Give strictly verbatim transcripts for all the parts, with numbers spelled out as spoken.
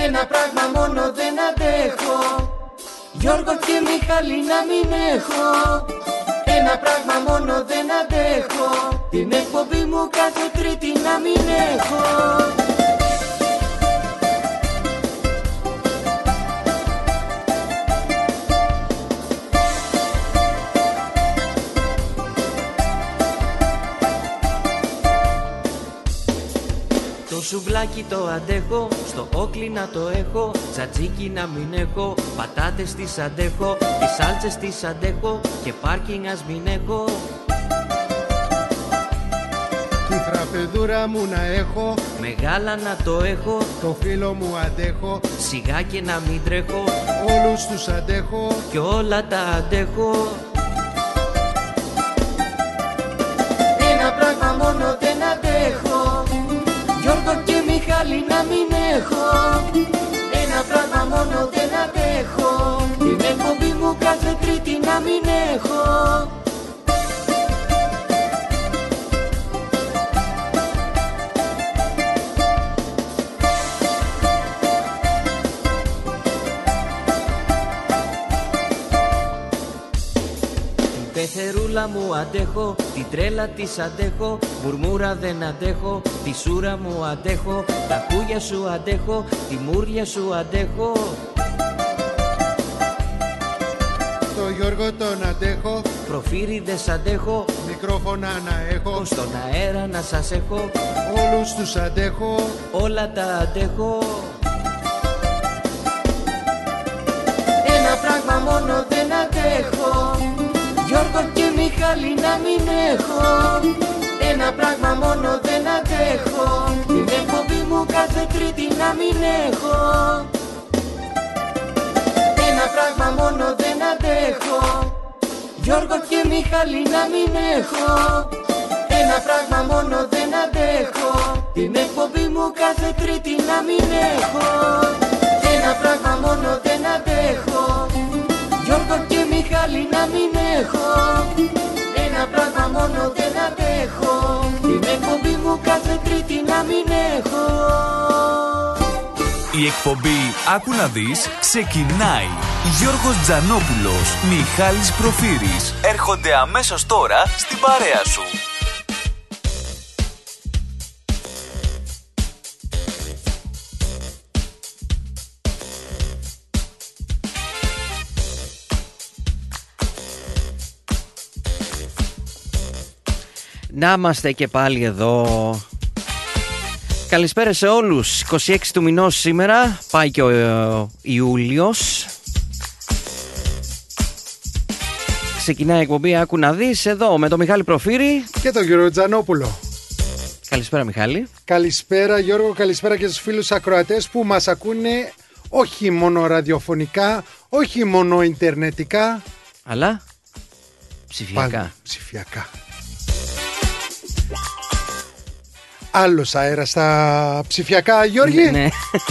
Ένα πράγμα μόνο δεν αντέχω, Γιώργο και Μιχάλη να μην έχω. Ένα πράγμα μόνο δεν αντέχω, την εκπομπή μου κάθε Τρίτη να μην έχω. Το σουβλάκι το αντέχω, στο όκλι να το έχω, τζατζίκι να μην έχω, πατάτες τις αντέχω, τις σάλτσες τις αντέχω και πάρκινγκ ας μην έχω. Τη τραπεδούρα μου να έχω, μεγάλα να το έχω, το φίλο μου αντέχω, σιγά και να μην τρέχω, όλους τους αντέχω και όλα τα αντέχω. Ένα πράγμα μόνο δεν αντέχω, Γιώργο και Μιχάλη να μην έχω. Ένα πράγμα μόνο δεν αντέχω, την εκπομπή μου κάθε Τρίτη να μην έχω. Πεθερούλα μου αντέχω, την τρέλα της αντέχω, μουρμούρα δεν αντέχω, τη σούρα μου αντέχω, τα χούγια σου αντέχω, τη μούρλια σου αντέχω. Το Γιώργο τον αντέχω, προφύριδες αντέχω, μικρόφωνα να έχω, στον αέρα να σας έχω, όλους τους αντέχω, όλα τα αντέχω. Ένα πράγμα μόνο δεν αντέχω, Γιώργο και Μιχάλη να μην έχω. Ένα πράγμα μόνο δεν αντέχω, την εκπομπή μου κάθε Τρίτη να μην έχω. Ένα πράγμα μόνο δεν αντέχω, Γιώργο και Μιχάλη να μην έχω. Ένα πράγμα μόνο δεν αντέχω, την εκπομπή μου κάθε Τρίτη να μην έχω. Ένα πράγμα μόνο δεν αντέχω, Γιώργο και Μιχάλη να μην έχω. Ένα πράγμα μόνο δεν αντέχω, την εκπομπή μου κάθε Τρίτη να μην έχω. Η εκπομπή «Άκου να δεις» ξεκινάει. Γιώργος Τζανόπουλος, Μιχάλης Προφύρης έρχονται αμέσως τώρα στην παρέα σου. Να είμαστε και πάλι εδώ. Καλησπέρα σε όλους. είκοσι έξι του μηνός σήμερα. Πάει και ο ε, Ιούλιος. Ξεκινάει η εκπομπή «Άκου να δεις» εδώ με τον Μιχάλη Προφύρη και τον Γιώργο Τζανόπουλο. Καλησπέρα Μιχάλη. Καλησπέρα Γιώργο, καλησπέρα και στους φίλους ακροατές που μας ακούνε όχι μόνο ραδιοφωνικά, όχι μόνο ιντερνετικά, αλλά ψηφιακά. Πάλι ψηφιακά. Άλλος αέρας στα ψηφιακά, Γιώργη. Ναι.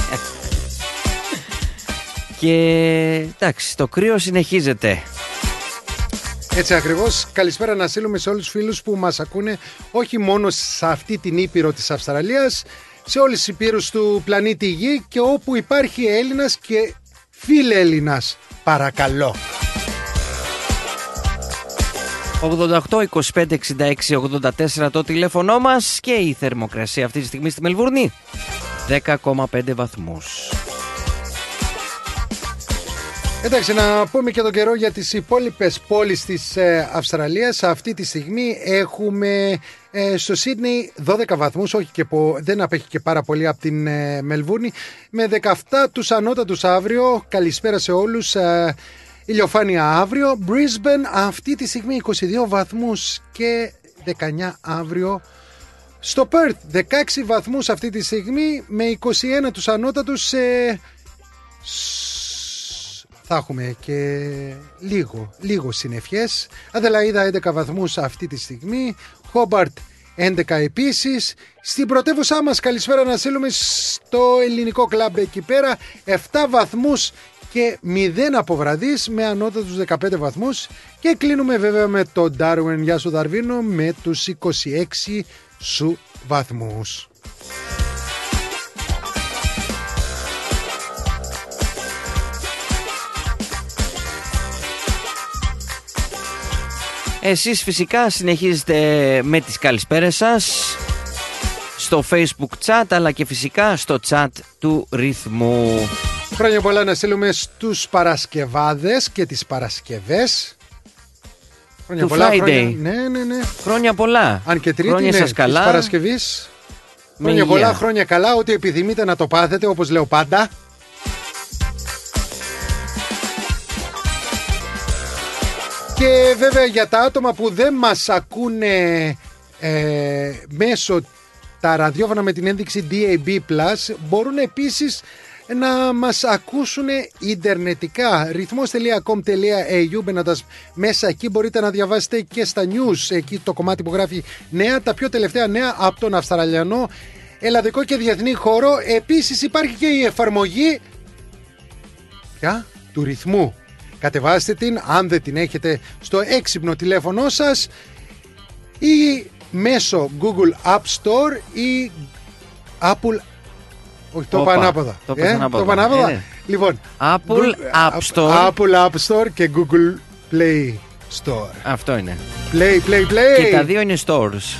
Και εντάξει, το κρύο συνεχίζεται. Έτσι ακριβώς. Καλησπέρα να στείλουμε σε όλους τους φίλους που μας ακούνε όχι μόνο σε αυτή την ήπειρο της Αυστραλίας, σε όλες τις υπήρους του πλανήτη Γη και όπου υπάρχει Έλληνας και φίλε Έλληνας. Παρακαλώ. ογδόντα οκτώ είκοσι πέντε εξήντα έξι ογδόντα τέσσερα το τηλέφωνο μας και η θερμοκρασία αυτή τη στιγμή στη Μελβούρνη δέκα κόμμα πέντε βαθμούς. Εντάξει, να πούμε και τον καιρό για τις υπόλοιπες πόλεις της ε, Αυστραλίας. Αυτή τη στιγμή έχουμε ε, στο Σίδνεϊ δώδεκα βαθμούς, όχι και πο, δεν απέχει και πάρα πολύ από την ε, Μελβούρνη, με δεκαεπτά τους ανώτατους αύριο. Καλησπέρα σε όλους. Ε, ηλιοφάνεια αύριο. Brisbane αυτή τη στιγμή είκοσι δύο βαθμούς και δεκαεννιά αύριο. Στο Perth δεκαέξι βαθμούς αυτή τη στιγμή με είκοσι ένα τους ανώτατους. Ε, θα έχουμε και λίγο, λίγο συννεφιές. Αδελαΐδα έντεκα βαθμούς αυτή τη στιγμή. Χόμπαρτ έντεκα επίσης. Στην πρωτεύουσά μας καλησπέρα να στείλουμε στο ελληνικό κλαμπ εκεί πέρα. επτά βαθμούς και μηδέν από βραδείς με ανώτατους δεκαπέντε βαθμούς. Και κλείνουμε βέβαια με το Darwin, γεια σου Δαρβίνο, με τους είκοσι έξι σου βαθμούς. Εσείς φυσικά συνεχίζετε με τις καλησπέρες σας στο Facebook chat, αλλά και φυσικά στο chat του Ρυθμού. Χρόνια πολλά να στείλουμε στους Παρασκευάδες και τις Παρασκευές. Χρόνια του πολλά, Friday. χρόνια, ναι, ναι, ναι. Χρόνια πολλά. Αν και τρίτη χρόνια είναι σας καλά. της Παρασκευής. Χρόνια υγεία. πολλά, χρόνια καλά, ό,τι επιθυμείτε να το πάθετε, όπως λέω πάντα. Και βέβαια για τα άτομα που δεν μας ακούνε ε, μέσω τα ραδιόφωνα με την ένδειξη ντι έι μπι πλας, μπορούν επίσης να μας ακούσουν ιντερνετικά. ρυθμός τελεία κομ τελεία έι γιου, μπαίνοντας μέσα εκεί μπορείτε να διαβάσετε και στα news, εκεί το κομμάτι που γράφει νέα, τα πιο τελευταία νέα από τον Αυστραλιανό, ελλαδικό και διεθνή χώρο. Επίσης υπάρχει και η εφαρμογή ποια? Του Ρυθμού. Κατεβάστε την αν δεν την έχετε στο έξυπνο τηλέφωνο σας ή μέσω Google App Store ή Apple. Όχι, το είπα ανάποδα. Το ε, ανάποδα. Το ανάποδα. Ε, Λοιπόν, Apple Google, App Store. Apple App Store και Google Play Store. Αυτό είναι. Play, play, play. Και τα δύο είναι stores.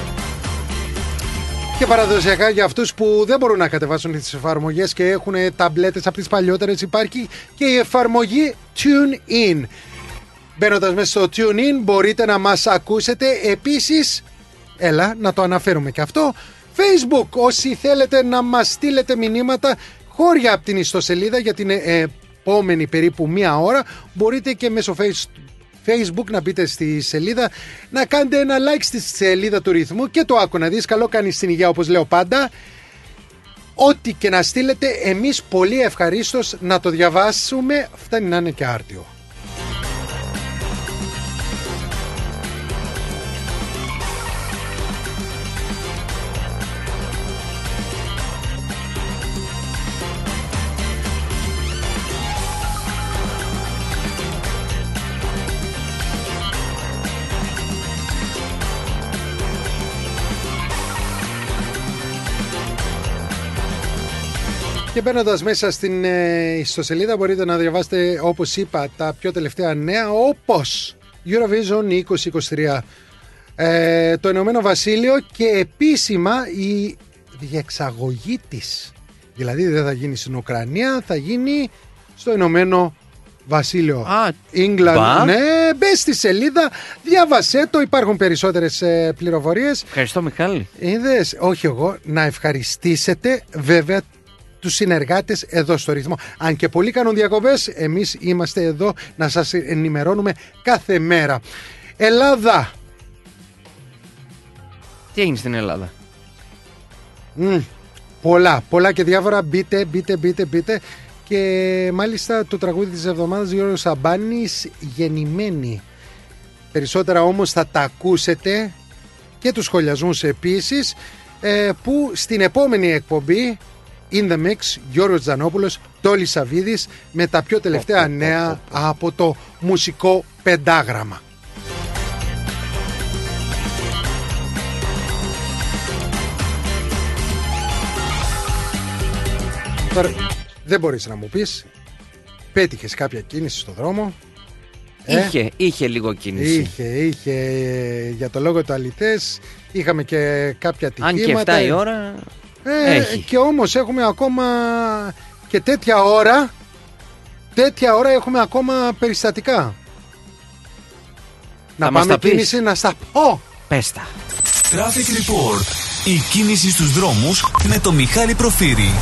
Και παραδοσιακά για αυτούς που δεν μπορούν να κατεβάσουν τις εφαρμογές και έχουν ταμπλέτες από τις παλιότερες, υπάρχει και η εφαρμογή TuneIn. Μπαίνοντας μέσα στο TuneIn μπορείτε να μας ακούσετε. Επίσης, έλα να το αναφέρουμε και αυτό, Facebook, όσοι θέλετε να μας στείλετε μηνύματα χώρια από την ιστοσελίδα για την επόμενη περίπου μία ώρα, μπορείτε και μέσω Facebook να μπείτε στη σελίδα, να κάνετε ένα like στη σελίδα του Ρυθμού και το άκου να δεις, καλό κάνει στην υγεία όπως λέω πάντα. Ό,τι και να στείλετε, εμείς πολύ ευχαρίστως να το διαβάσουμε, φτάνει να είναι και άρτιο. Και μπαίνοντας μέσα στην ε, ιστοσελίδα μπορείτε να διαβάσετε, όπως είπα, τα πιο τελευταία νέα, όπως Eurovision είκοσι είκοσι τρία, ε, το Ηνωμένο Βασίλειο και επίσημα η διεξαγωγή της. Δηλαδή δεν θα γίνει στην Ουκρανία, θα γίνει στο Ηνωμένο Βασίλειο. Α, England. μπα. Ναι, μπες στη σελίδα, διάβασέ το, υπάρχουν περισσότερες ε, πληροφορίες. Ευχαριστώ, Μιχάλη. Είδες, όχι εγώ, να ευχαριστήσετε βέβαια τους συνεργάτες εδώ στο Ρυθμό. Αν και πολλοί κάνουν διακοπές, εμείς είμαστε εδώ να σας ενημερώνουμε κάθε μέρα. Ελλάδα. Τι έγινε στην Ελλάδα? Mm, πολλά, πολλά και διάφορα. Μπείτε, μπείτε, μπείτε, μπείτε. Και μάλιστα το τραγούδι της εβδομάδας, Γιώργος Σαμπάνης, Γεννημένη. Περισσότερα όμως θα τα ακούσετε και τους σχολιασμούς επίσης, ε, που στην επόμενη εκπομπή In the Mix, Γιώργος Τζανόπουλος, Τόλης Σαβίδης, με τα πιο τελευταία νέα από το μουσικό πεντάγραμμα. Τώρα δεν μπορείς να μου πεις, πέτυχες κάποια κίνηση στο δρόμο? Είχε, ε? είχε λίγο κίνηση. Είχε, είχε, για το λόγο του αλητές, είχαμε και κάποια ατυχήματα. Αν και εφτά η ώρα... Ε, Έχει. Και όμως έχουμε ακόμα και τέτοια ώρα, τέτοια ώρα έχουμε ακόμα περιστατικά. Να μας πάμε τα πεις? κίνηση να στα πω. Πες τα. Traffic Report. Η κίνηση στους δρόμους με το Μιχάλη Προφύρη.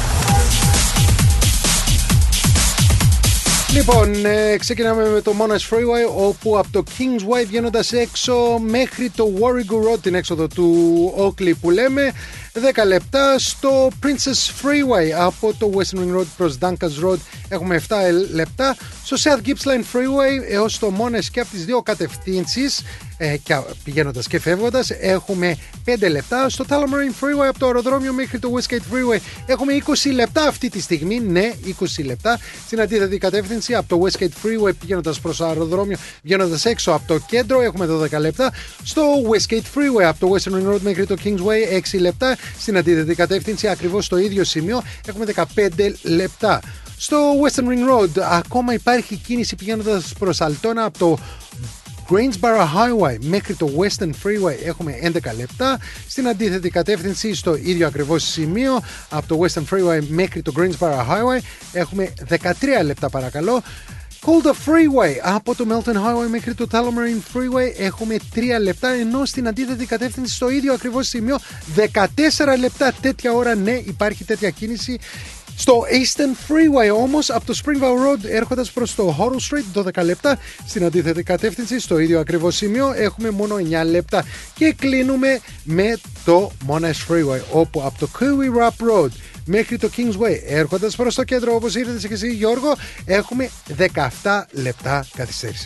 Λοιπόν, ε, ξεκινάμε με το Monash Freeway, όπου από το Kingsway βγαίνοντας έξω μέχρι το Warrego Road, την έξοδο του Oakley που λέμε, δέκα λεπτά. Στο Princess Freeway από το Western Ring Road προς Duncans Road έχουμε επτά λεπτά. Στο South Gippsland Freeway έως το Monash και από τις δύο κατευθύνσεις, ε, και πηγαίνοντας και φεύγοντας, έχουμε πέντε λεπτά. Στο Tullamarine Freeway από το αεροδρόμιο μέχρι το Westgate Freeway έχουμε είκοσι λεπτά αυτή τη στιγμή. Ναι, είκοσι λεπτά. Στην αντίθετη κατεύθυνση από το Westgate Freeway πηγαίνοντας προς το αεροδρόμιο, βγαίνοντας έξω από το κέντρο, έχουμε δώδεκα λεπτά. Στο Westgate Freeway από το Western Ring Road μέχρι το Kingsway έξι λεπτά. Στην αντίθετη κατεύθυνση, ακριβώς στο ίδιο σημείο, έχουμε δεκαπέντε λεπτά. Στο Western Ring Road ακόμα υπάρχει κίνηση πηγαίνοντας προς Αλτώνα από το Greensboro Highway μέχρι το Western Freeway έχουμε έντεκα λεπτά. Στην αντίθετη κατεύθυνση, στο ίδιο ακριβώς σημείο, από το Western Freeway μέχρι το Greensboro Highway έχουμε δεκατρία λεπτά παρακαλώ. Calder Freeway από το Melton Highway μέχρι το Tullamarine Freeway έχουμε τρία λεπτά, ενώ στην αντίθετη κατεύθυνση στο ίδιο ακριβώς σημείο δεκατέσσερα λεπτά. Τέτοια ώρα, ναι, υπάρχει τέτοια κίνηση. Στο Eastern Freeway όμως από το Springvale Road έρχοντας προς το Hoddle Street δώδεκα λεπτά. Στην αντίθετη κατεύθυνση στο ίδιο ακριβώς σημείο έχουμε μόνο εννιά λεπτά. Και κλείνουμε με το Monash Freeway, όπου από το Kiwi Rap Road μέχρι το Kingsway έρχοντας προς το κέντρο, όπως ήρθες και εσύ Γιώργο, έχουμε δεκαεπτά λεπτά καθυστέρηση.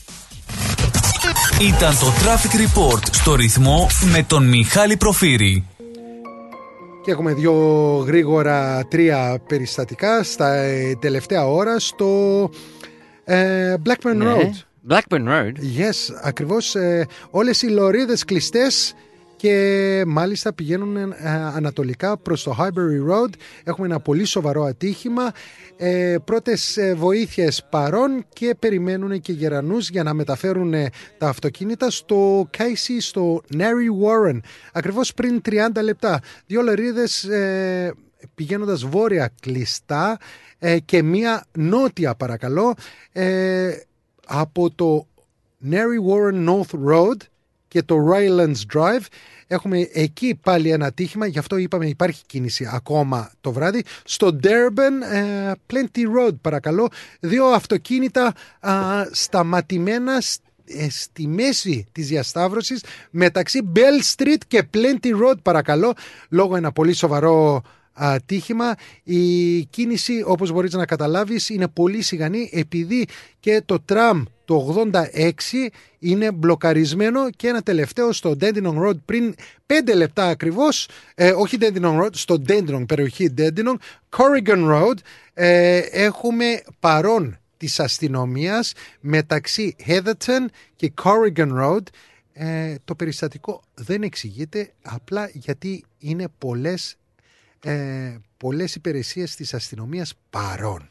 Ήταν το Traffic Report στο ρυθμό με τον Μιχάλη Προφύρη. Και έχουμε δύο γρήγορα τρία περιστατικά στα ε, τελευταία ώρα στο ε, Blackburn ναι. Road. Blackburn Road. Yes, ακριβώς. Ε, όλες οι λωρίδες κλειστές και μάλιστα πηγαίνουν ε, ανατολικά προς το Highbury Road. Έχουμε ένα πολύ σοβαρό ατύχημα. Ε, πρώτες ε, βοήθειες παρών και περιμένουν και γερανούς για να μεταφέρουν ε, τα αυτοκίνητα στο Casey, στο Nary Warren, ακριβώς πριν τριάντα λεπτά. Δύο λωρίδες ε, πηγαίνοντας βόρεια κλειστά ε, και μία νότια παρακαλώ ε, από το Nary Warren North Road και το Rylands Drive. Έχουμε εκεί πάλι ένα ατύχημα, γι' αυτό είπαμε υπάρχει κίνηση ακόμα το βράδυ. Στο Durban ε, Plenty Road παρακαλώ, δύο αυτοκίνητα α, σταματημένα ε, στη μέση της διασταύρωσης μεταξύ Bell Street και Plenty Road παρακαλώ, λόγω ένα πολύ σοβαρό ατύχημα. Η κίνηση, όπως μπορείς να καταλάβεις, είναι πολύ σιγανή επειδή και το τραμ το ογδόντα έξι είναι μπλοκαρισμένο. Και ένα τελευταίο στο Dandenong Road πριν πέντε λεπτά ακριβώς, ε, όχι Dandenong Road, στο Dandenong, περιοχή Dandenong, Corrigan Road, ε, έχουμε παρόν της αστυνομίας μεταξύ Heatherton και Corrigan Road. Ε, το περιστατικό δεν εξηγείται, απλά γιατί είναι πολλές Ε, πολλές υπηρεσίες της αστυνομίας παρών.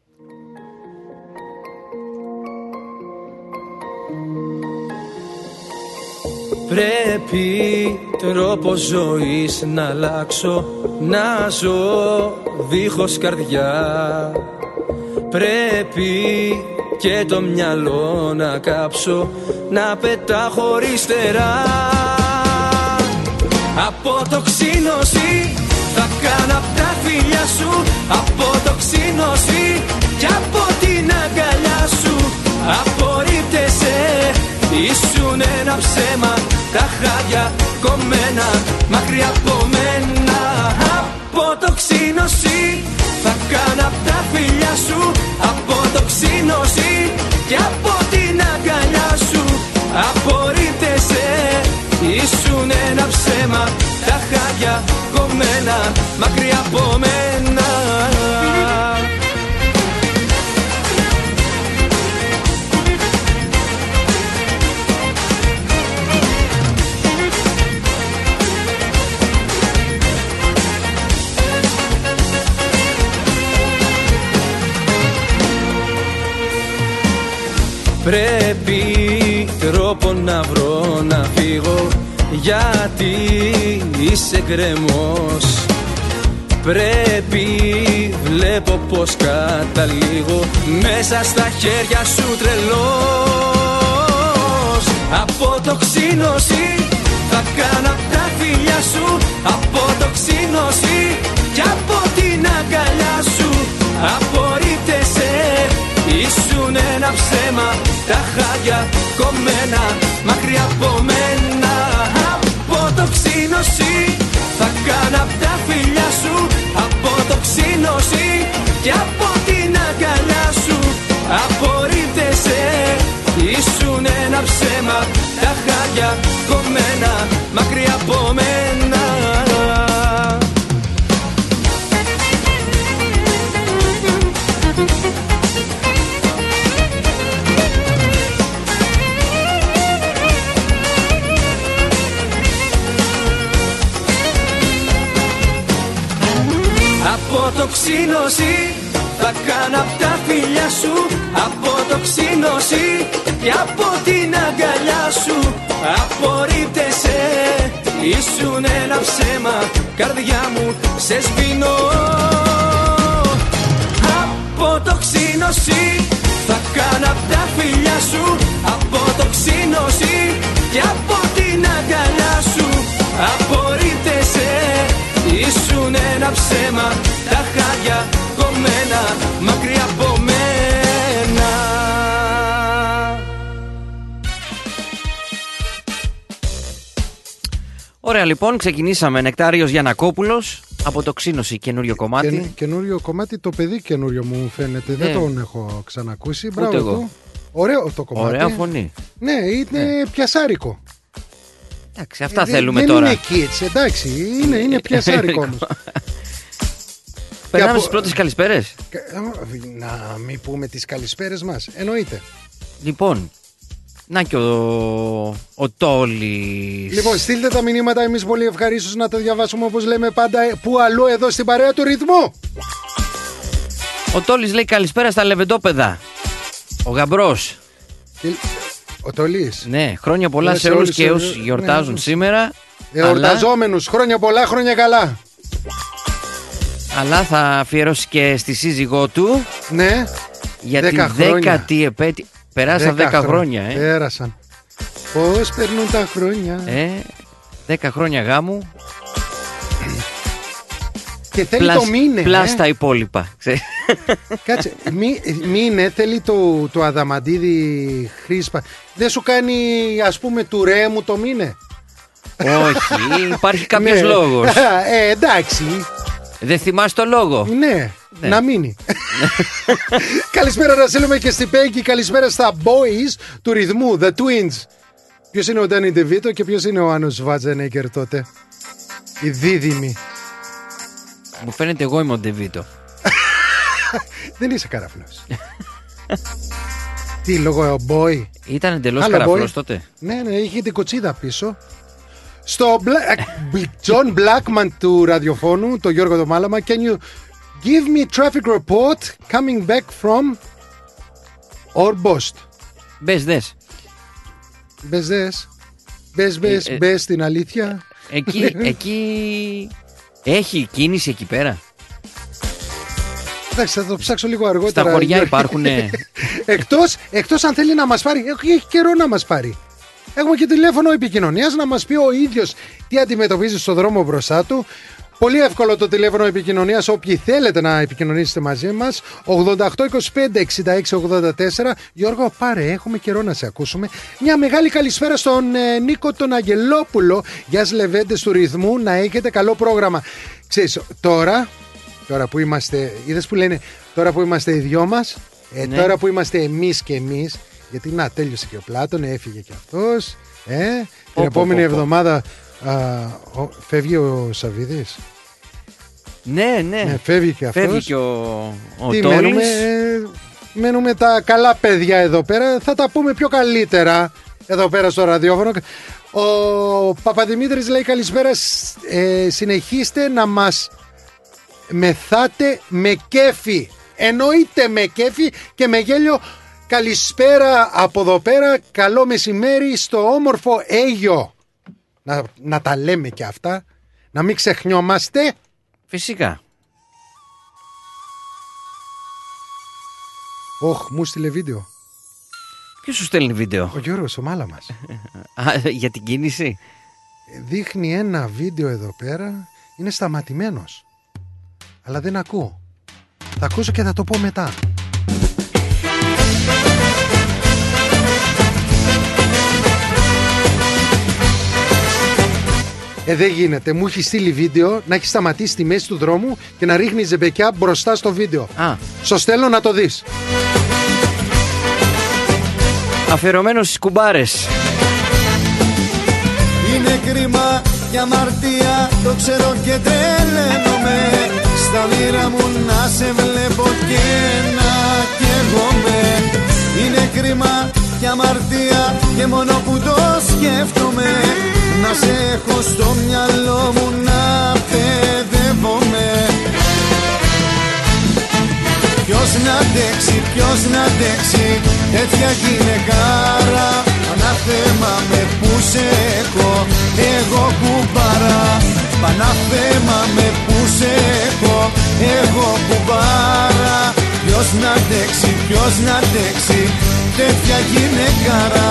Πρέπει τρόπο ζωής να αλλάξω, να ζω δίχως καρδιά. Πρέπει και το μυαλό να κάψω, να πετά χωρίς στερά. Από το ξύνωση θα κάνω απ' τα φιλιά σου, από το ξύνωση και από την αγκαλιά σου. Απορρίπτεσαι, ήσουν ένα ψέμα, τα χάδια κομμένα, μακριά από μένα. Από το ξύνωση θα κάνω απ' τα φιλιά σου, από το ξύνωση και από την αγκαλιά σου. Απορρίπτεσαι, ήσουν ένα ψέμα, τα χάδια κομμένα, μακριά από μένα. Πρέπει τρόπο να βρω να φύγω, γιατί είσαι γκρεμός. Πρέπει, βλέπω πως καταλήγω μέσα στα χέρια σου τρελός. Από το ξύνωση θα κάνω απ' τα φιλιά σου, από το ξύνωση και από την αγκαλιά σου. Απορρίπτεσαι, ήσουν ένα ψέμα, τα χάδια κομμένα, μακριά από μένα. Από το ξύνωση θα κάνω απ' τα φιλιά σου, από το ξύνωση και από την αγκαλιά σου. Απορρίπτεσαι, ήσουν ένα ψέμα, τα χάδια κομμένα, μακριά από μένα. Από το ξύνωση θα κάνω απ' τα φιλιά σου, από το ξύνωση και από την αγκαλιά σου απορρίπτεσαι. Ήσουν ένα ψέμα, καρδιά μου, σε σβήνω. Αποτοξίνωση θα κάνω απ' τα φιλιά σου. Αποτοξίνωση και από την αγκαλιά σου απορρίπτεσαι. Ήσουν ένα ψέμα, τα χάδια κομμένα μακριά από μένα. Ωραία, λοιπόν, ξεκινήσαμε. Νεκτάριος Γιαννακόπουλος, Αποτοξίνωση, καινούριο κομμάτι. Και, καινούριο κομμάτι, το παιδί καινούριο μου φαίνεται. Ναι. Δεν τον έχω ξανακούσει. Ούτε Μπράβο εγώ. του. Ωραίο το κομμάτι. Ωραία φωνή. Ναι, είναι ναι. πιασάρικο. Εντάξει, αυτά ε, θέλουμε δεν τώρα. Δεν είναι kids, εντάξει, είναι, είναι πιασάρικο όμως. Περνάμε από... στις πρώτες καλησπέρες. Να μην πούμε τις καλησπέρες μας, εννοείται. Λοιπόν, να και ο, ο Τόλης. Λοιπόν, στείλτε τα μηνύματα, εμείς πολύ ευχαρίστως να τα διαβάσουμε όπως λέμε πάντα. Πού αλλού εδώ στην παρέα του ρυθμού. Ο Τόλης λέει καλησπέρα στα λεβεντόπεδα. Ο Γαμπρός. Και... Ο Τόλης. Ναι, χρόνια πολλά σε, σε όλους και όσους γιορτάζουν ναι, σήμερα. Εορταζόμενους, αλλά... χρόνια πολλά, χρόνια καλά. Αλλά θα αφιερώσει και στη σύζυγό του. Ναι. Για τη δέκατη επέτειο. Περάσαν δέκα χρόνια, ε. Πέρασαν. Πώς περνούν τα χρόνια. Ε, δέκα χρόνια γάμου. Και θέλει Πλάς, το μήνε. Πλάς ε. τα υπόλοιπα. Κάτσε, μη, μήνε θέλει το, το Αδαμαντίδη Χρήσπα. Δεν σου κάνει ας πούμε του Ρέμου το μήνε. Όχι, υπάρχει κάποιος λόγος. Ε, εντάξει. Δεν θυμάσαι το λόγο. Ναι, ναι. Να μείνει. Καλησπέρα να στείλουμε και στη Πέγκη. Καλησπέρα στα boys του ρυθμού, The Twins. Ποιος είναι ο Ντάνι Ντεβίτο και ποιος είναι ο Άνος Βάτζενέγκερ τότε. Οι δίδυμοι. Μου φαίνεται εγώ είμαι ο Ντεβίτο. Δεν είσαι καραφλός. Τι, λόγω boy. Ήταν εντελώς καραφλός τότε. Ναι, ναι, είχε την κοτσίδα πίσω. Στο John Blackman του ραδιοφώνου, το Γιώργο το Μάλαμα. Can you give me traffic report coming back from Orbost? Μπες δες. Μπες δες. Μπες μπες ε, μπες την αλήθεια. Εκεί, εκεί έχει κίνηση εκεί πέρα. Εντάξει, θα το ψάξω λίγο αργότερα. Στα χωριά υπάρχουνε. εκτός, εκτός αν θέλει να μας πάρει. Έχει καιρό να μας πάρει. Έχουμε και τηλέφωνο επικοινωνίας να μας πει ο ίδιος τι αντιμετωπίζει στο δρόμο μπροστά του. Πολύ εύκολο το τηλέφωνο επικοινωνίας, όποιοι θέλετε να επικοινωνήσετε μαζί μας. ογδόντα οκτώ είκοσι πέντε εξήντα έξι ογδόντα τέσσερα. Γιώργο, πάρε, έχουμε καιρό να σε ακούσουμε. Μια μεγάλη καλησπέρα στον ε, Νίκο τον Αγγελόπουλο. Γεια σας λεβέντες του ρυθμού, να έχετε καλό πρόγραμμα. Ξέρεις, τώρα, τώρα που είμαστε, είδες που λένε, τώρα που είμαστε οι δυο μας, ε, ναι. Τώρα που είμαστε εμείς και εμείς. Γιατί να, τέλειωσε και ο Πλάτων, έφυγε και αυτός. Ε, την ο, επόμενη ο, ο, εβδομάδα α, ο, φεύγει ο Σαββίδης. Ναι, ναι, ναι. Φεύγει και αυτός. Φεύγει και ο, ο Τι, Τόλης. Μένουμε, ε, μένουμε τα καλά παιδιά εδώ πέρα. Θα τα πούμε πιο καλύτερα εδώ πέρα στο ραδιόφωνο. Ο Παπαδημήτρης λέει καλησπέρα. Ε, συνεχίστε να μας μεθάτε με κέφι. Εννοείται με κέφι και με γέλιο. Καλησπέρα από εδώ πέρα, καλό μεσημέρι στο όμορφο Αίγιο. Να, να τα λέμε και αυτά, να μην ξεχνιόμαστε. Φυσικά. Όχ, μου στείλε βίντεο. Ποιος σου στέλνει βίντεο? Ο Γιώργος, ο Μάλαμας. Α, για την κίνηση. Δείχνει ένα βίντεο εδώ πέρα, είναι σταματημένος. Αλλά δεν ακούω. Θα ακούσω και θα το πω μετά. Ε, δεν γίνεται. Μου έχει στείλει βίντεο να έχει σταματήσει στη μέση του δρόμου και να ρίχνει ζεμπεκιά μπροστά στο βίντεο. Α. Στο στέλνω να το δεις. Αφιερωμένο στις κουμπάρες. Είναι κρίμα και αμαρτία, το ξέρω και τρελαίνομαι. Στα μοίρα μου να σε βλέπω και να καίγομαι. Είναι κρίμα και αμαρτία και μόνο που το σκέφτομαι. Να σε έχω στο μυαλό μου να παιδεύομαι. Ποιος να αντέξει, ποιος να αντέξει τέτοια γυναικάρα. Πανάθεμα με που σε έχω εγώ κουμπάρα. Πανάθεμα με που σε έχω εγώ κουμπάρα. Ποιος να αντέξει, ποιος να αντέξει τέτοια γυναικάρα.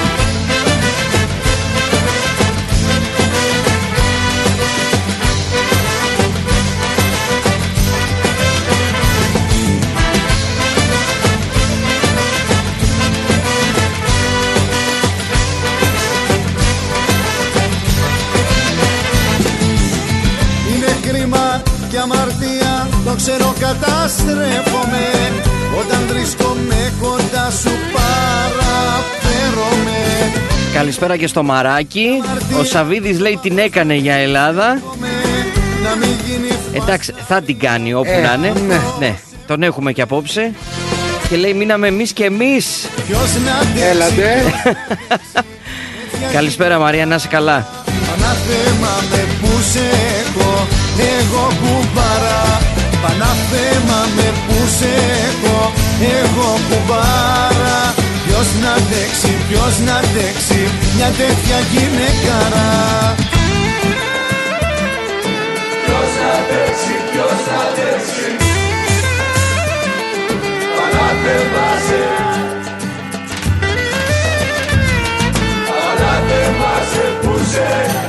Και αμαρτία, το ξέρω καταστρέφομαι. Όταν βρίσκομαι κοντά σου παραφέρομαι. Καλησπέρα και στο Μαράκι. Ο Σαβίδης λέει την έκανε για Ελλάδα. Εντάξει, θα την κάνει όπου ε, να είναι. Ναι. Ναι, τον έχουμε και απόψε. Και λέει μείναμε εμείς και εμείς. Έλατε. Καλησπέρα Μαρία, να είσαι καλά. Πανάθεμα με που σε έχω εγώ κουμπάρα. Πανάθεμα με που σε έχω εγώ κουμπάρα. Ποιος να αντέξει, ποιος να αντέξει μια τέτοια γυναικάρα. Ποιος να αντέξει, ποιος να αντέξει. Πανάθεμα σε. Πανάθεμα σε που σε.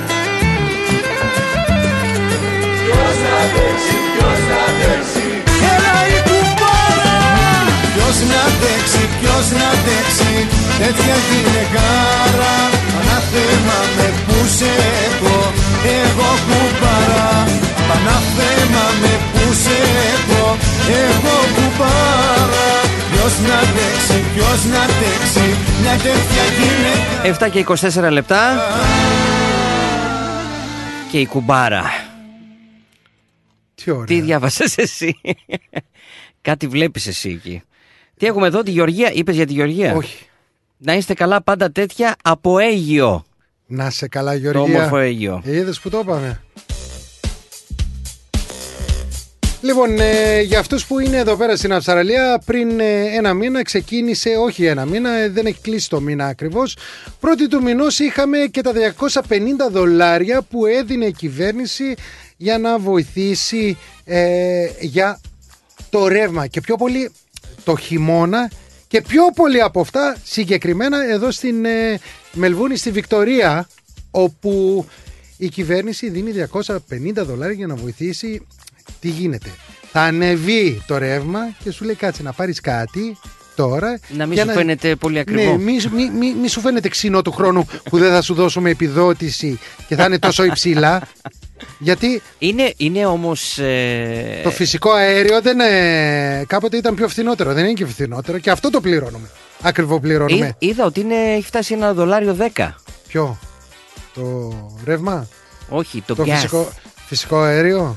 Ποιος να αντέξει, ποιος να αντέξει. Έλα η κουμπάρα. Ποιος να αντέξει, ποιος να αντέξει τέτοια γυναικάρα. Πανάθεμα με που σε έχω εγώ κουμπάρα. Πανάθεμα με που σε έχω εγώ κουμπάρα. Ποιος να αντέξει, ποιος να αντέξει μια τέτοια γυναικάρα. εφτά και είκοσι τέσσερα λεπτά. Και η κουμπάρα. Τι ωραία. Τι διάβασες εσύ? Κάτι βλέπεις εσύ εκεί. Τι έχουμε εδώ, τη Γεωργία? Είπες για τη Γεωργία? Όχι. Να είστε καλά πάντα τέτοια από Αίγυο. Να σε καλά Γεωργία. Το όμορφο Αίγυο. Ε, είδες που το είπαμε. Λοιπόν, ε, για αυτούς που είναι εδώ πέρα στην Αυστραλία, πριν ε, ένα μήνα ξεκίνησε, όχι ένα μήνα, ε, δεν έχει κλείσει το μήνα ακριβώς. Πρώτη του μηνός είχαμε και τα διακόσια πενήντα δολάρια που έδινε η κυβέρνηση για να βοηθήσει ε, για το ρεύμα και πιο πολύ το χειμώνα και πιο πολύ από αυτά συγκεκριμένα εδώ στην ε, Μελβούνι, στη Βικτορία, όπου η κυβέρνηση δίνει διακόσια πενήντα δολάρια για να βοηθήσει. Τι γίνεται? Θα ανεβεί το ρεύμα και σου λέει κάτσε να πάρεις κάτι τώρα. Να μην σου να... φαίνεται πολύ ακριβό. Ναι, μη, μη, μη, μη σου φαίνεται ξινό του χρόνου που δεν θα σου δώσουμε επιδότηση και θα είναι τόσο υψηλά. Γιατί είναι, είναι όμως ε... το φυσικό αέριο δεν είναι... κάποτε ήταν πιο φθηνότερο. Δεν είναι και φθηνότερο και αυτό το πληρώνουμε. Ακριβό πληρώνουμε. Εί, είδα ότι είναι, έχει φτάσει ένα δολάριο δέκα. Ποιο? Το ρεύμα? Όχι, το, το gas. Φυσικό, φυσικό αέριο.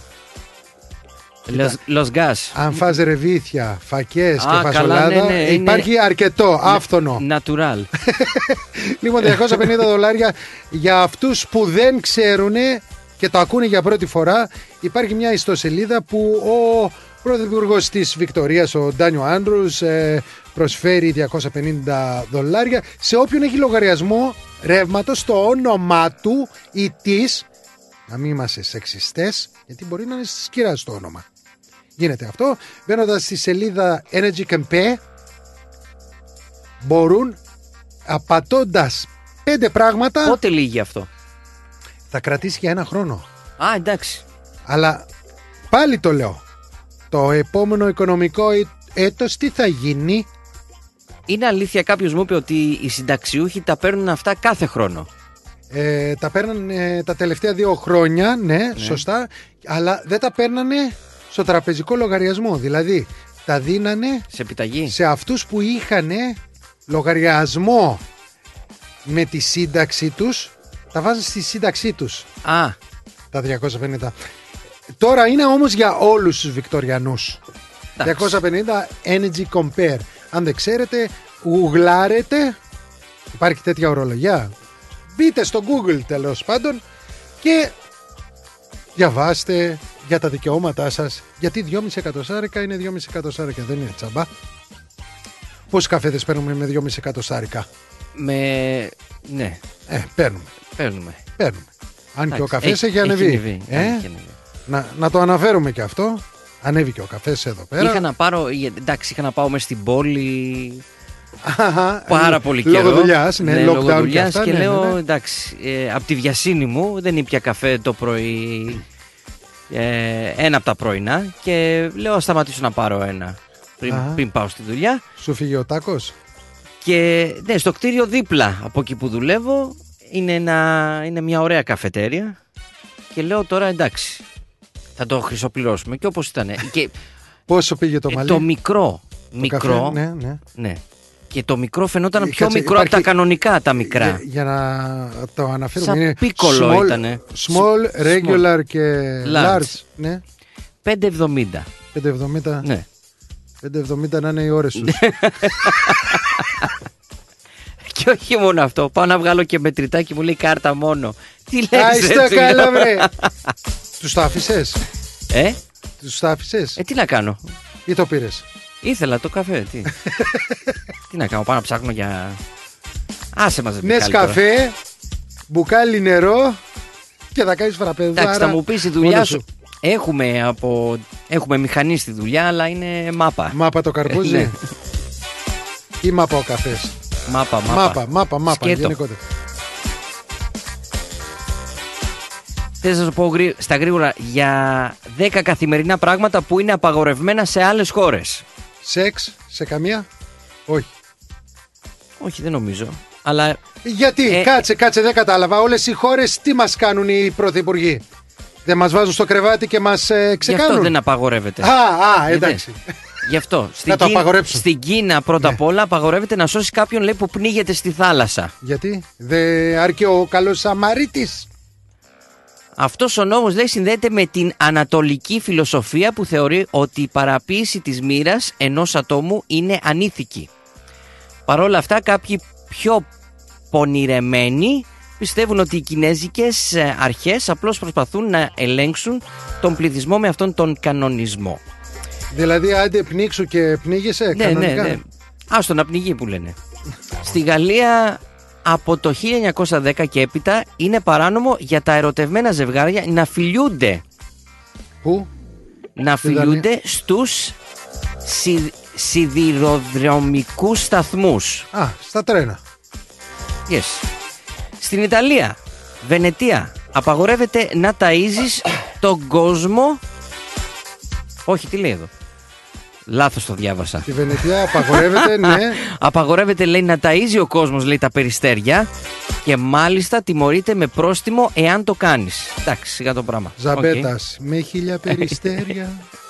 Los gas. Αν φας ρεβίθια, φακές Α, και φασολάδα, καλά, ναι, ναι, υπάρχει είναι... αρκετό, άφθονο. Natural. Λοιπόν, διακόσια πενήντα δολάρια για αυτούς που δεν ξέρουν και το ακούνε για πρώτη φορά. Υπάρχει μια ιστοσελίδα που ο πρωθυπουργός της Βικτορίας, ο Ντάνιο Άντρους, προσφέρει διακόσια πενήντα δολάρια σε όποιον έχει λογαριασμό ρεύματος στο όνομά του ή της. Να μην είμαστε σεξιστές, γιατί μπορεί να είναι σκυρά στο όνομα. Γίνεται αυτό. Μπαίνοντας στη σελίδα Energy Campaign, μπορούν, απατώντας πέντε πράγματα. Πότε λύγει αυτό? Θα κρατήσει για ένα χρόνο. Α, εντάξει. Αλλά πάλι το λέω, το επόμενο οικονομικό έτος τι θα γίνει? Είναι αλήθεια, κάποιος μου είπε ότι οι συνταξιούχοι τα παίρνουν αυτά κάθε χρόνο. Ε, τα παίρνανε τα τελευταία δύο χρόνια, ναι, ναι, σωστά, αλλά δεν τα παίρνανε στο τραπεζικό λογαριασμό. Δηλαδή τα δίνανε σε επιταγή σε αυτούς που είχαν λογαριασμό με τη σύνταξή τους. Τα βάζουν στη σύνταξή τους. Α. Τα διακόσια πενήντα. Τώρα είναι όμως για όλους τους Βικτοριανούς. διακόσια πενήντα Energy Compare. Αν δεν ξέρετε, γουγλάρετε. Υπάρχει τέτοια ορολογιά. Μπείτε στο Google τέλος πάντων και διαβάστε για τα δικαιώματά σας. Γιατί δυόμισι εκατοστάρικα είναι δυόμισι εκατοστάρικα, δεν είναι τσαμπά. Πόσοι καφέδες παίρνουμε με δυόμισι εκατοστάρικα? Με... Ναι. Ε, παίρνουμε. Παίρνουμε. παίρνουμε. Αν Εντάξει, και ο καφές έχει, έχει ανεβεί. ανεβεί, Ε? έχει ανεβεί. Να, να το αναφέρουμε και αυτό. Ανέβηκε ο καφές εδώ πέρα. Είχα να πάρω, εντάξει, είχα να πάω μες στην πόλη Αχα, πάρα πολύ καιρό. Λόγω δουλειάς, ναι, ναι, lockdown λόγω και δουλειάς αυτά. και ναι, λέω, ναι, ναι. εντάξει, ε, από τη βιασύνη μου δεν ήπια καφέ το πρωί, ε, ένα από τα πρωινά και λέω, ας σταματήσω να πάρω ένα πριν, πριν πάω στη δουλειά. Σου φύγε ο τάκος. Και ναι, στο κτίριο δίπλα από εκεί που δουλεύω είναι, ένα, είναι μια ωραία καφετέρια και λέω τώρα εντάξει, θα το χρυσοπληρώσουμε και όπως ήταν. Και, Πόσο πήγε το ε, μαλλί? το μικρό, το μικρό, καφέ, ναι, ναι. ναι. Και το μικρό φαινόταν Ε, πιο κάτσε, μικρό υπάρχει- από τα κανονικά τα μικρά. Για, για να το αναφέρουμε, Σαν είναι πίκολο small, ήτανε. small, regular και Large. large. Ναι, πέντε εβδομήντα. πέντε εβδομήντα. Ναι. πέντε εβδομήντα να είναι οι ώρες σου. Και όχι μόνο αυτό, πάω να βγάλω και μετρητάκι, μου λέει κάρτα μόνο. Τι λες Άιστο έτσι, καλά λέω. βρε. Τους τα άφησες? Ε, Τους τα άφησες ε, τι να κάνω. ή το πήρες? Ήθελα το καφέ, τι. Τι να κάνω, πάω να ψάχνω για... Άσε μας δεν Νες καφέ, μπουκάλι νερό και θα κάνεις φραπεδάρα. Εντάξει, θα μου πεις η δουλειά μόνος σου. Έχουμε, από... Έχουμε μηχανή στη δουλειά, αλλά είναι μάπα. Μάπα το καρπούζι Ναι. ή μάπα ο καφές? Μάπα, μάπα. Μάπα, μάπα, μάπα Σκέτο. γενικότερα. Θες να σου πω γρή- στα γρήγορα για δέκα καθημερινά πράγματα που είναι απαγορευμένα σε άλλες χώρες. Σεξ σε καμία? Όχι. Όχι, δεν νομίζω. Αλλά Γιατί, Ε, κάτσε, κάτσε, δεν κατάλαβα. Όλες οι χώρες τι μας κάνουν οι πρωθυπουργοί? Δεν μας βάζουν στο κρεβάτι και μας ε, γι' ξεκάνουν? αυτό δεν απαγορεύεται. Α, α, Είδες. εντάξει. Γι' αυτό. Στην, Να το Κίνα- απαγορέψουν. στην Κίνα πρώτα Ναι. απ' όλα απαγορεύεται να σώσει κάποιον, λέει, που πνίγεται στη θάλασσα. Γιατί δεν αρκεί ο καλός Σαμαρίτης? Αυτός ο νόμος, λέει, συνδέεται με την ανατολική φιλοσοφία που θεωρεί ότι η παραποίηση της μοίρας ενός ατόμου είναι ανήθικη. Παρ' όλα αυτά, κάποιοι πιο πονηρεμένοι πιστεύουν ότι οι κινέζικες ε, αρχές απλώς προσπαθούν να ελέγξουν τον πληθυσμό με αυτόν τον κανονισμό. Δηλαδή, άντε πνίξου και πνίγεσαι Ναι, κανονικά. ναι, ναι. Άστο να πνιγεί που λένε. Στη Γαλλία από το χίλια εννιακόσια δέκα και έπειτα είναι παράνομο για τα ερωτευμένα ζευγάρια να φιλιούνται. Πού? Να Στη φιλιούνται στους σι, σιδηροδρομικούς σταθμούς. Α, στα τρένα. Yes. Στην Ιταλία, Βενετία, απαγορεύεται να ταΐζεις τον κόσμο. Όχι, τι λέει εδώ. Λάθος το διάβασα. Τη Βενετία απαγορεύεται, ναι. Απαγορεύεται, λέει, να ταΐζει ο κόσμος, λέει, τα περιστέρια και μάλιστα τιμωρείται με πρόστιμο εάν το κάνεις. Εντάξει, σιγά το πράγμα. Ζαμπέτας με χίλια περιστέρια.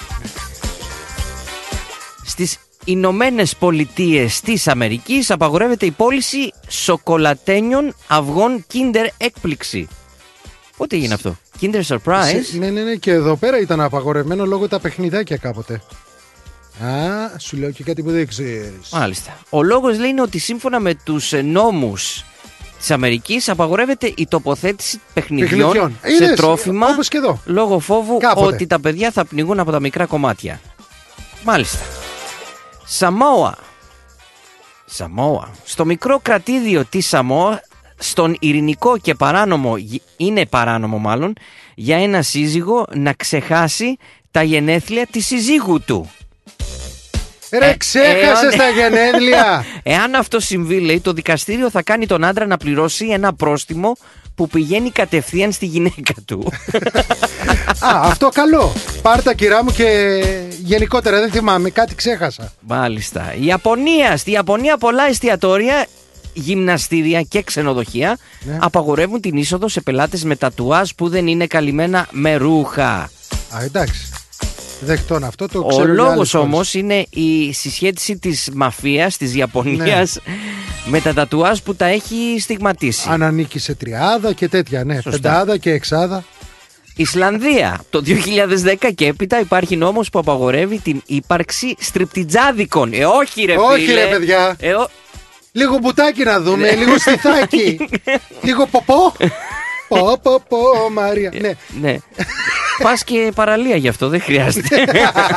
Στις Ηνωμένες Πολιτείες της Αμερικής απαγορεύεται η πώληση σοκολατένιων αυγών Kinder έκπληξη. Πότε έγινε αυτό? Kinder Surprise. Σε- ναι, ναι, ναι, και εδώ πέρα ήταν απαγορευμένο λόγω τα παιχνιδάκια κάποτε. Α, σου λέω και κάτι που δεν ξέρεις. Μάλιστα. Ο λόγος, λέει, είναι ότι σύμφωνα με τους ε, νόμους της Αμερικής απαγορεύεται η τοποθέτηση παιχνιδιών, Παιχνιδιών. σε Είδες, τρόφιμα όπως και εδώ. λόγω φόβου Κάποτε. ότι τα παιδιά θα πνιγούν από τα μικρά κομμάτια. Μάλιστα. Σαμόα. Σαμόα. Στο μικρό κρατήδιο της Σαμόα, στον ειρηνικό και παράνομο, είναι παράνομο μάλλον, για ένα σύζυγο να ξεχάσει τα γενέθλια της συζύγου του. Ρε, Ε, ξέχασες εάν- τα γενέθλια. Εάν αυτό συμβεί, λέει, το δικαστήριο θα κάνει τον άντρα να πληρώσει ένα πρόστιμο που πηγαίνει κατευθείαν στη γυναίκα του. Α, αυτό καλό. Πάρ' τα, κυρά μου, και γενικότερα δεν θυμάμαι, κάτι ξέχασα. Μάλιστα. Η Ιαπωνία. Στη Ιαπωνία πολλά εστιατόρια, γυμναστήρια και ξενοδοχεία Ναι. απαγορεύουν την είσοδο σε πελάτες με τατουάζ που δεν είναι καλυμμένα με ρούχα. Α, εντάξει. Δεκτών αυτό, το Ο ξέρω. για άλλες λόγος χώρες. όμως είναι η συσχέτιση της μαφίας της Ιαπωνίας με τα τατουάζ που τα έχει στιγματίσει. Αν ανήκει σε τριάδα και τέτοια, ναι. Σωστά. Πεντάδα και εξάδα. Ισλανδία. Το δύο χιλιάδες δέκα και έπειτα υπάρχει νόμος που απαγορεύει την ύπαρξη στριπτιτζάδικων. Ε, όχι ρε Όχι, φίλε. ρε, παιδιά. Ε, ο- Λίγο μπουτάκι να δούμε, λίγο στιθάκι. Λίγο ποπό. Πω, πω, πω, Μαρία. Ναι. ναι. Πας και παραλία γι' αυτό, δεν χρειάζεται.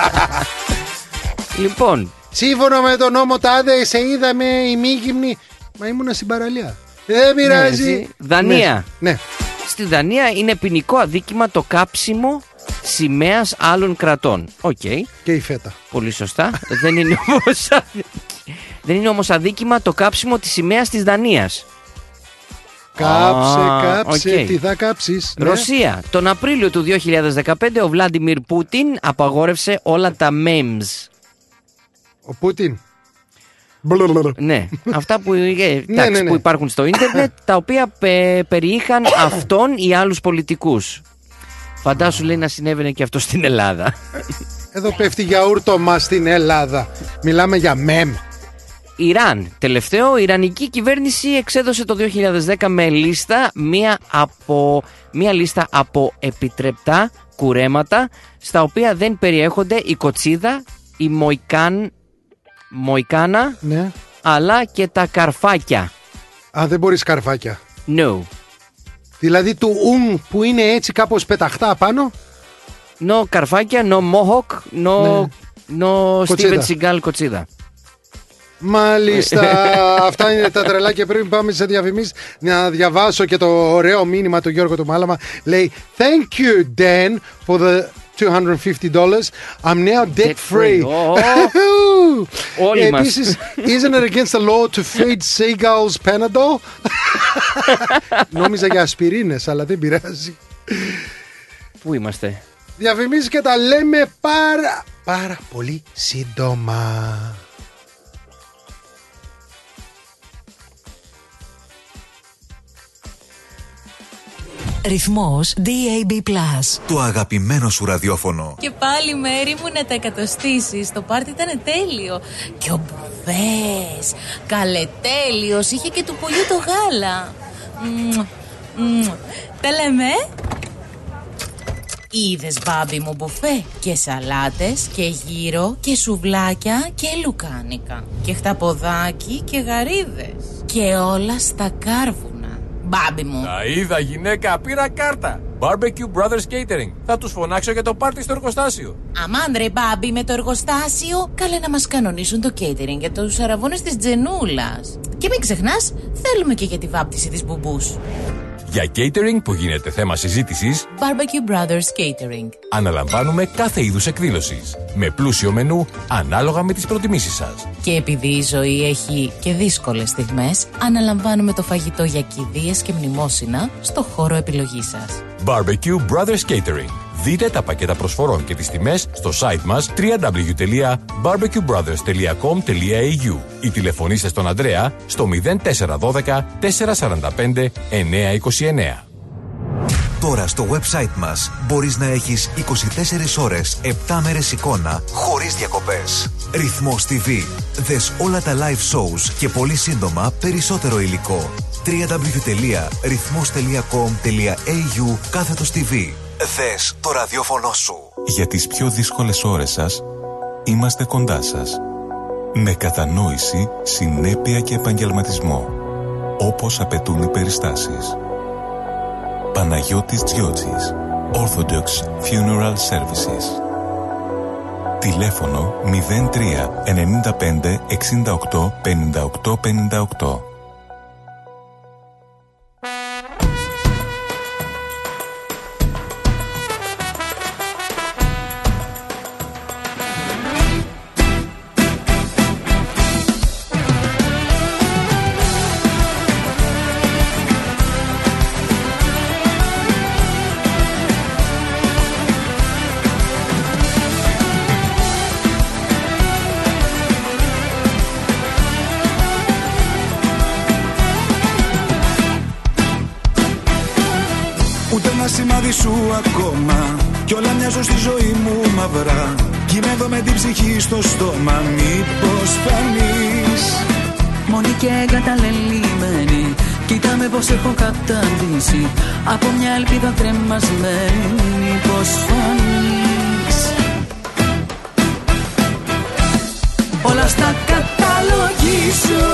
Λοιπόν. Σύμφωνα με τον νόμο τάδε, σε είδαμε ημίγυμνη. Μα ήμουνα στην παραλία. Δεν πειράζει. Ναι, Δανία. Ναι. ναι. Στη Δανία είναι ποινικό αδίκημα το κάψιμο σημαίας άλλων κρατών. Οκ. Okay. Και η φέτα. Πολύ σωστά. δεν, είναι όμως, δεν είναι όμως αδίκημα το κάψιμο της σημαίας της Δανίας. Κάψε, ah, κάψε, okay. τι θα κάψεις. Ρωσία. Ναι. Τον Απρίλιο του δύο χιλιάδες δεκαπέντε ο Βλάντιμιρ Πούτιν απαγόρευσε όλα τα memes. Ο Πούτιν. Ναι, αυτά που, ε, εντάξει, ναι, ναι, ναι. που υπάρχουν στο ίντερνετ, τα οποία πε, περιείχαν αυτόν ή άλλους πολιτικούς. Φαντάσου, λέει, να συνέβαινε και αυτό στην Ελλάδα. Εδώ πέφτει γιαούρτο μας στην Ελλάδα. Μιλάμε για μεμ. Ιράν. Τελευταίο, η Ιρανική κυβέρνηση εξέδωσε το δύο χιλιάδες δέκα με λίστα μία, από, μία λίστα από επιτρεπτά κουρέματα στα οποία δεν περιέχονται η κοτσίδα, η μοϊκάν, μοϊκάνα, ναι. αλλά και τα καρφάκια. Α, δεν μπορείς καρφάκια. No. Δηλαδή του ουμ που είναι έτσι κάπως πεταχτά πάνω. No καρφάκια, no mohawk, no, ναι. no Steven Seagal κοτσίδα. Μάλιστα. Αυτά είναι τα τρελά και πριν πάμε σε διαφημίσεις να διαβάσω και το ωραίο μήνυμα του Γιώργου του Μάλαμα. Λέει thank you Dan for the two hundred fifty dollars. I'm now debt free. Όλοι μας. Επίσης, isn't it against the law to feed seagulls Panadol? Νόμιζα για ασπιρίνες, αλλά δεν πειράζει. Πού είμαστε? Διαφημίσεις και τα λέμε πάρα πάρα πολύ σύντομα. Ρυθμός ντι έι μπι πλας. Το αγαπημένο σου ραδιόφωνο. Και πάλι μέρη μου να τα εκατοστήσεις. Το πάρτι ήταν τέλειο. Και ο Μπουφές, καλετέλειος, είχε και του πολύ το γάλα. Μμμ, μμμ. Τα λέμε. Είδες, μπάμπι μου, μπουφέ? Και σαλάτες και γύρο και σουβλάκια και λουκάνικα και χταποδάκι και γαρίδες και όλα στα κάρβουνα. Μπάμπι μου. Τα είδα, γυναίκα, πήρα κάρτα. Barbecue Brothers Catering. Θα τους φωνάξω για το πάρτι στο εργοστάσιο. Αμάν ρε μπάμπι, με το εργοστάσιο. Καλέ να μας κανονίσουν το catering για τους αραβώνες της Τζενούλας. Και μην ξεχνάς, θέλουμε και για τη βάπτιση της μπουμπούς. Για catering που γίνεται θέμα συζήτησης, Barbecue Brothers Catering. Αναλαμβάνουμε κάθε είδους εκδήλωσης, με πλούσιο μενού ανάλογα με τις προτιμήσεις σας. Και επειδή η ζωή έχει και δύσκολες στιγμές, αναλαμβάνουμε το φαγητό για κηδείες και μνημόσυνα στο χώρο επιλογής σας. Barbecue Brothers Catering. Δείτε τα πακέτα προσφορών και τις τιμές στο site μας double-u double-u double-u τελεία barbecue brothers τελεία com τελεία έι γιου ή τηλεφωνήστε στον Ανδρέα στο μηδέν τέσσερα ένα δύο τέσσερα τέσσερα πέντε εννιά δύο εννιά. Τώρα στο website μας μπορείς να έχεις είκοσι τέσσερις ώρες, επτά μέρες εικόνα, χωρίς διακοπές. Ρυθμός τι βι. Δες όλα τα live shows και πολύ σύντομα περισσότερο υλικό. double-u double-u double-u τελεία ρυθμός τελεία com τελεία έι γιου κάθετος τι βι. Δες το ραδιόφωνο σου. Για τις πιο δύσκολες ώρες σας, είμαστε κοντά σας. Με κατανόηση, συνέπεια και επαγγελματισμό, όπως απαιτούν οι περιστάσεις. Παναγιώτης Τζιότσης, Orthodox Funeral Services. Τηλέφωνο μηδέν τρία εννιά πέντε εξήντα οκτώ πενήντα οκτώ πενήντα οκτώ. Σημάδι σου ακόμα κι όλα μοιάζουν στη ζωή μου μαυρά. Κι είμαι εδώ με την ψυχή στο στόμα, μήπως φανείς? Μόνη και εγκαταλελειμμένη, κοίτα με πως έχω καταντήσει. Από μια ελπίδα κρεμασμένη, μήπως φανείς? Όλα στα καταλογίζω,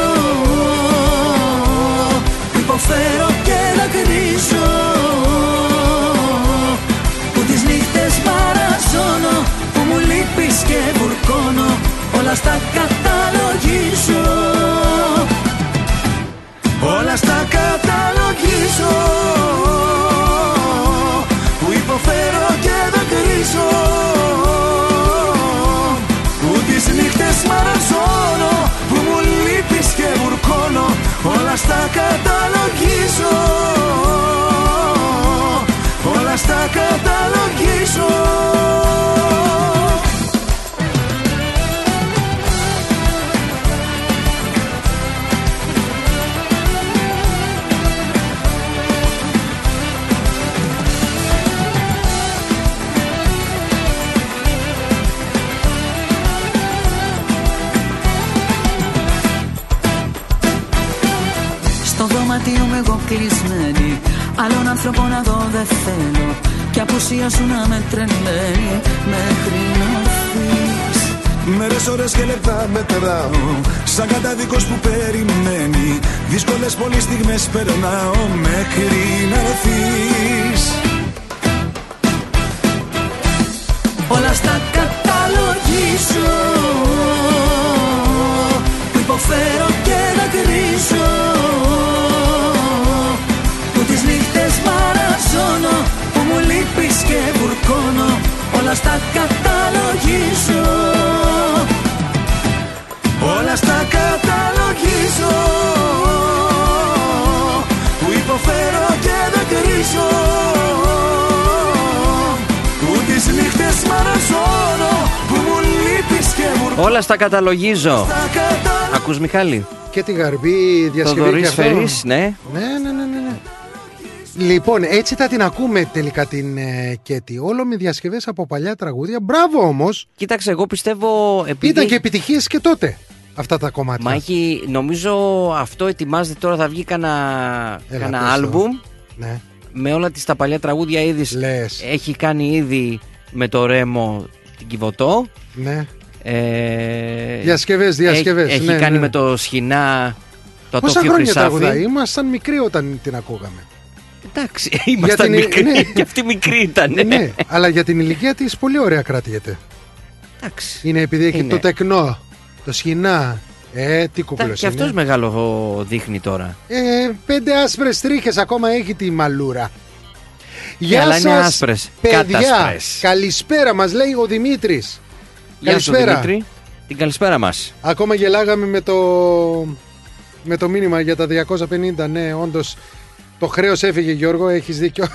υποφέρω και δακρύζω. Τις νύχτες και βουρκώνω, όλα στα καταλογίζω. Όλα στα καταλογίζω, που υποφέρω και δακρύζω, που τις νύχτες μαραζώνω, που μου λείπεις και βουρκώνω, όλα στα καταλογίζω, όλα στα καταλογίζω. δωμάτιο με εγώ κλεισμένη, άλλον άνθρωπο να δω δεν θέλω, κι απουσία σου να με τρελαίνει μέχρι να έρθεις. Μέρες, ώρες και λεπτά μετράω, σαν κατάδικος που περιμένει, δύσκολες πολλές στιγμές περνάω μέχρι να έρθεις. Όλα στα καταλογίζω, που υποφέρω και δακρύζω, που τις νύχτες μαραζώνω, που μου λείπεις και βουρκώνω, όλα στα καταλογίζω, όλα στα καταλογίζω, που υποφέρω και δακρύζω, που τις νύχτες μαραζώνω, που μου λείπεις και βουρκώνω. Όλα στα καταλογίζω. Ακούς, Μιχάλη? Και τη γαρμπή διασκευή και αυτό. Φερής, ναι. Ναι, ναι, ναι, ναι, ναι. Λοιπόν, έτσι θα την ακούμε τελικά την ε, Κέτη. Όλο με διασκευές από παλιά τραγούδια. Μπράβο όμως. Κοίταξε, εγώ πιστεύω. Επειδή... Ήταν και επιτυχίες και τότε αυτά τα κομμάτια. Μα έχει, νομίζω αυτό ετοιμάζεται τώρα, θα βγει κανένα άλμπουμ. Ναι. Με όλα τις τα παλιά τραγούδια ήδη. Έχει κάνει ήδη με το Ρέμο την Κιβωτό. Ναι. Ε, διασκευές, διασκευές. Έχει, ναι, έχει κάνει ναι. με το Σχοινά το Πόσα Ατόφιο χρόνια Χρυσάφι. τραγουδάει, ήμασταν μικροί όταν την ακούγαμε. Εντάξει, ήμασταν την... μικροί ναι. και αυτή μικρή ήταν. Ναι, αλλά για την ηλικία της πολύ ωραία κρατιέται. Εντάξει. Είναι επειδή έχει είναι. το τεκνό, το Σχοινά. Ε, τι κουκλός είναι. Και αυτός μεγάλο δείχνει τώρα. Ε, πέντε άσπρες τρίχες ακόμα έχει τη μαλούρα. Γεια Γεια αλλά σας, είναι άσπρες, παιδιά. κατάσπρες. Καλησπέρα μας λέει ο Δημήτρης. Γεια Καλησπέρα. σου, Δημήτρη. Την καλησπέρα μας. Ακόμα γελάγαμε με το, με το μήνυμα για τα διακόσια πενήντα. Ναι, όντως το χρέος έφυγε, Γιώργο, έχεις δίκιο.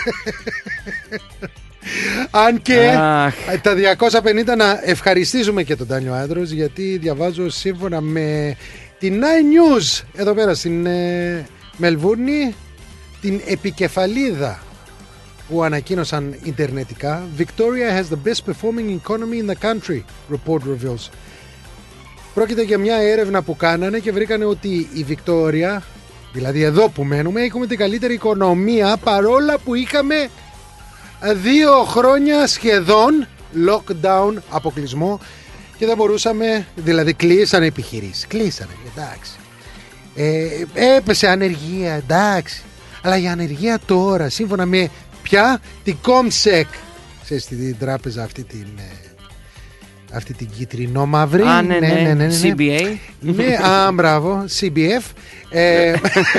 Αν και Αχ. τα διακόσια πενήντα να ευχαριστήσουμε και τον Τάνιο Άντρος, γιατί διαβάζω σύμφωνα με την Nine News εδώ πέρα στην ε, Μελβούρνη, την επικεφαλίδα που ανακοίνωσαν ιντερνετικά. Victoria has the best performing economy in the country, report reveals. Πρόκειται για μια έρευνα που κάνανε και βρήκανε ότι η Βικτόρια, δηλαδή εδώ που μένουμε, έχουμε την καλύτερη οικονομία παρόλα που είχαμε δύο χρόνια σχεδόν lockdown, αποκλεισμό, και δεν μπορούσαμε, δηλαδή κλείσανε επιχειρήσεις, κλείσανε, εντάξει. Ε, έπεσε ανεργία, εντάξει. Αλλά η ανεργία τώρα, σύμφωνα με πια την Κόμσεκ, ξέρεις την τράπεζα αυτή την, αυτή την κίτρινο μαύρη. Α, ναι, ναι, ναι, ναι, ναι, ναι. σι μπι έι. Ναι, α, μπράβο, σι μπι εφ. Ε,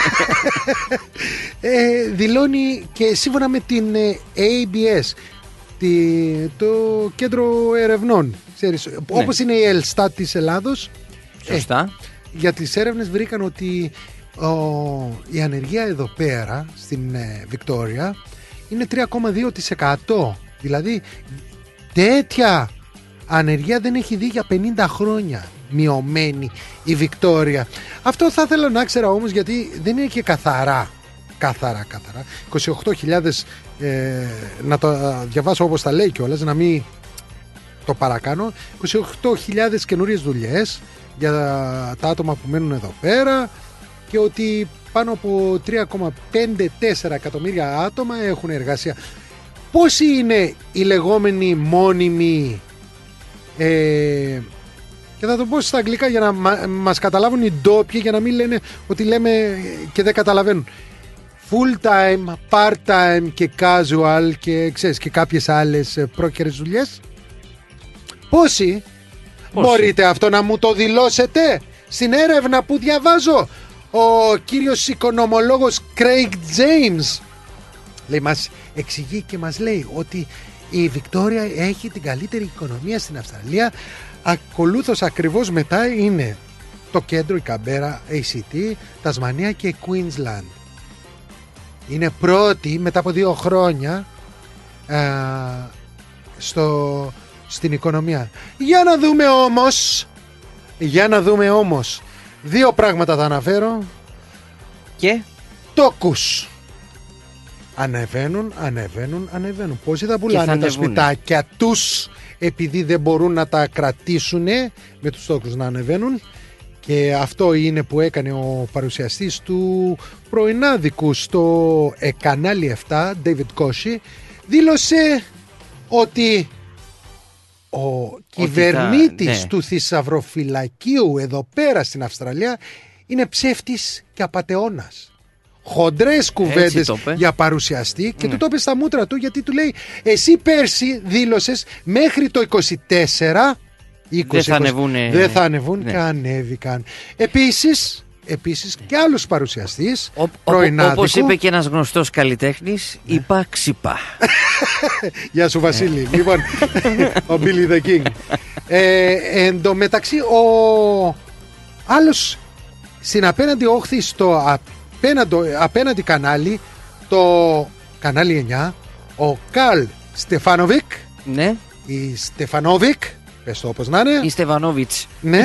ε, δηλώνει και σύμφωνα με την έι μπι ες, τη, το κέντρο ερευνών, ξέρεις, ναι. όπως είναι η Ελστάτ της Ελλάδος. Σωστά. Ε, για τις έρευνες βρήκαν ότι ο, η ανεργία εδώ πέρα στην ε, Βικτόρια είναι τρία κόμμα δύο τοις εκατό. Δηλαδή τέτοια ανεργία δεν έχει δει για πενήντα χρόνια μειωμένη η Βικτόρια. Αυτό θα ήθελα να ξέρω όμως, γιατί δεν είναι και καθαρά καθαρά καθαρά είκοσι οκτώ χιλιάδες, ε, να το διαβάσω όπως τα λέει κιόλας, να μην το παρακάνω. είκοσι οκτώ χιλιάδες καινούριες δουλειές για τα άτομα που μένουν εδώ πέρα, και ότι πάνω από τρία κόμμα πενήντα τέσσερα εκατομμύρια άτομα έχουν εργασία. Πόσοι είναι οι λεγόμενοι μόνιμοι, ε, και θα το πω στα αγγλικά για να μα, μας καταλάβουν οι ντόπιοι, για να μην λένε ότι λέμε και δεν καταλαβαίνουν. Full time, part time και casual και ξέρεις και κάποιες άλλες πρόκαιρες δουλειές. Πόσοι? Πόσοι? Μπορείτε αυτό να μου το δηλώσετε? Στην έρευνα που διαβάζω, ο κύριος οικονομολόγος Craig James λέει, μας εξηγεί και μας λέει ότι η Βικτόρια έχει την καλύτερη οικονομία στην Αυστραλία. Ακολούθως ακριβώς μετά είναι το κέντρο, η Καμπέρα, έι σι τι, Τασμανία και Queensland. Είναι πρώτη μετά από δύο χρόνια α, στο, στην οικονομία. Για να δούμε όμως, για να δούμε όμως, δύο πράγματα θα αναφέρω. Και τόκους. Ανεβαίνουν, ανεβαίνουν, ανεβαίνουν. Πόσοι θα πουλάνε τα σπιτάκια τους επειδή δεν μπορούν να τα κρατήσουν με τους τόκους να ανεβαίνουν. Και αυτό είναι που έκανε ο παρουσιαστής του πρωινάδικου στο ε, κανάλι επτά, David Koshy. Δήλωσε ότι ο ότι κυβερνήτης ναι. του θησαυροφυλακίου εδώ πέρα στην Αυστραλία είναι ψεύτης και απατεώνας. Χοντρές κουβέντες για παρουσιαστή και ναι. του το είπε στα μούτρα του, γιατί του λέει, εσύ πέρσι δήλωσες μέχρι το είκοσι τέσσερα είκοσι, δεν θα ανεβούν, δεν θα ανεβούν ναι. και ανέβηκαν. Επίσης, επίσης και άλλος παρουσιαστής πρωινάδικου, όπως είπε και ένας γνωστός καλλιτέχνης, ναι. είπα ξυπά. Γεια σου Βασίλη. Λοιπόν, ο Billy the King. ε, εν τω μεταξύ ο άλλος στην απέναντι όχθη στο απέναντι, απέναντι κανάλι, το κανάλι εννιά, ο Καρλ Στεφάνοβικ, ναι. η Στεφανόβικ, πες το όπως να είναι, η Στεφανόβιτς, ναι.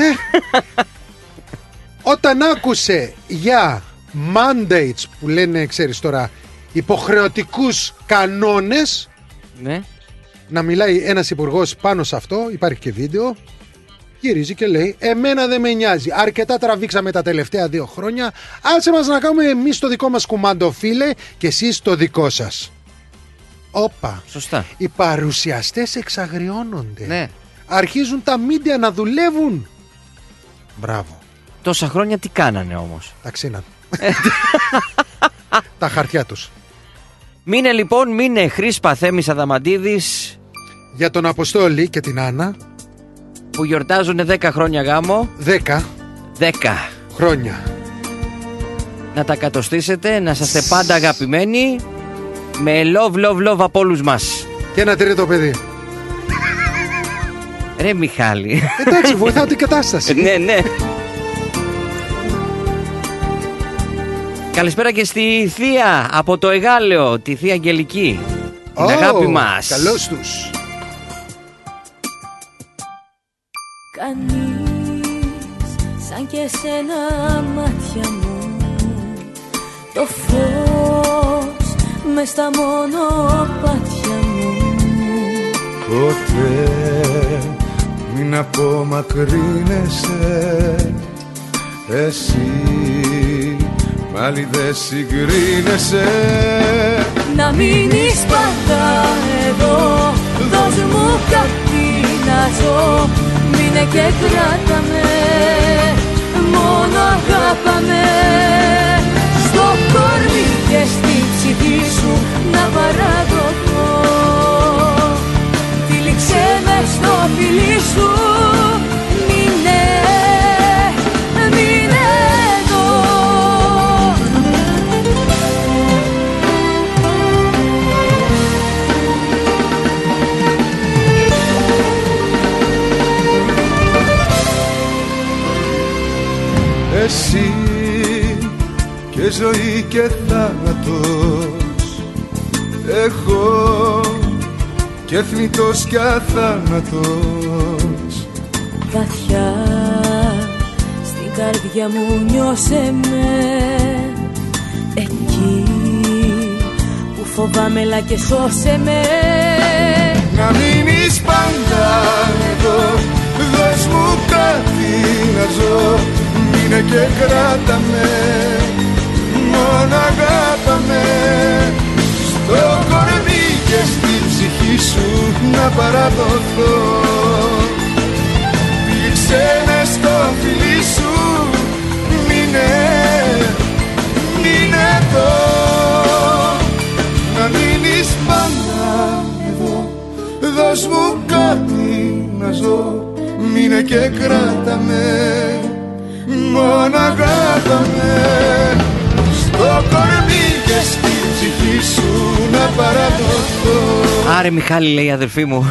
Όταν άκουσε για mandates που λένε, ξέρεις τώρα, υποχρεωτικούς κανόνες, ναι. να μιλάει ένας υπουργός πάνω σε αυτό, υπάρχει και βίντεο, γυρίζει και λέει, εμένα δεν με νοιάζει, αρκετά τραβήξαμε τα τελευταία δύο χρόνια, άσε μας να κάνουμε εμείς το δικό μας κουμάντο, φίλε, και εσείς το δικό σας. Όπα. Σωστά. Οι παρουσιαστές εξαγριώνονται. Ναι. Αρχίζουν τα μίντια να δουλεύουν. Μπράβο. Τόσα χρόνια τι κάνανε όμως? Τα ξύναν. Τα χαρτιά τους. Μείνε λοιπόν, μείνε Χρήσπα Θέμης Αδαμαντίδης. Για τον Αποστόλη και την Άννα, που γιορτάζουν δέκα χρόνια γάμο. Δέκα Δέκα χρόνια. Να τα κατοστήσετε, να είσαστε πάντα αγαπημένοι, με love love love από όλους μας. Και ένα τρίτο παιδί. Ρε Μιχάλη. Εντάξει, βοηθάω την κατάσταση. Ναι, ναι. Καλησπέρα και στη θεία από το Εγάλεο, τη θεία Αγγελική, την oh, αγάπη μας. Καλώς τους. Κανείς σαν και σένα μάτια μου, το φως μες στα μονοπάτια μου. Ποτέ μην απομακρύνεσαι, εσύ πάλι δεν συγκρίνεσαι. Να μείνεις πάντα εδώ, δώσ' μου κάτι να ζω. Μείνε και κράτα με, μόνο αγάπαμε. Στο κορμί και στη ψυχή σου να παραδοθώ. Τύλιξε με στο φιλί σου, μείνε, μείνε εδώ. Εσύ και ζωή και θάνατος, εγώ και θνητός και αθάνατος. Βαθιά στην καρδιά μου νιώσε με, εκεί που φοβάμαι λα και σώσε με. Να μείνεις πάντα εδώ, δώσ' μου κάτι να ζω. Μείνε και κράτα με, μόνο αγάπαμε. Στο κορμί και στη ψυχή σου να παραδοθώ. Τύλιξε με στο φιλί σου, μείνε, μείνε εδώ. Να μείνεις πάντα εδώ, δώσ' μου κάτι να να ζω, μείνε και κράτα με, μόνο αγάπα με. Στο κορμί και στη ψυχή σου να παραδοθώ. Άρε Μιχάλη, λέει η αδερφή μου.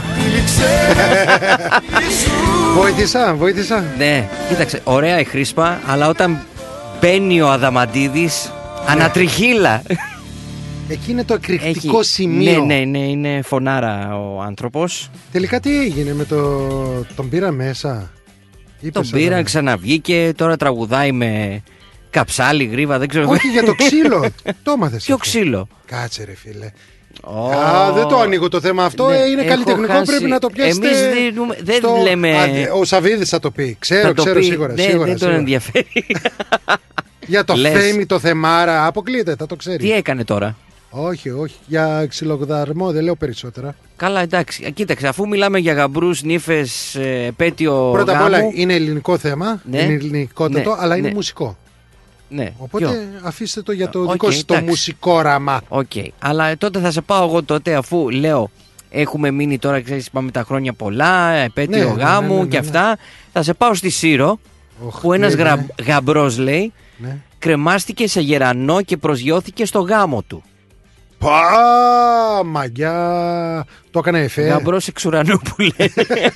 Βοήθησα, βοήθησα. Ναι, κοίταξε, ωραία η Χρήσπα, αλλά όταν μπαίνει ο Αδαμαντίδης, ανατριχύλα. Εκεί είναι το εκρηκτικό Έχει... σημείο. Ναι, ναι, ναι, είναι φωνάρα ο άνθρωπος. Τελικά τι έγινε με το... τον πήρα μέσα. Τον πήρα, ξαναβγήκε, τώρα τραγουδάει με καψάλι, γρίβα, δεν ξέρω. Όχι, για το ξύλο. Το έμαθες. Ποιο ξύλο? Κάτσε ρε φίλε. Oh. Α, δεν το ανοίγω το θέμα αυτό. Ναι, είναι καλλιτεχνικό, χάσει. Πρέπει να το πιάσετε. Εμείς δίνουμε, δεν στο... λέμε. Α, ο Σαββίδης θα το πει. Ξέρω, το ξέρω πει. σίγουρα. Ναι, σίγουρα δεν τον σίγουρα. ενδιαφέρει. Για το Λες. Θέμη, το Θεμάρα, αποκλείεται, θα το ξέρει. Τι έκανε τώρα? Όχι, όχι. Για ξυλοδαρμό δεν λέω περισσότερα. Καλά, εντάξει. Κοίταξε, αφού μιλάμε για γαμπρούς, νύφες, επέτειο. Πρώτα απ' όλα γάμου, είναι ελληνικό θέμα. Ναι. Είναι ελληνικότατο, Ναι, αλλά είναι ναι. μουσικό. Ναι. Οπότε Ποιο? αφήστε το για το Okay, δικό σας το εντάξει. μουσικόραμα. Οκ. Okay. Αλλά τότε θα σε πάω εγώ τότε, αφού λέω έχουμε μείνει τώρα, ξέρεις, πάμε τα χρόνια πολλά, επέτειο Ναι, ναι, γάμου ναι, ναι, ναι, και ναι. αυτά. Θα σε πάω στη Σύρο, Οχ, που ένας ναι, γρα... ναι. γαμπρός, λέει, Ναι. κρεμάστηκε σε γερανό και προσγειώθηκε στο γάμο του. Πα, μαγιά. Το έκανε εφέ. Γαμπρός εξ ουρανού που λέει.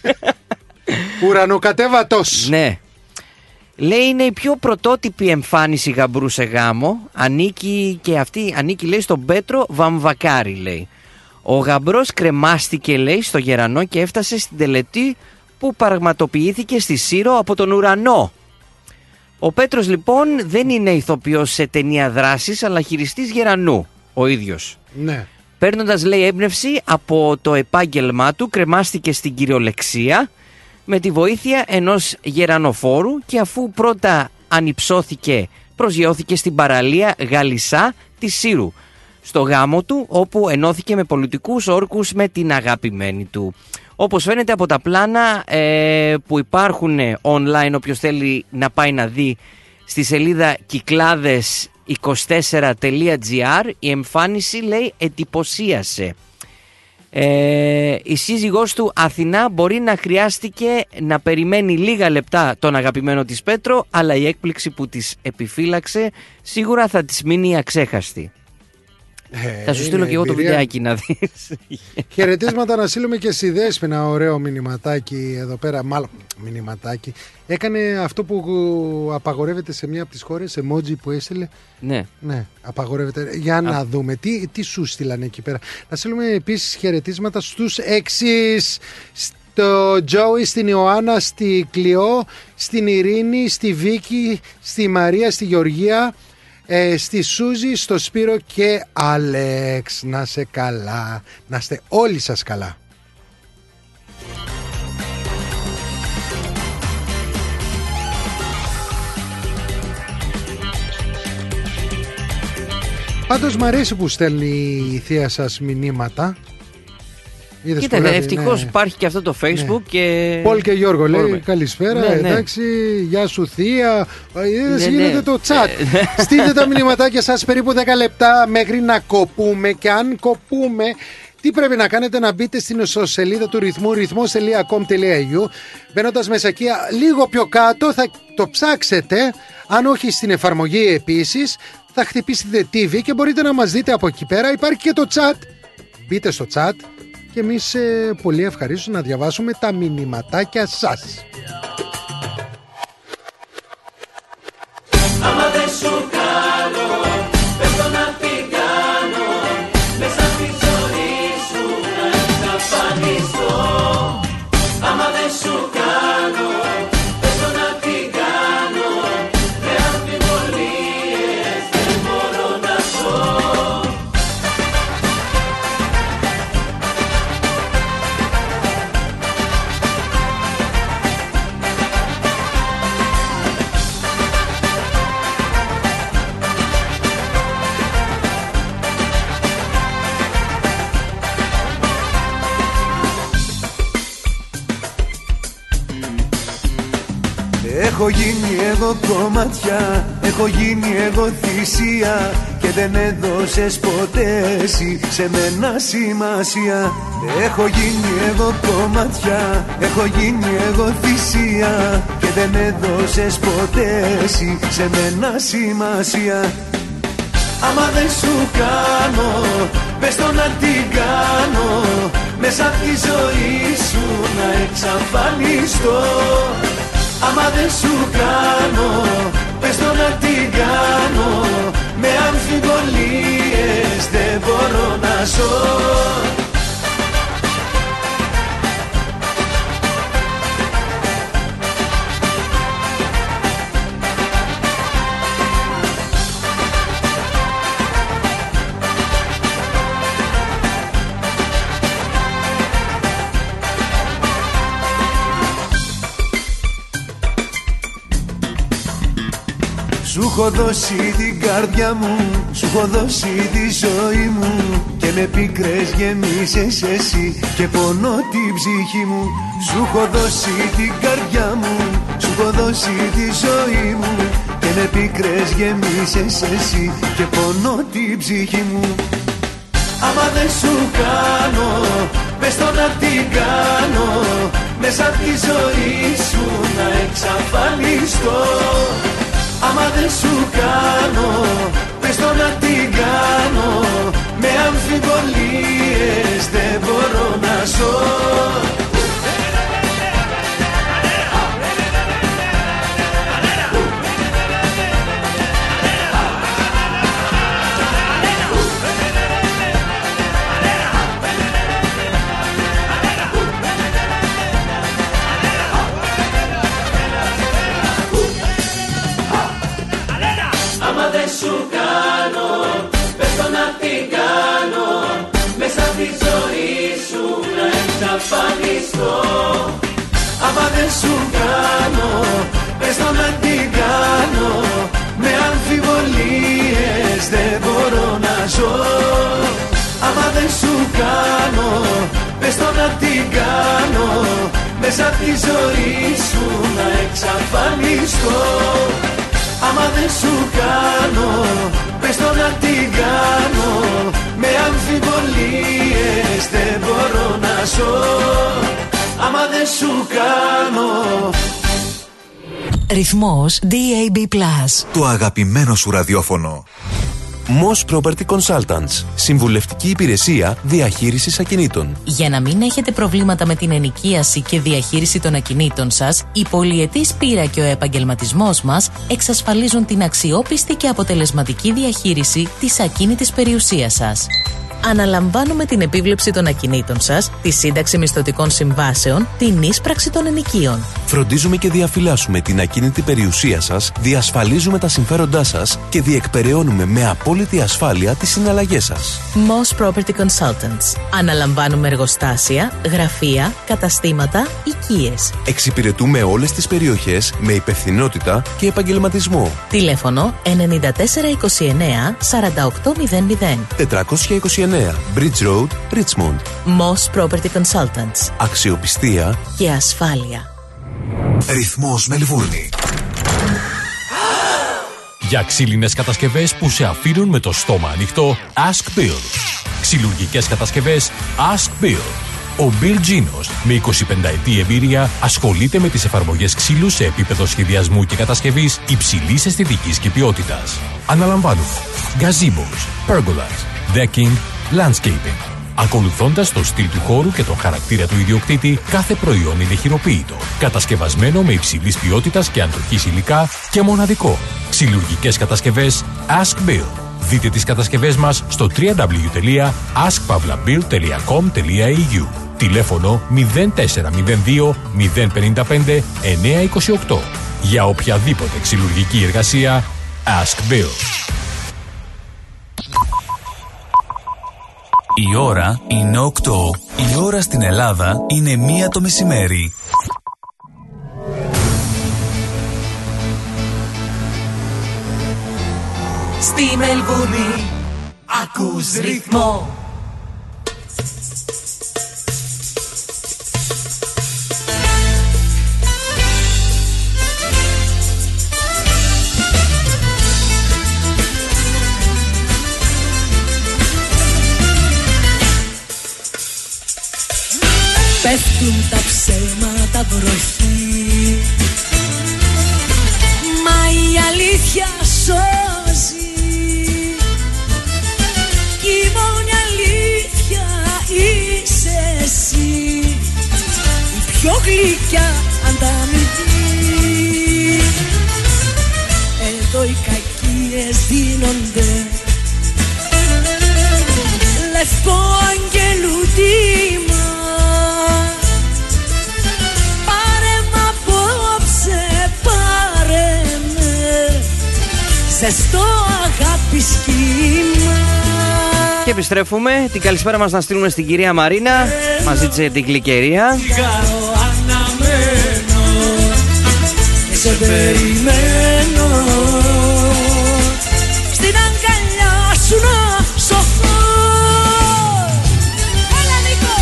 Ουρανοκατέβατος. Ναι. Λέει είναι η πιο πρωτότυπη εμφάνιση γαμπρού σε γάμο. Ανήκει και αυτή, ανήκει λέει στον Πέτρο Βαμβακάρη, λέει. Ο γαμπρός κρεμάστηκε, λέει, στο γερανό και έφτασε στην τελετή που πραγματοποιήθηκε στη Σύρο από τον ουρανό. Ο Πέτρος λοιπόν δεν είναι ηθοποιός σε ταινία δράσης, αλλά χειριστής γερανού ο ίδιος. Ναι. Παίρνοντας, λέει, έμπνευση από το επάγγελμά του, κρεμάστηκε στην κυριολεξία με τη βοήθεια ενός γερανοφόρου και αφού πρώτα ανυψώθηκε, προσγειώθηκε στην παραλία Γαλισσά της Σύρου, στο γάμο του, όπου ενώθηκε με πολιτικούς όρκους με την αγαπημένη του. Όπως φαίνεται από τα πλάνα ε, που υπάρχουν online, όποιος θέλει να πάει να δει στη σελίδα κυκλάδες είκοσι τέσσερα τελεία τζι άρ, η εμφάνιση, λέει, εντυπωσίασε. Ε, η σύζυγός του Αθηνά μπορεί να χρειάστηκε να περιμένει λίγα λεπτά τον αγαπημένο της Πέτρο, αλλά η έκπληξη που της επιφύλαξε σίγουρα θα της μείνει αξέχαστη. Ε, Θα σου στείλω και εγώ το εμπειρία. βιντεάκι να δεις. Χαιρετίσματα να στείλουμε και στη Δέσποινα. Ωραίο μηνυματάκι εδώ πέρα. Μάλλον μηνυματάκι. Έκανε αυτό που απαγορεύεται σε μια από τις χώρες. Emoji που έστειλε. Ναι. Ναι, απαγορεύεται. Για να Α. δούμε τι, τι σου στείλανε εκεί πέρα. Να στείλουμε επίσης χαιρετίσματα στους εξής. Στο Τζόι, στην Ιωάννα, στη Κλειό, στην Ειρήνη, στη Βίκη, στη Μαρία, στη Γεωργία, ε, στη Σούζη, στο Σπύρο και Άλεξ. Να σε καλά. Να είστε όλοι σας καλά. Πάντως μ' αρέσει που στέλνει η θεία σας μηνύματα. Είδες Κοίτα, που γράφει, ευτυχώς ναι. υπάρχει και αυτό το Facebook Ναι. και... Πολ και Γιώργο λέει Μπορούμε. καλησπέρα, Ναι, ναι. εντάξει, γεια σου θεία. Είδες, Ναι, γίνεται ναι. το chat. Στείλτε τα μηνυματάκια σας περίπου δέκα λεπτά μέχρι να κοπούμε, και αν κοπούμε, τι πρέπει να κάνετε? Να μπείτε στην ιστοσελίδα του ρυθμού ρυθμός τελεία κομ τελεία έι γιου. Μπαίνοντας μέσα εκεί λίγο πιο κάτω θα το ψάξετε. Αν όχι στην εφαρμογή επίσης, θα χτυπήσετε τι βι και μπορείτε να μας δείτε από εκεί πέρα. Υπάρχει και το chat. Μπείτε στο chat και εμείς ε, πολύ ευχαρίστως να διαβάσουμε τα μηνυματάκια σας. Άμα δεν σου κάνω, πες το να την κάνω, μέσα στη ζωή σου να εξαφανιστώ. Άμα δεν σου κάνω, πες το να την κάνω, με αμφιβολίες δεν μπορώ να ζω. Έχω γίνει εγώ κομμάτια, έχω γίνει εγώ θυσία και δεν έδωσες ποτέ εσύ σε μένα σημασία. Έχω γίνει εγώ κομμάτια, έχω γίνει εγώ θυσία και δεν έδωσες ποτέ εσύ σε μένα σημασία. Άμα δεν σου κάνω, πες το να την κάνω, μέσα απ' τη ζωή σου να εξαφανιστώ. Άμα δεν σου κάνω, πες το να την κάνω, με αμφιβολίες δεν μπορώ να ζω. Σου έχω δώσει την καρδιά μου, σου έχω δώσει τη ζωή μου και με πίκρες γεμίσες εσύ και πονώ την ψυχή μου. Σου έχω δώσει την καρδιά μου, σου έχω δώσει τη ζωή μου και με πίκρες γεμίσες εσύ και πονώ την ψυχή μου. Άμα δεν σου κάνω, πες το να την κάνω, μέσα απ' τη ζωή σου να εξαφανιστώ. Άμα δεν σου κάνω, πες το να την κάνω, με αμφιβολίες δεν μπορώ να ζω. Σου κάνω, πες το να την κάνω, μέσα απ' τη ζωή σου να εξαφανιστώ. Άμα δεν σου κάνω, πες το να την κάνω, με αμφιβολίες δεν μπορώ να ζω. Άμα δεν σου κάνω, πες το να την κάνω, μέσα απ' τη ζωή σου να εξαφανιστώ. Άμα δεν σου κάνω, πες το να την κάνω, με αμφιβολίες δεν μπορώ να ζω. Άμα δεν σου κάνω. Ρυθμός ντι έι μπι Plus. Το αγαπημένο σου ραδιόφωνο. Moss Property Consultants. Συμβουλευτική υπηρεσία διαχείρισης ακινήτων. Για να μην έχετε προβλήματα με την ενοικίαση και διαχείριση των ακινήτων σας, η πολυετής πείρα και ο επαγγελματισμός μας εξασφαλίζουν την αξιόπιστη και αποτελεσματική διαχείριση της ακίνητης περιουσίας σας. Αναλαμβάνουμε την επίβλεψη των ακινήτων σας, τη σύνταξη μισθωτικών συμβάσεων, την ίσπραξη των ενοικίων. Φροντίζουμε και διαφυλάσσουμε την ακίνητη περιουσία σας, διασφαλίζουμε τα συμφέροντά σας και διεκπεραιώνουμε με απόλυτη ασφάλεια τις συναλλαγές σας. Moss Property Consultants. Αναλαμβάνουμε εργοστάσια, γραφεία, καταστήματα, οικίες. Εξυπηρετούμε όλες τις περιοχές με υπευθυνότητα και επαγγελματισμό. Τηλέφωνο εννιά τέσσερα είκοσι εννέα σαράντα οκτώ μηδέν μηδέν. τετρακόσια είκοσι εννέα Bridge Road, Richmond. Moss Property Consultants. Αξιοπιστία και ασφάλεια. Ρυθμός Μελβούρνη. Για ξύλινες κατασκευές που σε αφήνουν με το στόμα ανοιχτό, Ask Bill. Ξυλουργικές κατασκευές Ask Bill. Ο Bill Genos, με εικοσιπενταετή εμπειρία, ασχολείται με τις εφαρμογές ξύλου σε επίπεδο σχεδιασμού και κατασκευής υψηλής αισθητικής και ποιότητας. Αναλαμβάνουμε gazebos, pergolas, decking, landscaping. Ακολουθώντας το στυλ του χώρου και τον χαρακτήρα του ιδιοκτήτη, κάθε προϊόν είναι χειροποίητο, κατασκευασμένο με υψηλής ποιότητας και αντοχής υλικά και μοναδικό. Ξυλουργικές κατασκευές Ask Bill. Δείτε τις κατασκευές μας στο double-u double-u double-u τελεία ask pavlabill τελεία com τελεία a u. Τηλέφωνο μηδέν τέσσερα μηδέν δύο μηδέν πέντε πέντε εννιά είκοσι οκτώ. Για οποιαδήποτε ξυλουργική εργασία, Ask Bill. Η ώρα είναι οκτώ. Η ώρα στην Ελλάδα είναι μία το μεσημέρι. Στη Μελβούνι ακούς ρυθμό. γίνουν τα ψέματα βροχή. Μα η αλήθεια σώζει κι η μόνη αλήθεια είσαι εσύ, η πιο γλυκιά ανταμοιβή. Εδώ οι κακίες δίνονται λευκό αγγελούδημα. Πάρε μ' απόψε, πάρε με, ζεστό αγάπη σχήμα. Και επιστρέφουμε. Την καλησπέρα μας να στείλουμε στην κυρία Μαρίνα. Μας ζήτησε την γλυκερία. Και σε περιμένω στην αγκαλιά σου να σωθώ. Έλα Νίκο!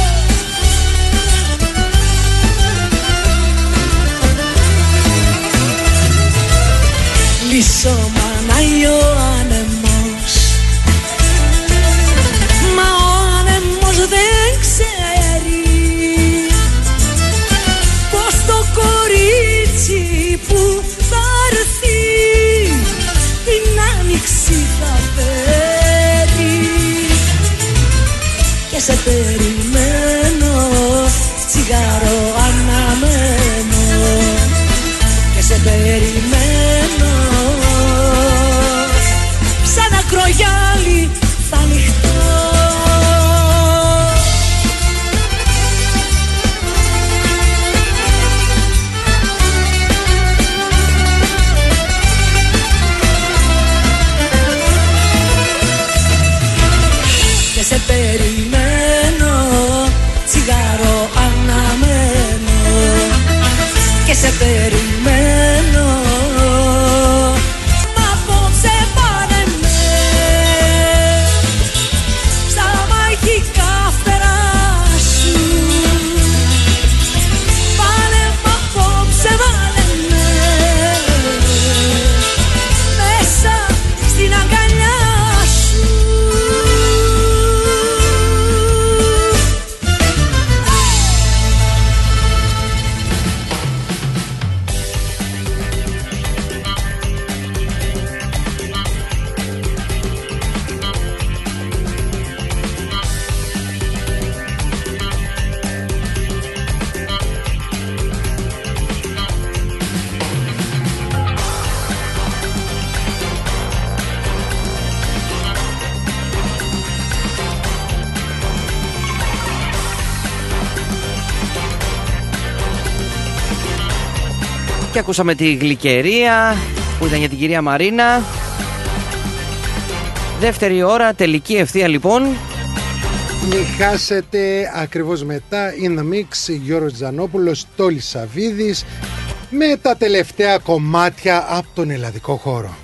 Λύσω μάνα ο άνεμος, μα ο άνεμος δεν ξέρει πως το κορίτσι που θα έρθει την άνοιξη θα φέρει. Και σε περιμένω, τσιγάρο αναμένω. Και σε περιμένω, σαν ακρογιάλι θα ανοιχτώ. Και σε περιμένω, τσιγάρο αναμένω. Και σε περιμένω, μα απόψε πάρε με στα μαγικά φτερά σου. Πάρε μ' απόψε, βάλε με μέσα στην αγκαλιά σου. Και ακούσαμε τη γλυκερία που ήταν για την κυρία Μαρίνα. Δεύτερη ώρα, τελική ευθεία λοιπόν. Μην χάσετε ακριβώς μετά In The Mix, Γιώργος Τζανόπουλος, Τόλης Σαβίδης, με τα τελευταία κομμάτια από τον ελλαδικό χώρο.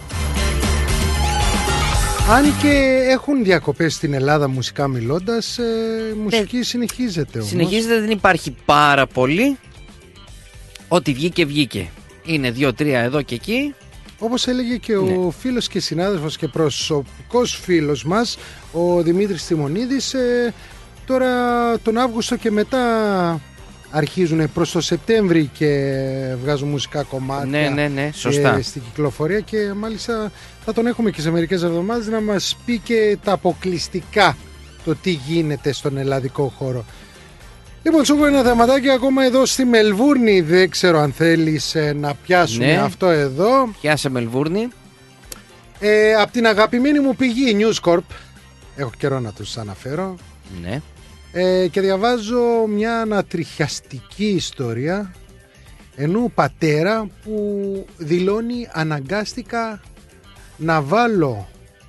Αν και έχουν διακοπές στην Ελλάδα μουσικά μιλώντας, ε, μουσική ε, συνεχίζεται όμως. Συνεχίζεται, δεν υπάρχει πάρα πολύ. Ό,τι βγήκε βγήκε. Είναι δύο-τρία εδώ και εκεί. Όπως έλεγε και ναι. ο φίλος και συνάδελφος και προσωπικός φίλος μας, ο Δημήτρης Τιμονίδης, ε, τώρα τον Αύγουστο και μετά αρχίζουν προς το Σεπτέμβρη και βγάζουν μουσικά κομμάτια. Ναι, ναι, ναι, σωστά. Ε, στην κυκλοφορία και μάλιστα θα τον έχουμε και σε μερικές εβδομάδες να μας πει και τα αποκλειστικά, το τι γίνεται στον ελλαδικό χώρο. Λοιπόν, σου έχω ένα θεματάκι ακόμα εδώ στη Μελβούρνη. Δεν ξέρω αν θέλεις ε, να πιάσουμε ναι. αυτό εδώ. Πιάσε Μελβούρνη. Ε, από την αγαπημένη μου πηγή News Corp. Έχω καιρό να τους αναφέρω. Ναι. Ε, και διαβάζω μια ανατριχιαστική ιστορία ενού πατέρα που δηλώνει αναγκάστηκα να βάλω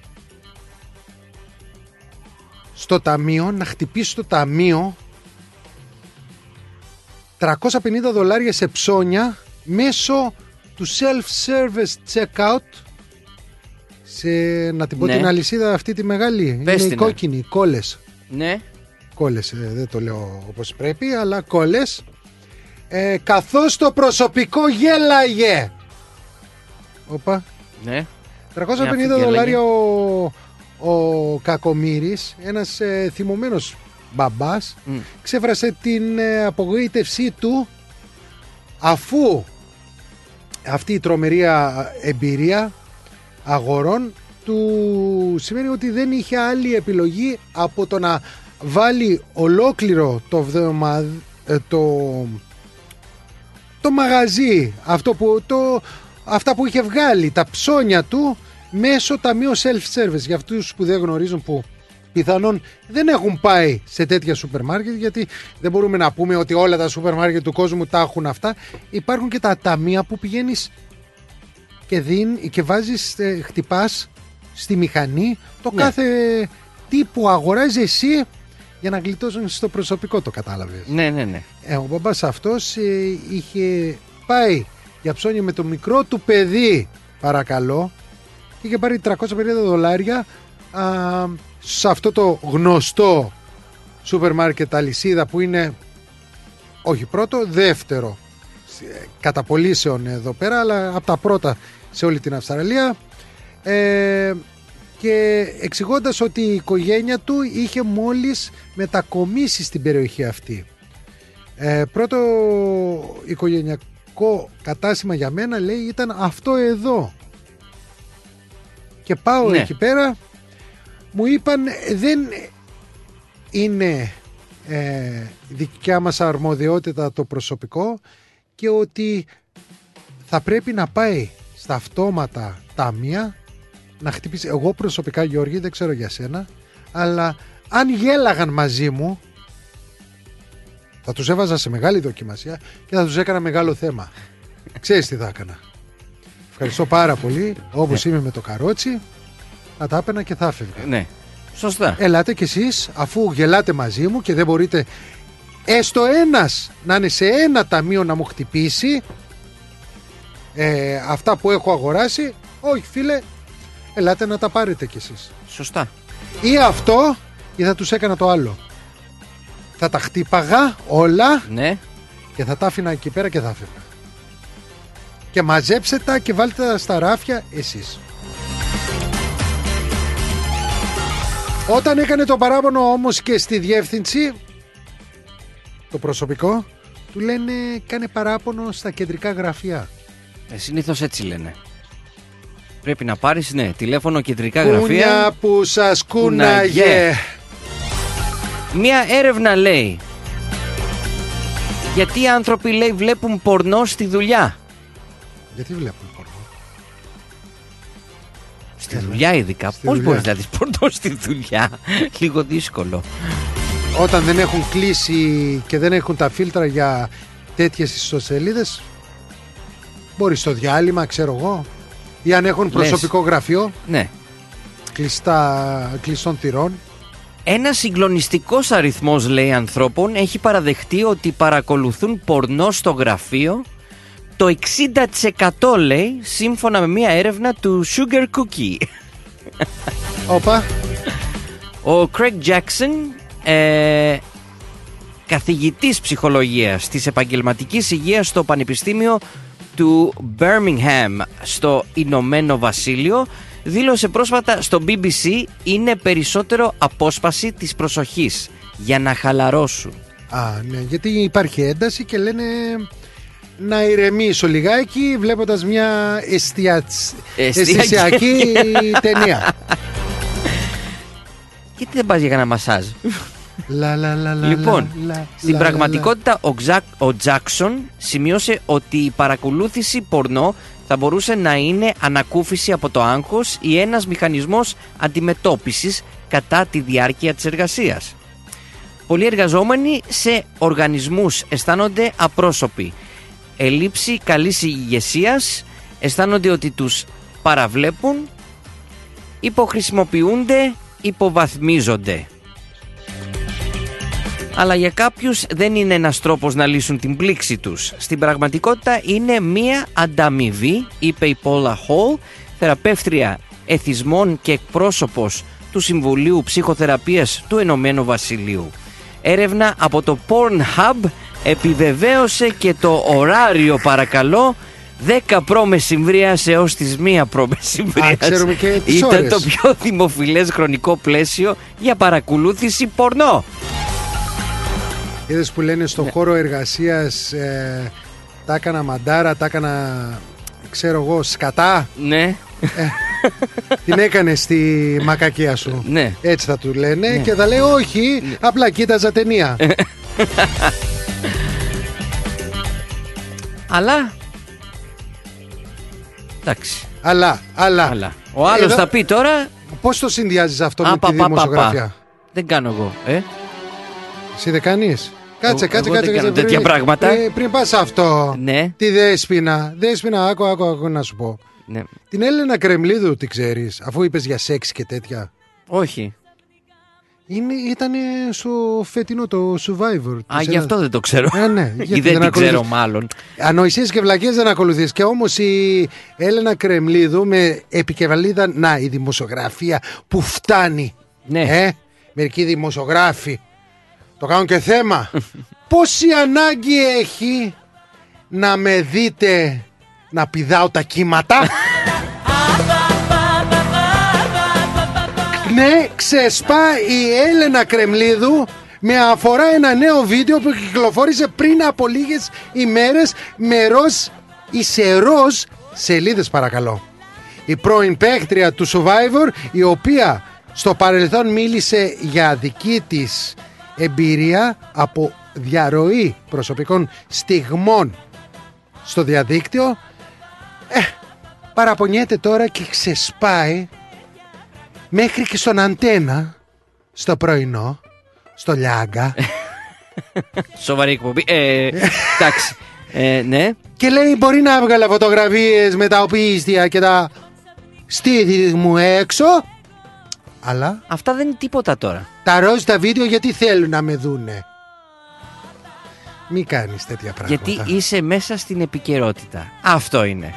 στο ταμείο, να χτυπήσω το ταμείο τριακόσια πενήντα δολάρια σε ψώνια μέσω του self-service checkout σε, να την πω ναι. την αλυσίδα αυτή τη μεγάλη. Πες είναι η κόκκινη, οι κόλλες. Ναι. Κόλλες, ε, δεν το λέω όπως πρέπει, αλλά κόλλες. Ε, καθώς το προσωπικό γέλαγε. Όπα. Ναι. τριακόσια πενήντα δολάρια ο, ο Κακομοίρης, ένας ε, θυμωμένος μπαμπάς, Mm. ξέφρασε την ε, απογοήτευσή του αφού αυτή η τρομερή εμπειρία αγορών του σημαίνει ότι δεν είχε άλλη επιλογή από το να βάλει ολόκληρο το, βδομα, το, το μαγαζί, αυτό που, το, αυτά που είχε βγάλει, τα ψώνια του, μέσω ταμείου self-service. Για αυτούς που δεν γνωρίζουν, που πιθανόν δεν έχουν πάει σε τέτοια σούπερ μάρκετ, γιατί δεν μπορούμε να πούμε ότι όλα τα σούπερ μάρκετ του κόσμου τα έχουν αυτά. Υπάρχουν και τα ταμεία που πηγαίνεις και, δίν, και βάζεις, χτυπάς στη μηχανή το ναι. κάθε τι που αγοράζει εσύ για να γλιτώσουν στο προσωπικό, το κατάλαβες. Ναι, ναι, ναι. Ε, ο μπαμπάς αυτός ε, είχε πάει για ψώνια με το μικρό του παιδί, παρακαλώ, και είχε πάρει τριακόσια πενήντα δολάρια α, σε αυτό το γνωστό σούπερ μάρκετ αλυσίδα που είναι όχι πρώτο, δεύτερο κατά πωλήσεων εδώ πέρα, αλλά από τα πρώτα σε όλη την Αυστραλία, ε, και εξηγώντας ότι η οικογένεια του είχε μόλις μετακομίσει στην περιοχή αυτή. Ε, πρώτο οικογενειακό κατάστημα για μένα, λέει, ήταν αυτό εδώ. Και πάω ναι. εκεί πέρα, μου είπαν δεν είναι ε, δικιά μας αρμοδιότητα το προσωπικό και ότι θα πρέπει να πάει στα αυτόματα ταμεία να χτυπήσει. Εγώ προσωπικά, Γιώργη, δεν ξέρω για σένα, αλλά αν γέλαγαν μαζί μου θα τους έβαζα σε μεγάλη δοκιμασία και θα τους έκανα μεγάλο θέμα. Ξέρεις τι θα έκανα? Ευχαριστώ πάρα πολύ, όπως είμαι με το καρότσι, θα τα έπαινα και θα έφευγα. Ναι, σωστά. Ελάτε κι εσείς, αφού γελάτε μαζί μου και δεν μπορείτε έστω ένας να είναι σε ένα ταμείο να μου χτυπήσει ε, αυτά που έχω αγοράσει. Όχι φίλε, ελάτε να τα πάρετε κι εσείς. Σωστά. Ή αυτό ή θα τους έκανα το άλλο. Θα τα χτύπαγα όλα, ναι, και θα τα άφηνα εκεί πέρα και θα έφευγα. Και μαζέψτε τα και βάλτε τα στα ράφια εσείς. Όταν έκανε το παράπονο όμως και στη διεύθυνση, το προσωπικό του λένε κάνε παράπονο στα κεντρικά γραφεία. Ε, συνήθως έτσι λένε. Πρέπει να πάρεις, ναι, τηλέφωνο κεντρικά Κούνια γραφεία. Κούνια που σας κούναγε. Μία έρευνα λέει γιατί οι άνθρωποι, λέει, βλέπουν πορνό στη δουλειά. Γιατί βλέπουν πορνό? Στη δουλειά ειδικά. Στη Πώς δουλειά. μπορείς να δεις πορνό στη δουλειά? Λίγο δύσκολο. Όταν δεν έχουν κλείσει και δεν έχουν τα φίλτρα για τέτοιες ιστοσελίδες, μπορεί στο διάλειμμα, ξέρω εγώ, ή αν έχουν προσωπικό Λες. γραφείο, ναι, κλειστά, κλειστών θυρών. Ένα συγκλονιστικός αριθμός, λέει, ανθρώπων έχει παραδεχτεί ότι παρακολουθούν πορνό στο γραφείο. Το εξήντα τοις εκατό, λέει, σύμφωνα με μια έρευνα του Sugar Cookie. Όπα. Ο Craig Jackson, ε, καθηγητής ψυχολογίας της επαγγελματικής υγείας στο Πανεπιστήμιο του Birmingham στο Ηνωμένο Βασίλειο, δήλωσε πρόσφατα στο μπι μπι σι είναι περισσότερο απόσπαση της προσοχής για να χαλαρώσουν. Α, ναι, γιατί υπάρχει ένταση και λένε να ηρεμήσω λιγάκι βλέποντας μια εστιατς... αισθησιακή ταινία. Και τι δεν πας για κανένα μασάζ? Λα, λα, λα, λα, λοιπόν, λα, στην λα, πραγματικότητα ο, Τζακ, ο Τζάκσον σημείωσε ότι η παρακολούθηση πορνό θα μπορούσε να είναι ανακούφιση από το άγχος ή ένας μηχανισμός αντιμετώπισης κατά τη διάρκεια της εργασίας. Πολλοί εργαζόμενοι σε οργανισμούς αισθάνονται απρόσωποι. Ελλείψη καλής ηγεσίας, αισθάνονται ότι τους παραβλέπουν, υποχρησιμοποιούνται, υποβαθμίζονται. Αλλά για κάποιους δεν είναι ένας τρόπος να λύσουν την πλήξη τους. Στην πραγματικότητα είναι μία ανταμοιβή, είπε η Paula Hall, θεραπεύτρια εθισμών και εκπρόσωπος του Συμβουλίου Ψυχοθεραπείας του Ενωμένου Βασιλείου. Έρευνα από το Pornhub επιβεβαίωσε και το ωράριο, παρακαλώ, δέκα προ-μεσημβρίας έως τις μία προ-μεσημβρίας. Ήταν ώρες. Το πιο δημοφιλές χρονικό πλαίσιο για παρακολούθηση πορνό. Είδες που λένε στον ναι. χώρο εργασίας ε, τα έκανα μαντάρα, τα έκανα ξέρω εγώ σκατά. Ναι. Ε, την έκανε στη μακακία σου. Ναι. Έτσι θα του λένε ναι. και θα λέει όχι, ναι. απλά κοίταζα ταινία. Αλλά εντάξει. Αλλά, αλλά, αλλά. Ο άλλος Εδώ... θα πει τώρα. Πώς το συνδυάζεις αυτό α, με πα, τη πα, δημοσιογραφία? πα, πα. Δεν κάνω εγώ ε? Εσύ δεν κάνεις? Κάτσε, κάτσε, εγώ κάτσε. Δεν κάνω πριν, τέτοια πράγματα. Πριν, πριν πας αυτό. Ναι. Τη Δέσποινα. Δέσποινα, άκου, άκου, άκου να σου πω. Ναι. Την Έλενα Κρεμλίδου τη ξέρεις, αφού είπες για σεξ και τέτοια? Όχι. Είναι, ήτανε στο φετινό το Survivor. Α, γι' αυτό δεν το ξέρω. Α, ναι, ή δεν την ξέρω μάλλον. Ανοησίες και βλακίες δεν ακολουθείς. Και όμως η Έλενα Κρεμλίδου με επικεφαλίδα, να, η δημοσιογραφία που φτάνει. Ναι. Ε, μερικοί δημοσιογράφοι το κάνουν και θέμα. Πόση ανάγκη έχει να με δείτε να πηδάω τα κύματα? Ναι, ξεσπά η Έλενα Κρεμλίδου με αφορά ένα νέο βίντεο που κυκλοφόρησε πριν από λίγες ημέρες με ροζ ή σε ροζ σελίδες, παρακαλώ. Η πρώην παίκτρια του Survivor, η οποία στο παρελθόν μίλησε για δική της εμπειρία από διαρροή προσωπικών στιγμών στο διαδίκτυο, ε, παραπονιέται τώρα και ξεσπάει μέχρι και στον Αντένα, στο πρωινό, στο Λιάγκα. Σοβαρή εκπομπή. Ε, εντάξει. Ε, ναι. Και λέει μπορεί να έβγαλε φωτογραφίες με τα οπίστια και τα στήθη μου έξω, αλλά αυτά δεν είναι τίποτα τώρα. Τα ροζ τα βίντεο γιατί θέλουν να με δούνε. Μη κάνεις τέτοια πράγματα. Γιατί είσαι μέσα στην επικαιρότητα. Αυτό είναι.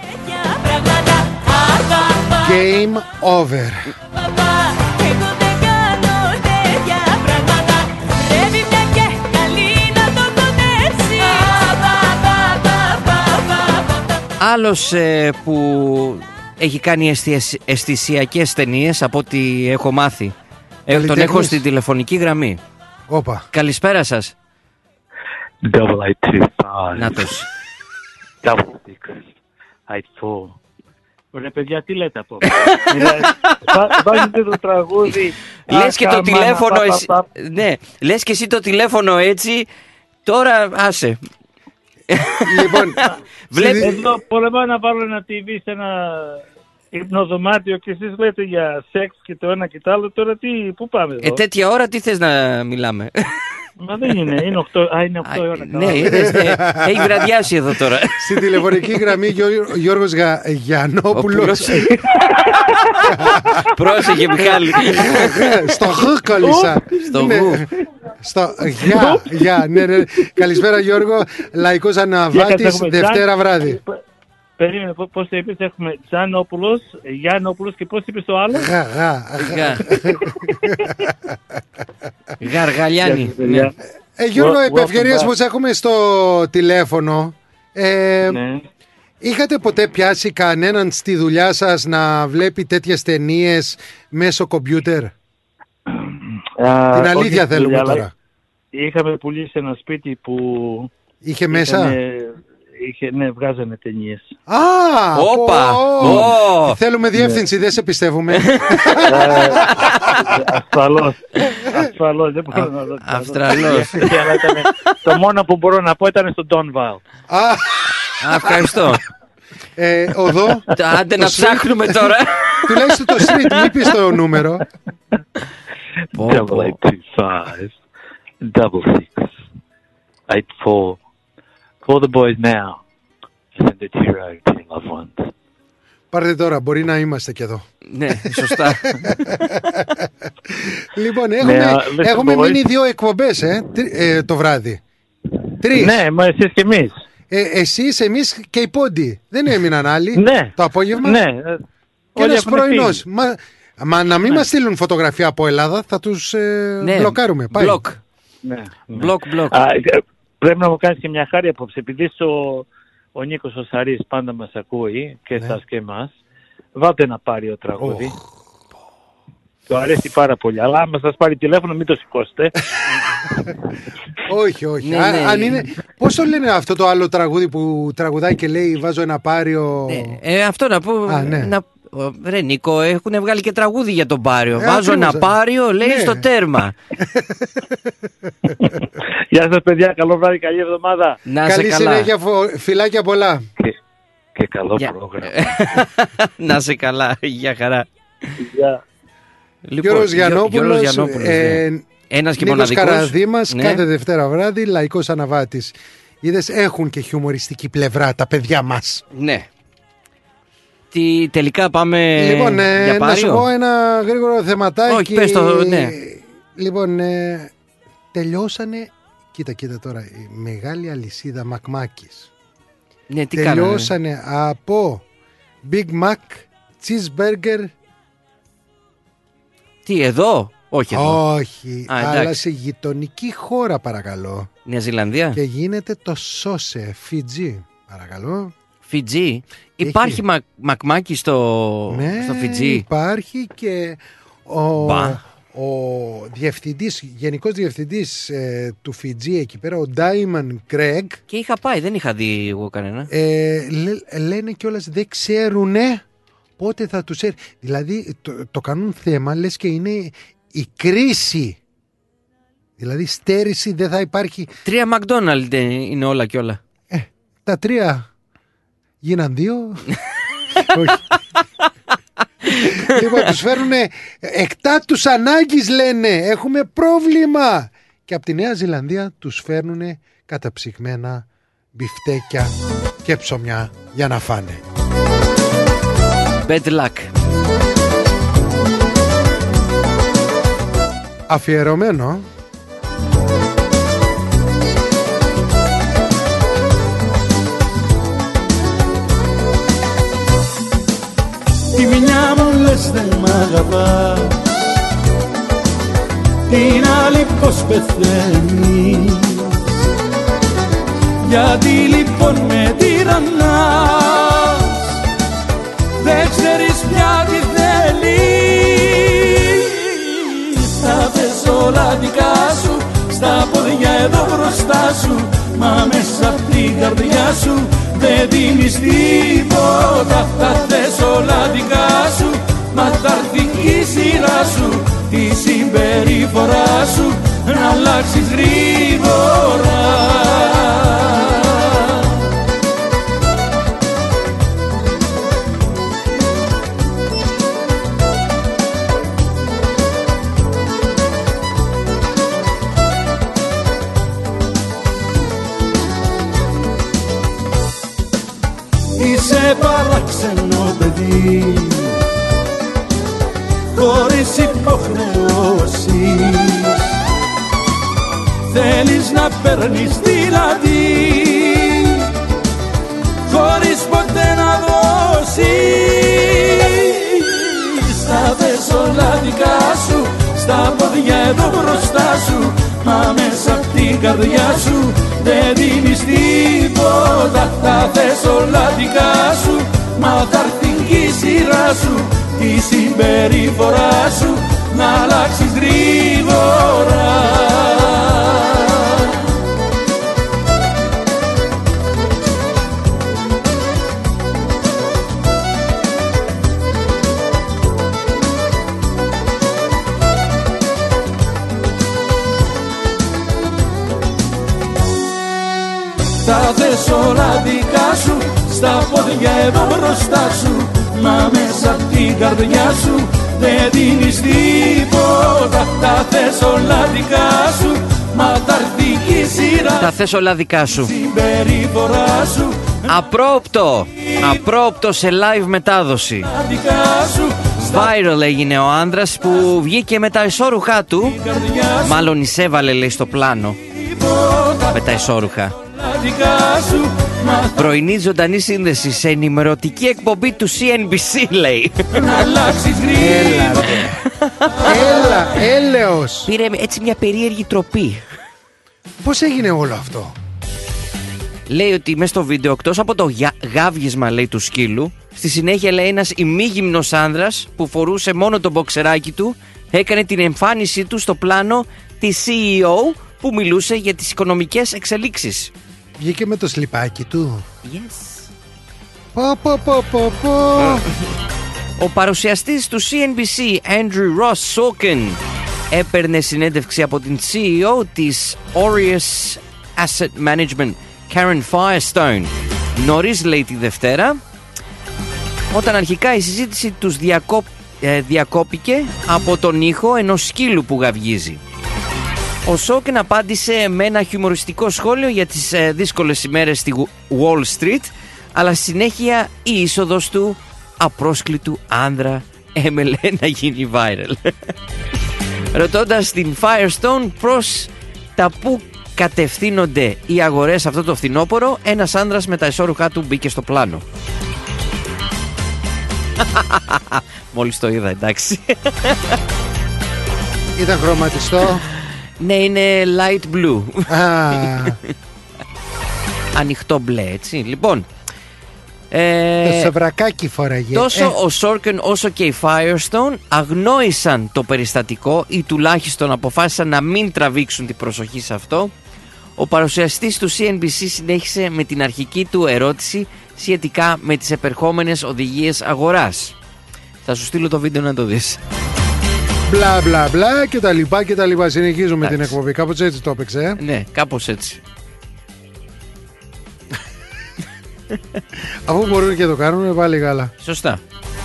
Game over. Άλλος ε, που έχει κάνει αισθησ... αισθησιακές ταινίες από ό,τι έχω μάθει. Ε, τον έχω στην τηλεφωνική γραμμή. Όπα. Καλησπέρα σας. Double eight two five. Νάτος. Double six eight four. Ωραία παιδιά, τι λέτε από βάζετε το τραγούδι. Λες και το τηλέφωνο εσύ... Ναι, λες και εσύ το τηλέφωνο έτσι. Τώρα άσε. Λοιπόν, εδώ πολεμάω να βάλω ένα τι βι σε ένα υπνοδωμάτιο και εσείς λέτε για σεξ και το ένα και το άλλο. Τώρα τι, πού πάμε εδώ? Ε, τέτοια ώρα τι θες να μιλάμε? Μα δεν είναι, είναι οκτώ, α, είναι οκτώ ώρα. Ναι, είδες, ναι, έχει βραδιάσει εδώ τώρα. Στην τηλεφωνική γραμμή Γιώργος Γα... Γιαννόπουλος. Πρόσεχε Μιχάλη. Στο γ κόλλησα. Στο γ. Στο γεια, γεια, ναι, ναι. Καλησπέρα Γιώργο, Λαϊκός Αναβάτης, Δευτέρα βράδυ. Περίμενε, πώς το είπες, έχουμε Τζανόπουλος, Γιάννοπουλος και πώς είπες το άλλο? Γα, γα, γα. Γαργαλιάνη. Ε, Γιώργο, επ' ευκαιρίας που έχουμε στο τηλέφωνο, ε, ναι. είχατε ποτέ πιάσει κανέναν στη δουλειά σας να βλέπει τέτοιες ταινίες μέσω κομπιούτερ? Την αλήθεια θέλουμε δουλειά, τώρα. Είχαμε πουλήσει ένα σπίτι που είχε μέσα. Είχε, ναι, βγάζανε ταινίες. Α, όπα! Oh. Oh. Θέλουμε διεύθυνση, ναι. Δεν σε πιστεύουμε. Ασφαλώς. Ασφαλώς, δεν μπορώ να δω. Αυστραλός. Το μόνο που μπορώ να πω ήταν στο Donval. Ευχαριστώ. Ε, οδό. Άντε να ψάχνουμε τώρα. Τουλάχιστον το street, μην πεις το νούμερο. Double eight two five, double six, eight four. For the boys now, send it to your own loved ones. Πάρτε τώρα, μπορεί να είμαστε και εδώ. Ναι, σωστά. Λοιπόν, έχουμε, ναι, έχουμε μείνει δύο εκπομπές ε, ε, το βράδυ. Τρεις. Ναι, μα εσείς και εμείς. Ε, εσείς, εμείς και οι Πόντι. Δεν έμειναν άλλοι. Ναι. Το απόγευμα. Ναι. Και ένας πρωινός. Μα, μα να μην ναι. μας στείλουν φωτογραφία από Ελλάδα, θα τους ε, ναι. μπλοκάρουμε. Πάει. Μπλοκ. Ναι, ναι. Μπλοκ, μπλοκ. Α, πρέπει να μου κάνεις και μια χάρη απόψε, επειδή ο, ο Νίκος ο Σαρής πάντα μας ακούει και εσάς ναι. και εμάς. Βάλτε ένα πάριο τραγούδι. Oh. Το αρέσει πάρα πολύ, αλλά άμα σας πάρει τηλέφωνο μην το σηκώσετε. Όχι, όχι. Ναι, Α, ναι. αν είναι... Πώς το λένε αυτό το άλλο τραγούδι που τραγουδάει και λέει βάζω ένα πάριο. Ναι, ε, αυτό να πω. Α, ναι. να... Ρε Νίκο, έχουν βγάλει και τραγούδι για τον πάριο. Ε, Βάζω ακριβώς. ένα πάριο, λέει, Ναι. στο τέρμα. Γεια σας παιδιά, καλό βράδυ, καλή εβδομάδα. Να σε Καλή καλά. συνέχεια, φο- φιλάκια πολλά. Και, και καλό Γεια. πρόγραμμα. Να σε καλά, για χαρά. Γεια. Λοιπόν, Γιώργος Γιώ- Γιαννόπουλος, Γιώργος Γιαννόπουλος, ε, ναι. Ένας και Νίκος μοναδικός. Καραδήμας, Ναι. κάθε Δευτέρα βράδυ, Λαϊκός Αναβάτης. Είδες, έχουν και χιουμοριστική πλευρά τα παιδιά μας. Ναι. Τι, τελικά πάμε Λοιπόν, ε, για να σου πάριο. πω ένα γρήγορο θεματάκι. Όχι, πες το, ναι. Λοιπόν, ε, τελειώσανε, κοίτα, κοίτα τώρα, η μεγάλη αλυσίδα Μακμάκης. Ναι, τι κάνανε. Τελειώσανε από Big Mac, Cheeseburger. Τι, εδώ? Όχι εδώ. Όχι, Α, αλλά εντάξει. σε γειτονική χώρα παρακαλώ. Νέα Ζηλανδία. Και γίνεται το σώσε, Φιτζή, παρακαλώ. Φιτζή. Έχει. Υπάρχει μα, μακμάκι στο, Ναι, στο Φιτζή. υπάρχει και ο, Μπα. ο διευθυντής, γενικός διευθυντής ε, του Φιτζή εκεί πέρα, ο Ντάιμαν Κρέγκ, Και είχα πάει, δεν είχα δει εγώ κανένα. ε, λέ- λένε κιόλας δεν ξέρουνε πότε θα τους έρθει. Δηλαδή το, το κάνουν θέμα, λες και είναι η κρίση. Δηλαδή στέρηση δεν θα υπάρχει. Τρία McDonald's είναι όλα κι όλα. Ε, τα τρία γίναν δύο. Όχι. Λοιπόν, τους φέρουν εκτά τους ανάγκης, λένε. Έχουμε πρόβλημα. Και από τη Νέα Ζηλανδία τους φέρνουν καταψυγμένα μπιφτέκια και ψωμιά για να φάνε. Bad luck. Αφιερωμένο Τη μια μου λες δεν μ' αγαπά, την άλλη πως πεθαίνεις. Γιατί λοιπόν με τυραννάς, δεν ξέρεις πια τι θέλεις. Τα θες όλα δικά σου, στα πόδια εδώ μπροστά σου, μα μέσα απ' την καρδιά σου δεν δίνεις τίποτα. Τα θες όλα δικά σου, μα θα έρθει η σειρά σου, τη συμπεριφορά σου να αλλάξεις γρήγορα. Είσαι παράξενο παιδί, χωρίς υποχρεώσεις. Θέλεις να παίρνεις δηλαδή, χωρίς ποτέ να δώσεις. Τα θες όλα δικά σου, στα πόδια εδώ μπροστά σου, μα μέσα απ' την καρδιά σου δεν δίνεις τίποτα. Τα θες όλα δικά σου, μα θα έρθει η σειρά σου, τη συμπεριφορά σου να αλλάξεις γρήγορα. Τα θες όλα δικά σου, στα πόδια εδώ μπροστά σου, μα μέσα απ' την καρδιά σου δεν δίνεις τίποτα. Τα θες όλα δικά σου, μα θα έρθει η σειρά. Τα θες όλα δικά σου. Συμπεριφορά σου Απρόπτο. Απρόπτο σε live μετάδοση. δικά σου, Viral έγινε ο άνδρας που βγήκε με τα ισόρουχά του. Μάλλον εισέβαλε, λέει, στο πλάνο με τα ισόρουχα. δικά σου, μα Πρωινή ζωντανή σύνδεση σε ενημερωτική εκπομπή του σι εν μπι σι, λέει. να αλλάξεις γρήγορα. Έλα, έλεος. Πήρε έτσι μια περίεργη τροπή. Πώς έγινε όλο αυτό? Λέει ότι μέσα στο βίντεο, εκτός από το για- γάβγισμα, λέει, του σκύλου, στη συνέχεια, λέει, ένας ημίγυμνος άνδρας που φορούσε μόνο το μποξεράκι του έκανε την εμφάνισή του στο πλάνο της σι ι ο που μιλούσε για τις οικονομικές εξελίξεις. Βγήκε με το σλιπάκι του. Yes. Πω, πω, πω, πω, πω. Ο παρουσιαστής του σι εν μπι σι, Andrew Ross Sorkin, έπαιρνε συνέντευξη από την σι ι ο της Aureus Asset Management, Karen Firestone, νωρίς, λέει, τη Δευτέρα, όταν αρχικά η συζήτηση τους διακόπ, ε, διακόπηκε από τον ήχο ενός σκύλου που γαυγίζει. Ο Σόκεν απάντησε με ένα χιουμοριστικό σχόλιο για τις ε, δύσκολες ημέρες στη Wall Street, αλλά συνέχεια η είσοδος του απρόσκλητου άνδρα έμελε να γίνει viral. Ρωτώντας την Firestone προς τα που κατευθύνονται οι αγορές αυτό το φθινόπωρο, ένας άνδρας με τα εσώρουχά του μπήκε στο πλάνο. Μόλις το είδα, εντάξει. Ήταν χρωματιστό. Ναι, είναι light blue. Ανοιχτό μπλε, έτσι. Λοιπόν, ε, το σεβρακάκι φοράγε. Τόσο ε. ο Sorkin όσο και η Firestone αγνόησαν το περιστατικό ή τουλάχιστον αποφάσισαν να μην τραβήξουν την προσοχή σε αυτό. Ο παρουσιαστής του σι εν μπι σι συνέχισε με την αρχική του ερώτηση σχετικά με τις επερχόμενες οδηγίες αγοράς. Θα σου στείλω το βίντεο να το δεις. Μπλα μπλα μπλα και τα λοιπά και τα λοιπά. Συνεχίζουμε την εκπομπή. Κάπως έτσι το έπαιξε, ε? Ναι, κάπως έτσι. Αφού μπορούν και το κάνουν, πάλι καλά. Σωστά.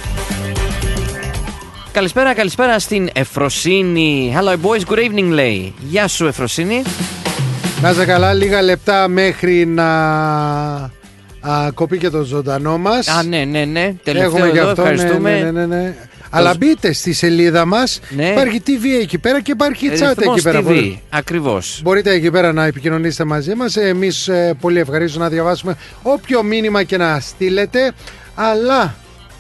Καλησπέρα, καλησπέρα στην Εφροσύνη. Hello boys, good evening, λέει. Γεια σου, Εφροσύνη. Να είσαι καλά, λίγα λεπτά μέχρι να α, κοπεί και το ζωντανό μας. Α, ναι, ναι, ναι. Τελευταίο Έχουμε εδώ, αυτό, ευχαριστούμε. Ναι, ναι, ναι, ναι. Αλλά μπείτε στη σελίδα μας, ναι. Υπάρχει τι βι εκεί πέρα και υπάρχει chat εκεί πέρα. τι βι, ακριβώς. Μπορείτε εκεί πέρα να επικοινωνήσετε μαζί μας. Εμείς ε, πολύ ευχαρίστως να διαβάσουμε όποιο μήνυμα και να στείλετε. Αλλά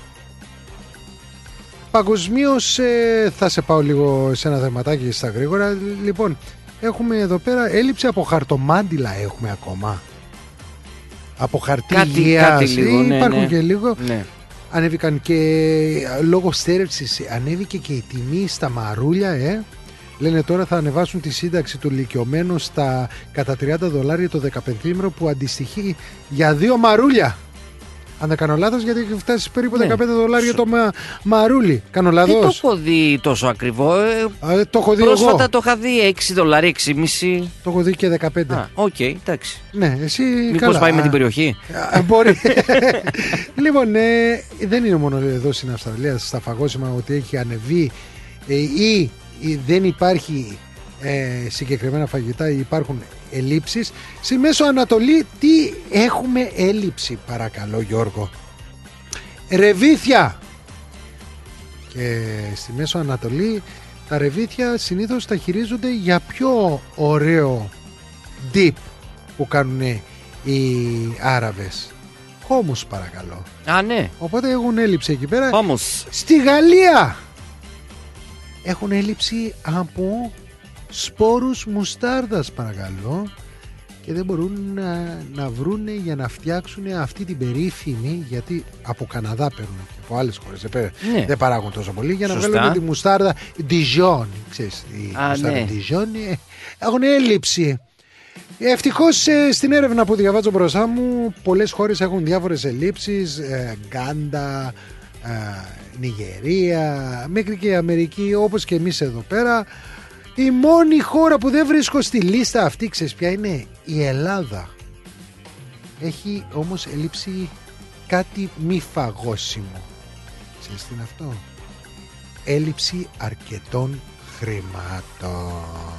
παγκοσμίως ε, θα σε πάω λίγο σε ένα θεματάκι στα γρήγορα. Λοιπόν, έχουμε εδώ πέρα έλλειψη από χαρτομάντιλα έχουμε ακόμα. Από χαρτί κάτι, υγείας. Κάτι λίγο, ναι, υπάρχουν ναι. και λίγο. Ναι. Ανέβηκαν και λόγω στέρευσης ανέβηκε και η τιμή στα μαρούλια, ε. Λένε τώρα θα ανεβάσουν τη σύνταξη του ηλικιωμένου στα κατά τριάντα δολάρια το δεκαπεντήμερο που αντιστοιχεί για δύο μαρούλια. Αν δεν κάνω λάθος, γιατί έχει φτάσει περίπου ναι. δεκαπέντε δολάρια το μα, μαρούλι. Κάνω λάθος? Δεν το έχω δει τόσο ακριβό. Ε, Α, το έχω δει πρόσφατα εγώ. το είχα δει έξι δολάρια, έξι κόμμα πέντε. Το έχω δει και δεκαπέντε. Α, οκ, okay, εντάξει. Ναι, εσύ. Μήπως καλά. πάει με την περιοχή. Α, μπορεί. Λοιπόν, ε, δεν είναι μόνο εδώ στην Αυστραλία στα φαγόσιμα ότι έχει ανεβεί ε, ή, ή δεν υπάρχει ε, συγκεκριμένα φαγητά, υπάρχουν ελλείψεις. Στη Μέσο Ανατολή τι έχουμε έλλειψη, παρακαλώ Γιώργο? Ρεβίθια. Και στη Μέσο Ανατολή τα ρεβίθια συνήθως τα χειρίζονται για πιο ωραίο dip που κάνουν οι Άραβες. Χόμους, παρακαλώ. Α, ναι. Οπότε έχουν έλλειψη εκεί πέρα. Χόμους. Στη Γαλλία έχουν έλλειψη από σπόρους μουστάρδας, παρακαλώ, και δεν μπορούν να, να βρούνε για να φτιάξουν αυτή την περίφημη, γιατί από Καναδά παίρνουν και από άλλες χώρες ναι. δεν παράγουν τόσο πολύ, για να Σωστά. βγάλουν τη μουστάρδα Dijon, ξέρεις, η Α, μουστάρδα ναι. Dijon, έχουν έλλειψη. Ευτυχώς ε, στην έρευνα που διαβάζω μπροστά μου, πολλές χώρες έχουν διάφορες ελλείψεις, ε, Γκάντα, ε, Νιγερία, μέχρι και η Αμερική, όπως και εμείς εδώ πέρα. Η μόνη χώρα που δεν βρίσκω στη λίστα αυτή, ξέρεις ποια είναι? Η Ελλάδα. Έχει όμως ελλείψει κάτι μη φαγώσιμο. Ξέρεις τι είναι αυτό? Έλλειψη αρκετών χρημάτων.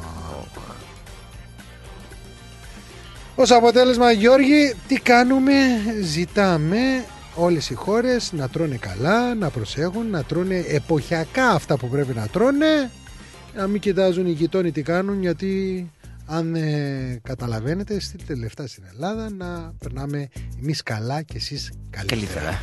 Ως αποτέλεσμα, Γιώργη, τι κάνουμε? Ζητάμε όλες οι χώρες να τρώνε καλά, να προσέχουν, να τρώνε εποχιακά αυτά που πρέπει να τρώνε, να μην κοιτάζουν οι γειτόνοι τι κάνουν, γιατί αν ε, καταλαβαίνετε, στείλτε λεφτά στην Ελλάδα να περνάμε εμείς καλά και εσείς καλύτερα. καλύτερα.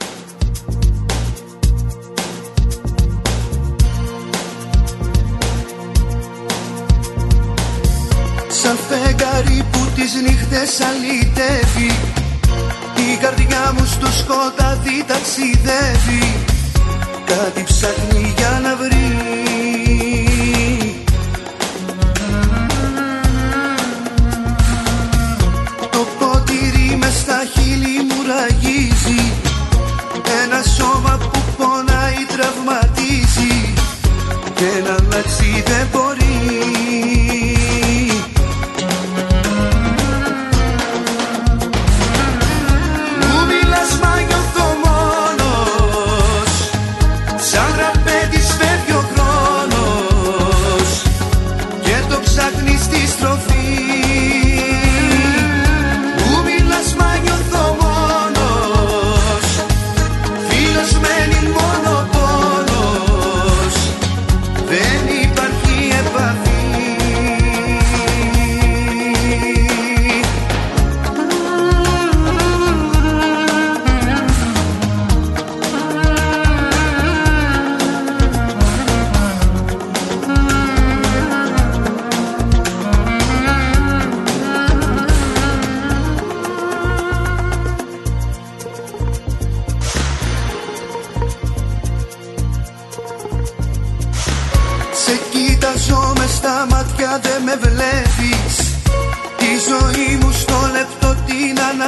Σαν φεγγάρι που τις νύχτες αλυτεύει, η καρδιά μου στο σκοτάδι ταξιδεύει, κάτι ψάχνει για να βρει.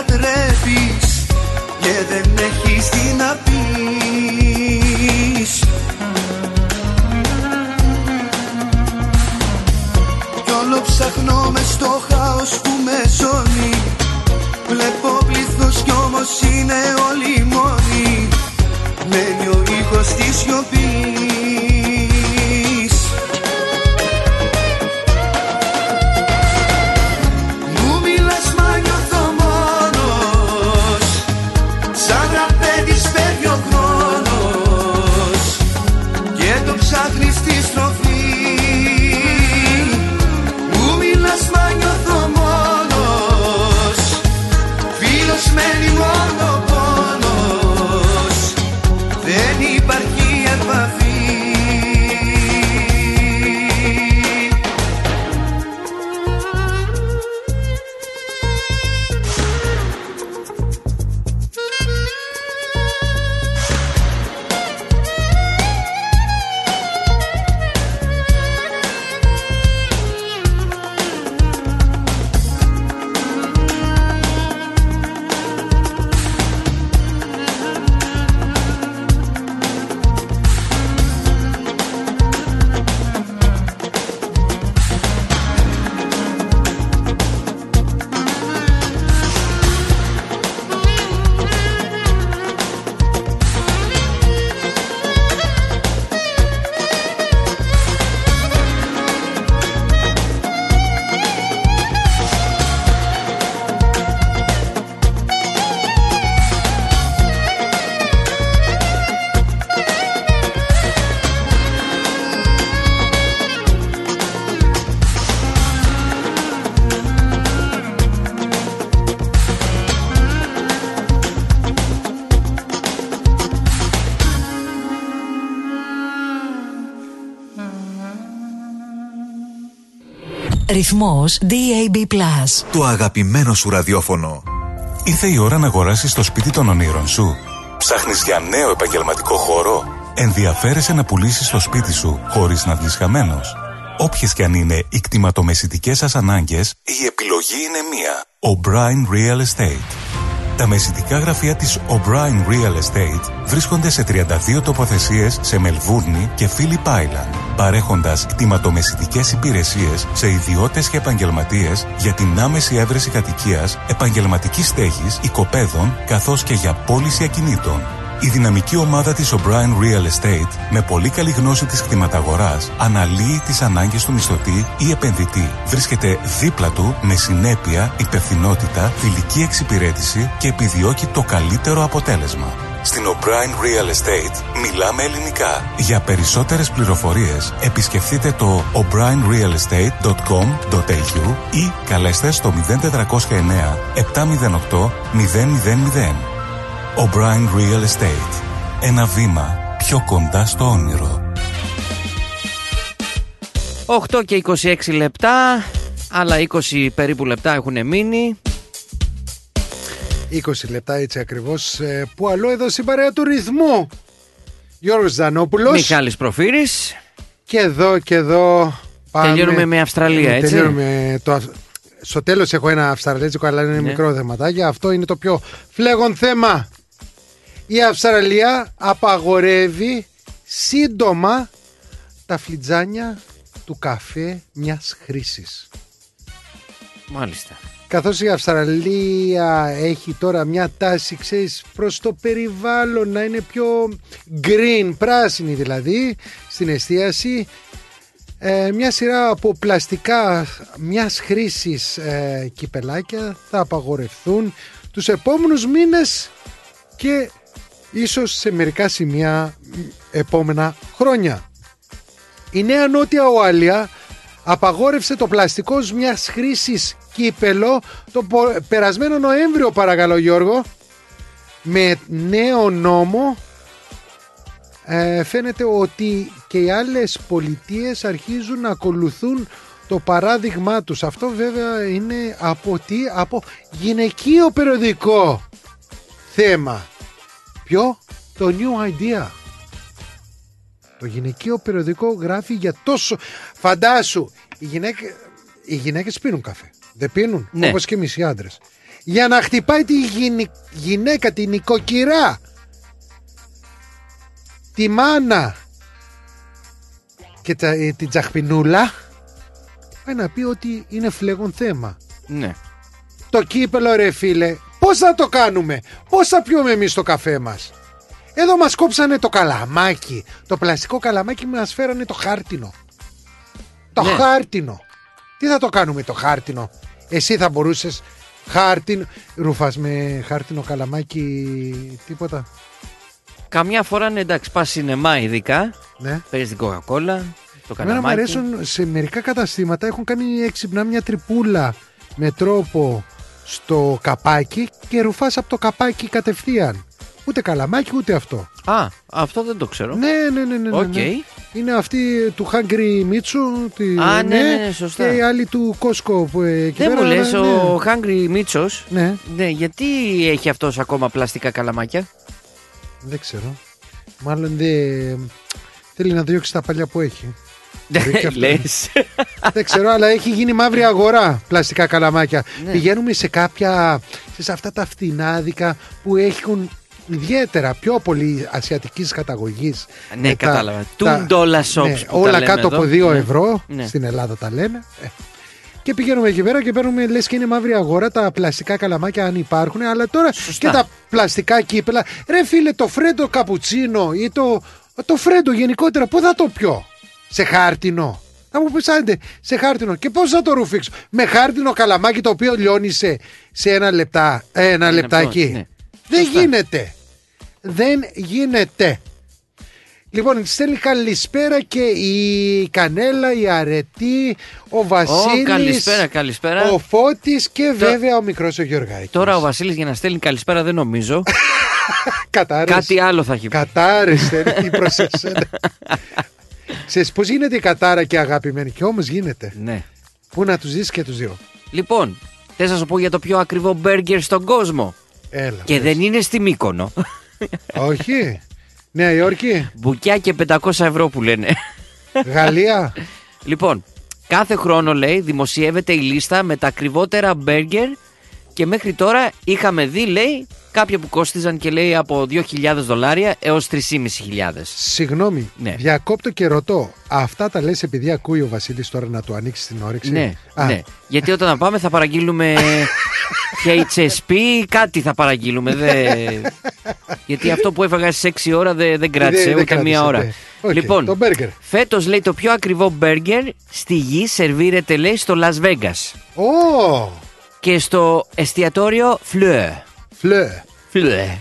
λατρεύεις και δεν έχεις τι να πεις. Κι όλο ψαχνώ μες στο χάος που με ζώνει. Βλέπω πλήθος κι όμως είναι όλοι μόνοι. Μένει ο ήχος της σιωπής. Μου μιλάς μα νιώθω μόνος. Σαν τραπέζις φεύγει ο χρόνος και το ψάχνεις στη στροφή. Μου μιλάς μα νιώθω μόνος. Φίλος μένει μόνο πόνος. Δεν υπάρχει επαφή. Ρυθμός ντι έι μπι Plus. Το αγαπημένο σου ραδιόφωνο. Ήρθε η ώρα να αγοράσεις το σπίτι των ονείρων σου. Ψάχνεις για νέο επαγγελματικό χώρο. Ενδιαφέρεσαι να πουλήσεις το σπίτι σου χωρίς να βγεις χαμένος. Όποιες και αν είναι οι κτηματομεσητικές σας ανάγκες, η επιλογή είναι μία. O'Brien Real Estate. Τα μεσητικά γραφεία της O'Brien Real Estate βρίσκονται σε τριάντα δύο τοποθεσίες σε Μελβούρνη και Phillip Island, παρέχοντας κτηματομεσητικές υπηρεσίες σε ιδιώτες και επαγγελματίες για την άμεση έβρεση κατοικίας, επαγγελματικής στέγης, οικοπαίδων, καθώς και για πώληση ακινήτων. Η δυναμική ομάδα της O'Brien Real Estate, με πολύ καλή γνώση της κτηματαγοράς, αναλύει τις ανάγκες του μισθωτή ή επενδυτή. Βρίσκεται δίπλα του με συνέπεια, υπευθυνότητα, φιλική εξυπηρέτηση και επιδιώκει το καλύτερο αποτέλεσμα. Στην O'Brien Real Estate μιλάμε ελληνικά. Για περισσότερες πληροφορίες επισκεφτείτε το ο μπράιν ριαλ εστέιτ τελεία κομ τελεία έι γιου ή καλέστε στο μηδέν τετρακόσια εννέα επτακόσια οκτώ μηδέν μηδέν μηδέν. O'Brien Real Estate. Ένα βήμα πιο κοντά στο όνειρο. οκτώ και είκοσι έξι λεπτά, άλλα είκοσι περίπου λεπτά έχουν μείνει. είκοσι λεπτά έτσι ακριβώς. Που αλλού εδώ στην παρέα του ρυθμού. Γιώργος Ζανόπουλος, Μιχάλης Προφύρης. Και εδώ και εδώ πάμε. Τελειώνουμε με Αυστραλία, έτσι. Τελειώνουμε το... Στο τέλος έχω ένα αυστραλέζικο, αλλά είναι ναι. μικρό θεματάκι. Αυτό είναι το πιο φλέγον θέμα. Η Αυστραλία απαγορεύει σύντομα τα φλιτζάνια του καφέ μιας χρήσης. Μάλιστα. Καθώς η Αυστραλία έχει τώρα μια τάση, ξέρεις, προς το περιβάλλον, να είναι πιο green, πράσινη δηλαδή, στην εστίαση, ε, μια σειρά από πλαστικά μιας χρήσης ε, κυπελάκια θα απαγορευθούν τους επόμενους μήνες και ίσως σε μερικά σημεία επόμενα χρόνια. Η Νέα Νότια Ουαλία απαγόρευσε το πλαστικό μιας χρήσης κύπελο το περασμένο Νοέμβριο, παρακαλώ Γιώργο, με νέο νόμο. Ε, φαίνεται ότι και οι άλλες πολιτείες αρχίζουν να ακολουθούν το παράδειγμά τους. Αυτό βέβαια είναι από τι, από γυναικείο περιοδικό θέμα. Ποιο? Το New Idea. Το γυναικείο περιοδικό γράφει για τόσο... Φαντάσου, οι γυναίκες, οι γυναίκες πίνουν καφέ. Δεν πίνουν, ναι. Όπως και εμείς οι άντρες. για να χτυπάει τη γυναι... γυναίκα, την νοικοκυρά, τη μάνα και τα... την τσαχπινούλα, πάει να πει ότι είναι φλέγον θέμα. Ναι. Το κύπελο, ρε φίλε, πώς θα το κάνουμε? Πώς θα πιούμε εμείς το καφέ μας? Εδώ μας κόψανε το καλαμάκι, το πλαστικό καλαμάκι, μας φέρανε το χάρτινο. Το ναι. χάρτινο. Τι θα το κάνουμε το χάρτινο? Εσύ θα μπορούσες χάρτινο? Ρουφάς με χάρτινο καλαμάκι τίποτα? Καμιά φορά ναι, εντάξει, πας σινεμά ειδικά, ναι. παίρνεις την κοκακόλα, το καλαμάκι. Εμένα μου αρέσουν, σε μερικά καταστήματα έχουν κάνει έξυπνα μια τρυπούλα με τρόπο στο καπάκι και ρουφάς από το καπάκι κατευθείαν. Ούτε καλαμάκι ούτε αυτό. Α, αυτό δεν το ξέρω. Ναι, ναι, ναι, ναι, okay. ναι. Είναι αυτή του Hungry Mitsu. Τη... Α, ναι, ναι, ναι, σωστά. Και η άλλη του Costco που εκεί δεν πέρα, μου λες, ναι. ο Hungry Mitsos, ναι. ναι, γιατί έχει αυτός ακόμα πλαστικά καλαμάκια? Δεν ξέρω. Μάλλον δεν θέλει να διώξει τα παλιά που έχει. Λες. Δεν ξέρω, αλλά έχει γίνει μαύρη αγορά πλαστικά καλαμάκια. Ναι. Πηγαίνουμε σε κάποια, σε αυτά τα φτηνάδικα που έχουν ιδιαίτερα πιο πολύ ασιατικής καταγωγής. Ναι, τα, κατάλαβα. Two dollar shops. Ναι, όλα κάτω εδώ. από δύο ευρώ. Ναι. Στην Ελλάδα τα λένε. Και πηγαίνουμε εκεί πέρα και παίρνουμε, λες και είναι μαύρη αγορά τα πλαστικά καλαμάκια αν υπάρχουν. Αλλά τώρα σωστά. Και τα πλαστικά κύπελα. Ρε φίλε, το φρέντο καπουτσίνο ή το, το φρέντο γενικότερα, πού θα το πιω? Σε χάρτινο. Να μου πεις άντε, σε χάρτινο. Και πώς θα το ρουφήξω? Με χάρτινο καλαμάκι το οποίο λιώνει σε, σε ένα, λεπτά, ένα ναι, λεπτάκι. Ναι. Δεν σωστά. γίνεται. Δεν γίνεται. Λοιπόν, στέλνει καλησπέρα και η Κανέλα, η Αρετή, ο Βασίλης, oh, καλησπέρα, καλησπέρα. ο Φώτης και βέβαια ο μικρός ο Γιωργάκης. Τώρα ο Βασίλης για να στέλνει καλησπέρα δεν νομίζω. Κατάρες. Κάτι άλλο θα έχει πει. Κατάρες, τι προσέξτε. Ξέρεις πώς γίνεται η κατάρα και αγαπημένη? Και όμως γίνεται. Ναι. Πού να τους δεις και τους δύο. Λοιπόν, θες να σου πω για το πιο ακριβό μπέργκερ στον κόσμο? Έλα. Και πες. Δεν είναι στη Μύκονο. Όχι. Νέα Υόρκη. Μπουκιά και πεντακόσια ευρώ που λένε. Γαλλία. Λοιπόν, κάθε χρόνο λέει δημοσιεύεται η λίστα με τα ακριβότερα μπέργκερ και μέχρι τώρα είχαμε δει, λέει, κάποια που κόστιζαν και λέει από δύο χιλιάδες δολάρια έως τρεις χιλιάδες πεντακόσια. Συγγνώμη, ναι. Διακόπτω και ρωτώ. Αυτά τα λες επειδή ακούει ο Βασίλης τώρα να του ανοίξει την όρεξη? Ναι, ναι. Γιατί όταν πάμε θα παραγγείλουμε έιτς ες πι, κάτι θα παραγγείλουμε. Δε... Γιατί αυτό που έφαγα στις έξι ώρα δεν, δεν κράτησε δε, ούτε κράτησε, μία ώρα. Okay, λοιπόν, φέτος λέει το πιο ακριβό μπέργκερ στη γη σερβίρεται, λέει, στο Las Vegas. Oh. Και στο εστιατόριο Fleur. Fleur. Fleur.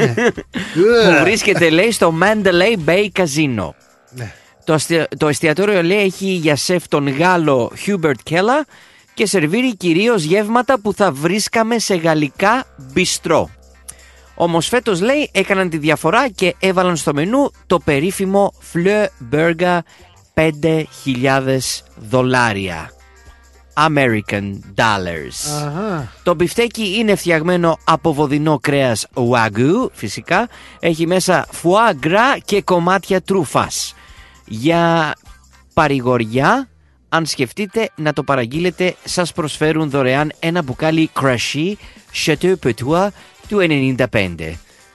Που βρίσκεται, λέει, στο Mandalay Bay Casino. Ναι. Το, αστι... το εστιατόριο, λέει, έχει για σεφ τον Γάλλο Hubert Keller και σερβίρει κυρίως γεύματα που θα βρίσκαμε σε γαλλικά μπιστρό. Όμως φέτος, λέει, έκαναν τη διαφορά και έβαλαν στο μενού το περίφημο Fleur Burger πέντε χιλιάδες δολάρια. American dollars. Αχα. Το μπιφτέκι είναι φτιαγμένο από βοδινό κρέας Wagyu, φυσικά. Έχει μέσα foie gras και κομμάτια τρούφας. Για παρηγοριά, αν σκεφτείτε να το παραγγείλετε, σας προσφέρουν δωρεάν ένα μπουκάλι κρασί Chateau Petua του ενενήντα πέντε.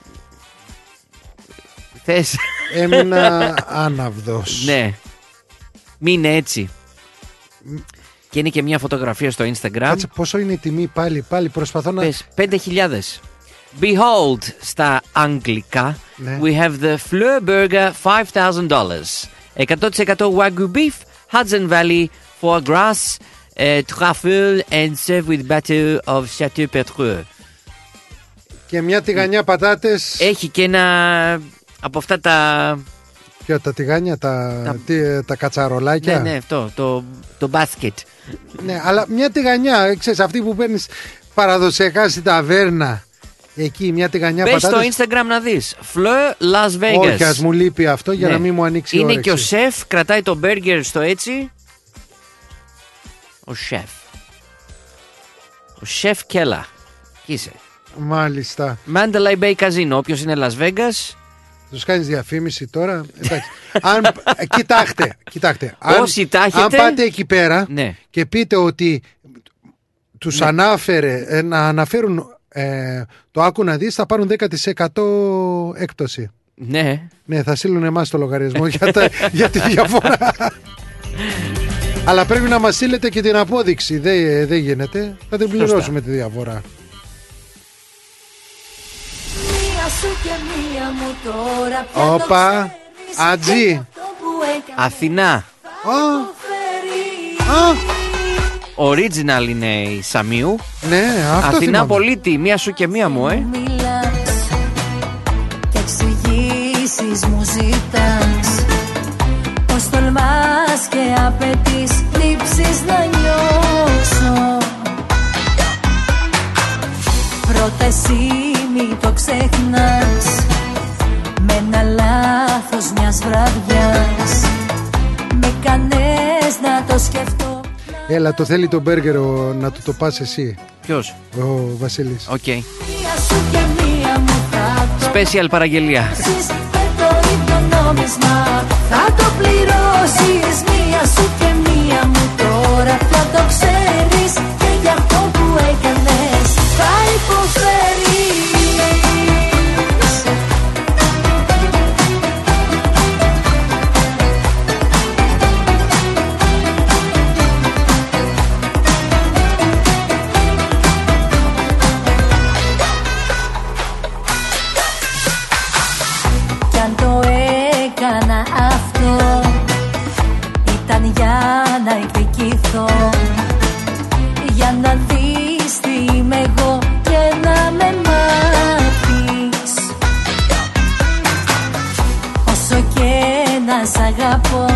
Θες? Έμεινα άναυδος. Ναι. Μην έτσι. Και είναι και μια φωτογραφία στο Instagram. Κάτσε, πόσο είναι η τιμή πάλι, πάλι προσπαθώ να... Πες, πέντε χιλιάδες. Behold, στα αγγλικά, ναι. We have the Fleur Burger five thousand dollars. εκατό τοις εκατό Wagyu beef, Hudson Valley, foie gras, uh, truffle and served with batter of Chateau Petreux. Και μια τηγανιά πατάτες. Έχει και ένα από αυτά τα... Ποια, τα τηγάνια, τα, τα... Τι, τα κατσαρολάκια. Ναι, ναι, αυτό, το, το μπάσκετ. Ναι, αλλά μια τηγανιά, ξέρεις, αυτή που παίρνεις παραδοσιακά στην ταβέρνα. Εκεί μια τηγανιά Πες πατάτες. στο Instagram να δεις Fleur Las Vegas. Όχι, ας μου λείπει αυτό για ναι. να μην μου ανοίξει η είναι όρεξη. Και ο σεφ κρατάει το μπέργκερ στο έτσι. Ο σεφ. Ο σεφ Κέλα. Είσαι. Μάλιστα. Mandalay Bay Casino. Όποιος είναι Las Vegas. Τους κάνεις διαφήμιση τώρα. αν, κοιτάξτε, κοιτάξτε. Όσοι αν, τα έχετε, αν πάτε εκεί πέρα ναι. και πείτε ότι τους ναι. ανάφερε ε, να αναφέρουν ε, το άκου να δεις, θα πάρουν δέκα τοις εκατό έκπτωση. Ναι. Ναι, θα στείλουν εμάς το λογαριασμό για, τα, για τη διαφορά. Αλλά πρέπει να μας στείλετε και την απόδειξη. Δεν δε γίνεται. Θα την πληρώσουμε τη διαφορά. Όπα. Ατζή. Αθηνά. Original είναι η Σαμίου. Ναι, αυτό Αθηνά θυμάμαι. Πολίτη, μία σου και μία μου, ε. Και εξηγήσεις μου ζητάς, πως τολμάς και απαιτείς λήψεις να νιώσω. Πρώτα εσύ μη το ξεχνάς, με ένα λάθος μιας βραδιάς με κάνες να το σκεφτώ. Έλα, το θέλει το μπέργκερο να του το πας εσύ. Ποιος? Ο Βασίλης. Οκ. Okay. Special παραγγελία. Θα το πληρώσεις μία σου και μία μου τώρα πια το ξέρεις και για αυτό που έκανες θα υποφέρεις. Κι αν το έκανα αυτό ήταν για να εκδικηθώ, για να δεις τι είμαι εγώ και να με μάθεις. Όσο και να σ' αγαπώ,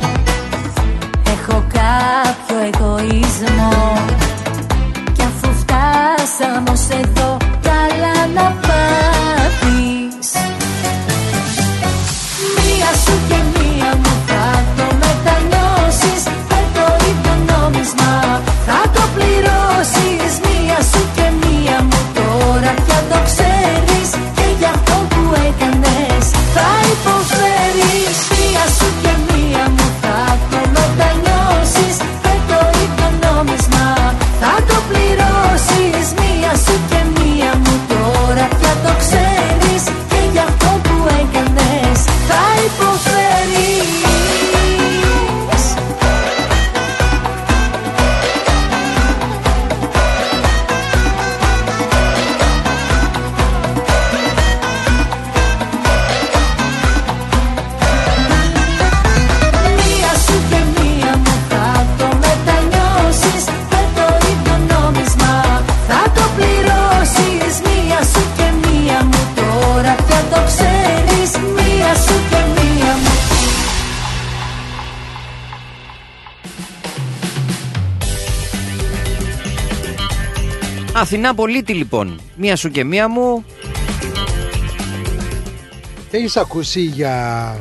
έχω κάποιο εγωισμό, κι αφού φτάσαμε ως εδώ καλά να πάθεις. Μία σου και μία μου θα το μετανιώσεις, με το ίδιο νόμισμα θα το πληρώσεις. Μία σου και μία μου τώρα πια το ξέρεις και για αυτό που έκανες θα υποφέρεις. Μία σου και μία μου θα το μετανιώσεις, με το ίδιο νόμισμα θα το πληρώσεις. Μία σου και μία μου τώρα πια το ξέρεις και για αυτό που έκανες θα υποφέρεις. Μία σου και μία μου θα το μετανιώσεις, με το ίδιο νόμισμα θα το πληρώσεις. Μία σου και μία μου τώρα πια το ξέρεις. Μία σου και μία μου. Αθηνά Πολίτη λοιπόν. Μία σου και μία μου. Έχεις ακούσει για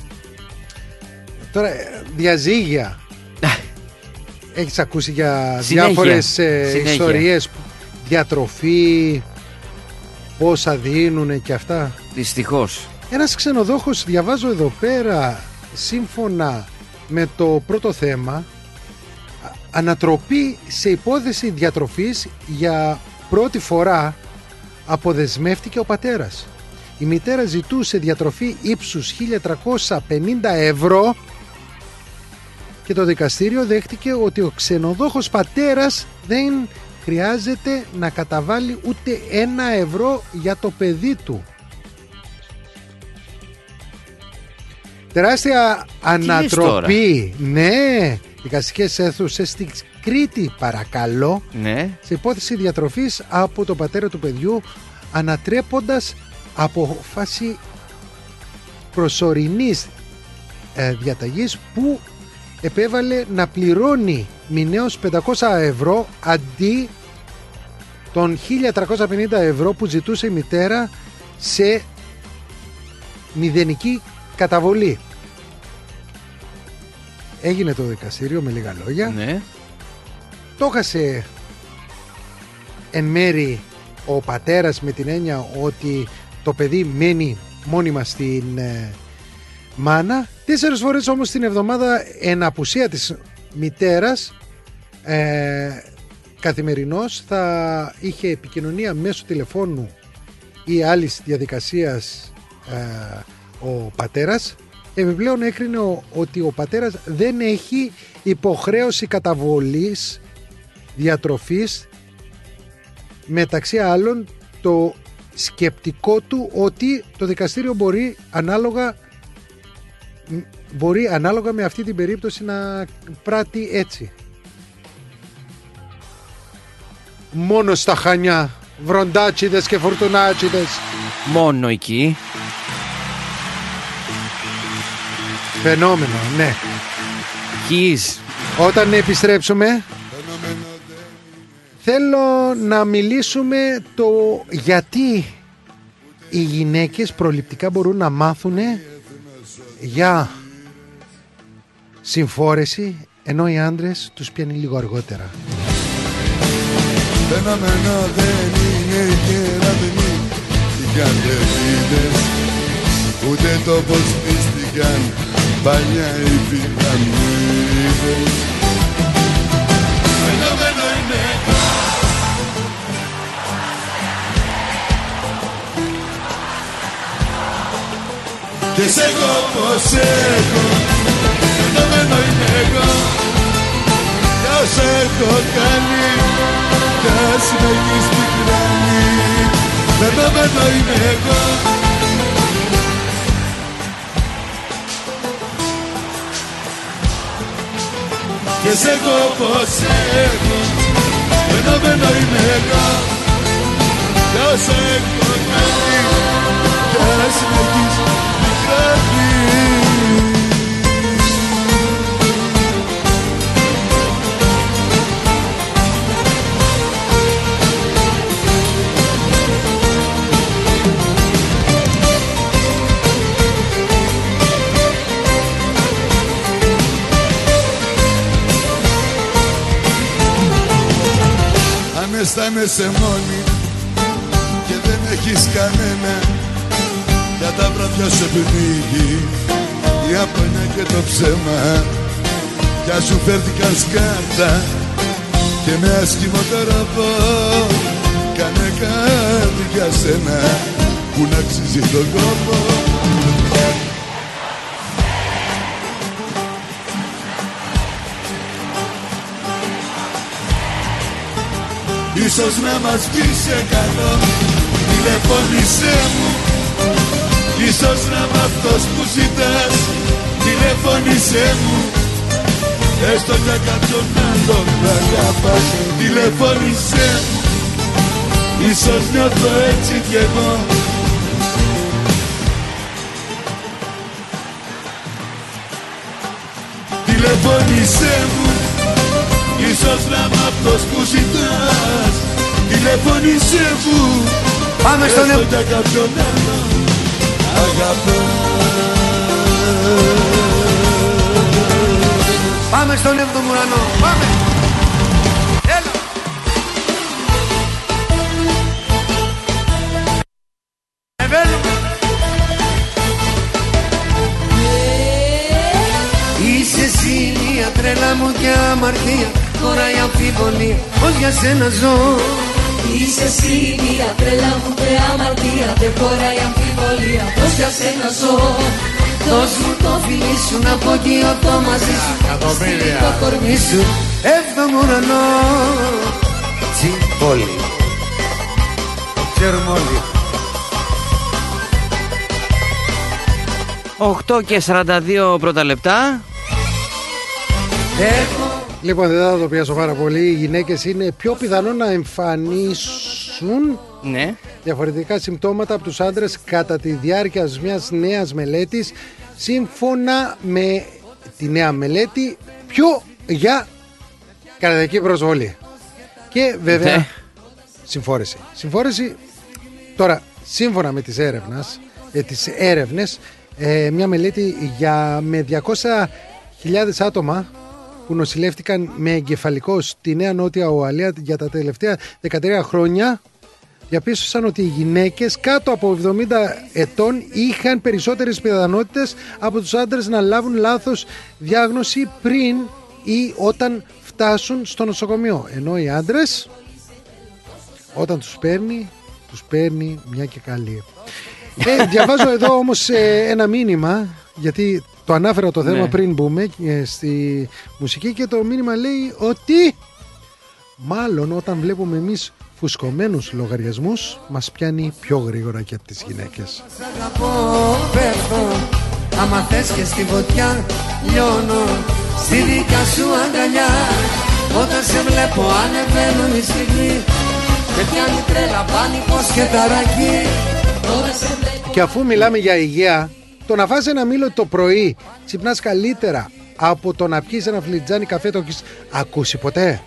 τώρα διαζύγια? Έχεις ακούσει για Συνέχεια. διάφορες ε, Συνέχεια. ιστορίες, διατροφή, πόσα δίνουνε και αυτά? Δυστυχώς. Ένας ξενοδόχος, διαβάζω εδώ πέρα, σύμφωνα με το πρώτο θέμα, α- ανατροπή σε υπόθεση διατροφής. Για πρώτη φορά αποδεσμεύτηκε ο πατέρας. Η μητέρα ζητούσε διατροφή ύψους χίλια τριακόσια πενήντα ευρώ και το δικαστήριο δέχτηκε ότι ο ξενοδόχος πατέρας δεν χρειάζεται να καταβάλει ούτε ένα ευρώ για το παιδί του. Τεράστια ανατροπή. Ναι, δικαστικές αίθουσες στη Κρήτη, παρακαλώ, Ναι. σε υπόθεση διατροφής από το πατέρα του παιδιού, ανατρέποντας απόφαση προσωρινής ε, διαταγής που επέβαλε να πληρώνει μηνιαίως πεντακόσια ευρώ αντί των χίλια τριακόσια πενήντα ευρώ που ζητούσε η μητέρα σε μηδενική καταβολή. Έγινε το δικαστήριο, με λίγα λόγια. Ναι. Το έχασε εν μέρη ο πατέρας, με την έννοια ότι το παιδί μένει μόνιμα στην ε, μάνα. Τέσσερις φορές όμως την εβδομάδα, εν απουσία της μητέρας, ε, καθημερινώς θα είχε επικοινωνία μέσω τηλεφώνου ή άλλης διαδικασίας ε, ο πατέρας. Επιπλέον έκρινε ο, ότι ο πατέρας δεν έχει υποχρέωση καταβολής διατροφής, μεταξύ άλλων το σκεπτικό του ότι το δικαστήριο μπορεί ανάλογα μπορεί ανάλογα με αυτή την περίπτωση να πράττει έτσι. Μόνο στα Χανιά, βροντάτσιδες και φορτουνάτσιδες. Μόνο εκεί. Φαινόμενο, ναι. Κις. Όταν επιστρέψουμε, θέλω να μιλήσουμε το γιατί οι γυναίκες προληπτικά μπορούν να μάθουν για συμφόρεση, ενώ οι άντρες τους πιάνει λίγο αργότερα. Φαινόμενο δεν είναι κερατινοί οι αντρεφίδες, ούτε το πως πίστηκαν παλιά οι πυραμίδες. Φαινόμενο είναι και σ' εγώ πως έχω. Φαινόμενο είμαι εγώ κι όσα έχω κάνει κι ας με έχεις πικράνει. Φαινόμενο είμαι εγώ και σ' εγώ πως έχω. Φαινόμενο είμαι εγώ κι όσα έχω κάνει κι ας με έχεις πικράνει. Αν αισθάνεσαι μόνη και δεν έχεις κανένα, για τα βράδια σε πνίγει η απονιά και το ψέμα, κι ας σου φέρθηκαν σκάρτα και με άσχημο τρόπο, κάνε κάτι για σένα που να αξίζει τον κόπο. Ίσως να μας πει σε καλό, τηλεφώνησέ μου. Ίσως να είμαι αυτός που ζητάς, τηλεφώνησέ μου. Έστω για κάποιον άλλον να αγαπάς, τηλεφώνησέ μου. Ίσως νιώθω έτσι κι εγώ. Τηλεφώνησέ μου. Ίσως να είμαι αυτός που ζητάς, τηλεφώνησέ μου. Πάμε στον έστω για κάποιον άλλο αγαπάς. Πάμε στον έβδομο ουρανό. Πάμε. Έλα.Εβαίνουμε. Είσαι εσύ μια τρέλα μου και αμαρτία, χωράει αμφιβολία πως για σένα ζω. Είσαι εσύ μια τρέλα μου και αμαρτία, δεν χωράει αμφιβολία πως για σένα ζω. Δώσ' μου το φιλί σου να απογειωθώ μαζί σου, στείλει το κορμί σου έβδομο ουρανό. Τσιπόλη. Ξέρουμε όλοι. οκτώ και σαράντα δύο πρώτα λεπτά. Λοιπόν, δεν θα το πιάσω πάρα πολύ. Οι γυναίκες είναι πιο πιθανό να εμφανίσουν ναι. διαφορετικά συμπτώματα από τους άντρες κατά τη διάρκεια μιας νέας μελέτης. Σύμφωνα με τη νέα μελέτη, πιο για καρδιακή προσβολή. Και βέβαια ναι. συμφόρεση. Συμφόρεση, τώρα, σύμφωνα με τις έρευνες, ε, τις έρευνες ε, μια μελέτη για με διακόσιες χιλιάδες άτομα που νοσηλεύτηκαν με εγκεφαλικό στη Νέα Νότια Ουαλία για τα τελευταία δεκατρία χρόνια, διαπίστωσαν ότι οι γυναίκες κάτω από εβδομήντα ετών είχαν περισσότερες πιθανότητες από τους άντρες να λάβουν λάθος διάγνωση πριν ή όταν φτάσουν στο νοσοκομείο. Ενώ οι άντρες, όταν τους παίρνει, τους παίρνει μια και καλή. Ε, διαβάζω εδώ όμως ε, ένα μήνυμα, γιατί το ανάφερα το θέμα ναι. πριν μπούμε ε, στη μουσική, και το μήνυμα λέει ότι μάλλον όταν βλέπουμε εμείς φουσκωμένους λογαριασμούς μας πιάνει πιο γρήγορα και από τις γυναίκες. Άμα θες και στη φωτιά λιώνω στη δικιά σου αγκαλιά. Όταν σε βλέπω ανεβαίνω η στιγμή, με πιάνει τρέλα πάνικος και ταρακή. Και αφού μιλάμε για υγεία, το να φας ένα μήλο το πρωί ξυπνάς καλύτερα από το να πιεις ένα φλιτζάνι καφέ. Το έχεις ακούσει ποτέ?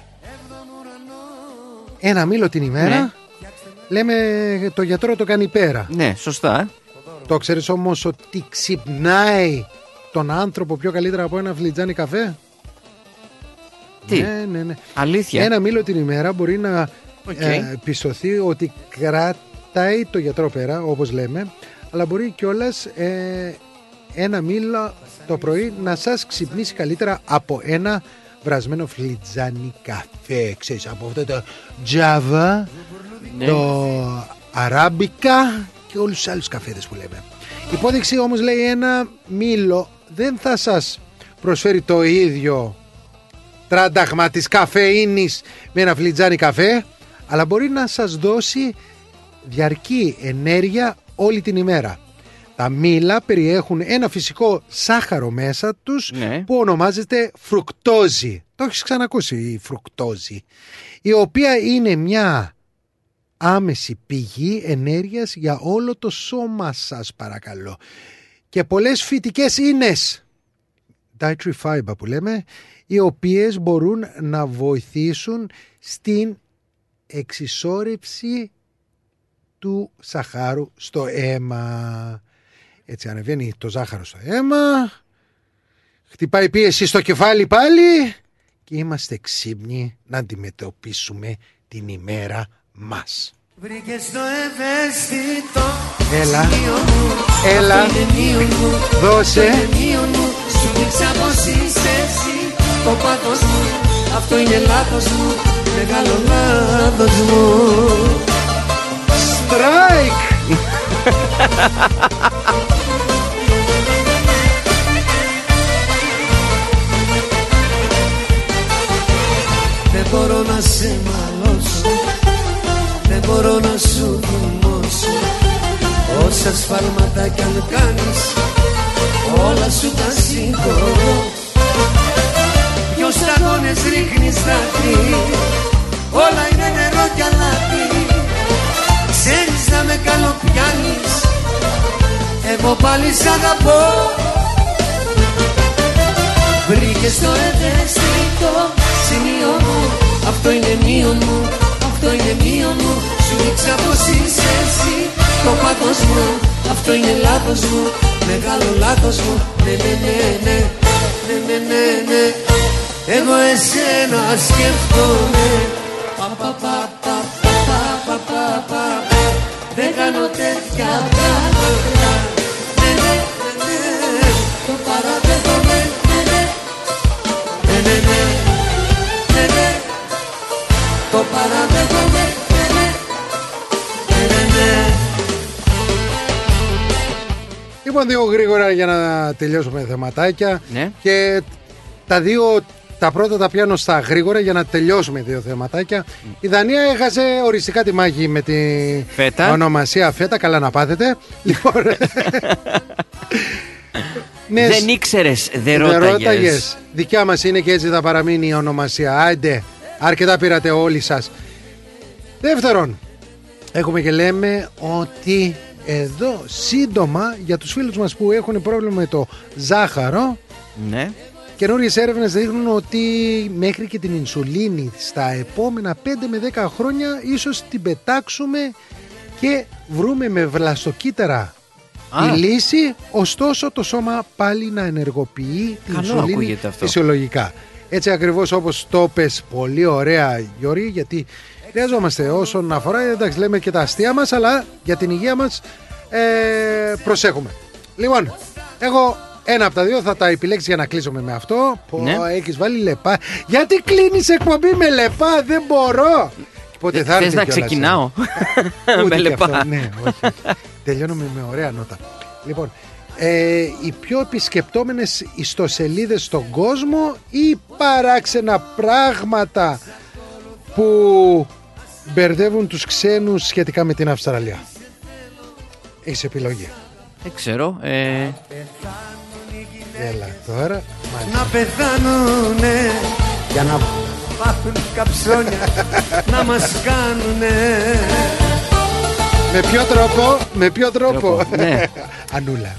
Ένα μήλο την ημέρα, ναι. Λέμε το γιατρό το κάνει πέρα. Ναι, σωστά. Το ξέρεις όμως ότι ξυπνάει τον άνθρωπο πιο καλύτερα από ένα φλιτζάνι καφέ? Τι? Ναι, ναι, ναι. Αλήθεια? Ένα μήλο την ημέρα μπορεί να okay. ε, πιστωθεί ότι κρατάει το γιατρό πέρα, όπως λέμε, αλλά μπορεί κιόλας ε, ένα μήλο το πρωί να σας ξυπνήσει καλύτερα από ένα βρασμένο φλιτζάνι καφέ. Ξέρεις, από αυτό το Java, ναι. το Αράμπικα και όλους τους άλλους καφέδες που λέμε. Η υπόδειξη όμως λέει ένα μήλο δεν θα σας προσφέρει το ίδιο τράνταγμα της καφεΐνης με ένα φλιτζάνι καφέ, αλλά μπορεί να σας δώσει διαρκή ενέργεια όλη την ημέρα. Τα μήλα περιέχουν ένα φυσικό σάχαρο μέσα τους, ναι. που ονομάζεται φρουκτόζη. Το έχεις ξανακούσει, η φρουκτόζη, η οποία είναι μια άμεση πηγή ενέργειας για όλο το σώμα σας, παρακαλώ. Και πολλές φυτικές ίνες, dietary fiber που λέμε, οι οποίες μπορούν να βοηθήσουν στην εξισόρευση του σαχάρου στο αίμα. Έτσι ανεβαίνει το ζάχαρο στο αίμα, χτυπάει πίεση στο κεφάλι πάλι και είμαστε ξύπνοι να αντιμετωπίσουμε την ημέρα μας. Έλα, έλα, δώσε. Σου δείξα πως είσαι εσύ το πάθος μου. Αυτό είναι λάθος μου, μεγάλο λάθος μου. Strike! Δεν μπορώ να σε μαλώσω, δεν μπορώ να σου θυμώσω. Όσα σφάλματα κι αν κάνεις, όλα σου τα συγχωρώ. Δυο σταγόνες ρίχνεις δάκρυ, όλα είναι νερό κι αλάτι. Ξέρεις να με καλοπιάνεις, εγώ πάλι σ' αγαπώ. Βρήκες το ευαίσθητο σημείο μου, αυτό είναι μείον μου, αυτό είναι μείον μου. Σου δείξα πως είσαι εσύ το πάθος μου, αυτό είναι λάθος μου, μεγάλο λάθος μου. Ναι, ναι, ναι, ναι, ναι, ναι, ναι, ναι. Εγώ εσένα σκέφτομαι. Πα, πα, πα, πα, πα, πα, πα, πα. Δεν κάνω τέτοια πράγματα. Ναι, ναι, ναι, ναι. Το παραδέχομαι. Ναι, ναι, ναι, ναι, ναι, ναι, ναι. Το παραδέχομαι. Ναι, ναι, ναι, ναι. Λοιπόν, δύο γρήγορα για να τελειώσουμε θεματάκια. Ναι. Και τα δύο, τα πρώτα τα πιάνω στα γρήγορα για να τελειώσουμε δύο θεματάκια. Mm. Η Δανία έχασε οριστικά τη μάχη με τη Φέτα. ονομασία Φέτα. Καλά να πάθετε. Λοιπόν, ναι, δεν ήξερες, δεν ρώταγες. Δικιά μας είναι και έτσι θα παραμείνει η ονομασία. Άιντε, αρκετά πήρατε όλοι σας. Δεύτερον, έχουμε και λέμε ότι εδώ σύντομα για τους φίλους μας που έχουν πρόβλημα με το ζάχαρο, ναι, καινούριες έρευνες δείχνουν ότι μέχρι και την ινσουλίνη στα επόμενα πέντε με δέκα χρόνια ίσως την πετάξουμε και βρούμε με βλαστοκύτταρα Α. η λύση, ωστόσο το σώμα πάλι να ενεργοποιεί την Καλό ινσουλίνη φυσιολογικά. Έτσι ακριβώς όπως το πες πολύ ωραία, Γιώργη, γιατί χρειαζόμαστε όσον αφορά, εντάξει, λέμε και τα αστεία μας, αλλά για την υγεία μας ε, προσέχουμε. Λοιπόν, έχω Ένα από τα δύο θα τα επιλέξεις για να κλείσουμε με αυτό. Ναι. Πω, έχεις βάλει λεπά. Γιατί κλείνεις εκπομπή με λεπά, δεν μπορώ. Πότε θα Θες να ξεκινάω με λεπά? Ναι, όχι. Τελειώνουμε με ωραία νότα. Λοιπόν, ε, οι πιο επισκεπτόμενες ιστοσελίδες στον κόσμο ή παράξενα πράγματα που μπερδεύουν τους ξένους σχετικά με την Αυστραλία? Έχεις επιλογή. Δεν ξέρω. Ε... Έλα τώρα. Να πεθάνουνε για να πάθουν καψόνια να μας κάνουνε. Με ποιο τρόπο? Με ποιο τρόπο? τρόπο ναι. Ανούλα.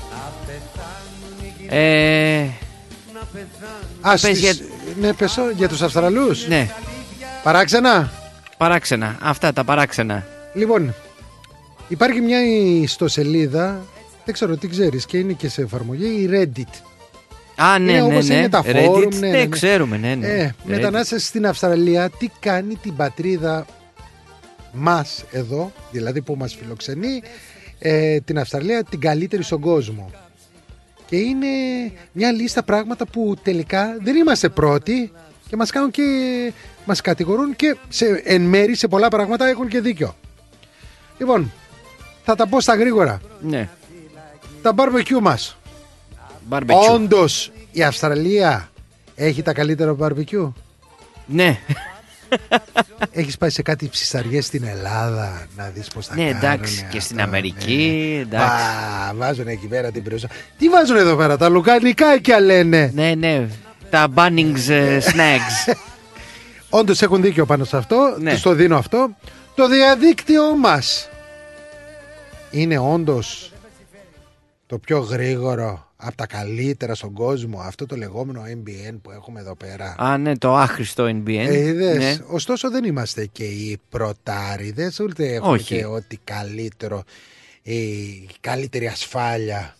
Ε... Α, στις... για... Ναι, πεσώ, για τους Αυστραλούς. Ναι. Παράξενα. Παράξενα. Αυτά τα παράξενα. Λοιπόν, υπάρχει μια ιστοσελίδα, δεν ξέρω τι ξέρεις, και είναι και σε εφαρμογή, η Reddit. Α, ναι, είναι ναι, όπως ναι. είναι τα Reddit, φόρουμ, ναι, ναι, ναι. ξέρουμε, ναι, ναι. Ε, μετανάστες στην Αυστραλία, τι κάνει την πατρίδα μας εδώ, δηλαδή που μας φιλοξενεί, ε, την Αυστραλία την καλύτερη στον κόσμο. Και είναι μια λίστα πράγματα που τελικά δεν είμαστε πρώτοι και μας κάνουν και μας κατηγορούν και σε, εν μέρη σε πολλά πράγματα έχουν και δίκιο. Λοιπόν, θα τα πω στα γρήγορα. Ναι. Τα barbecue μας. Barbecue. Όντως η Αυστραλία έχει τα καλύτερα barbecue? Ναι. Έχεις πάει σε κάτι ψισταριές στην Ελλάδα να δεις πως τα ναι, κάνουν? εντάξει, και στην Αμερική, ναι. εντάξει. Πα, βάζουν εκεί πέρα την περισσότερη. Τι βάζουν εδώ πέρα, τα λουκανικάκια λένε. Ναι, ναι, τα Bunnings uh, snacks. Όντως έχουν δίκιο πάνω σε αυτό, ναι. τους το δίνω αυτό. Το διαδίκτυό μας είναι όντως το πιο γρήγορο, από τα καλύτερα στον κόσμο, αυτό το λεγόμενο N B N που έχουμε εδώ πέρα. Α, ναι, το άχρηστο N B N. Ε, είδες, ναι. Ωστόσο δεν είμαστε και οι πρωτάριδες, ούτε έχουμε Όχι. και ό,τι καλύτερο, η καλύτερη ασφάλεια.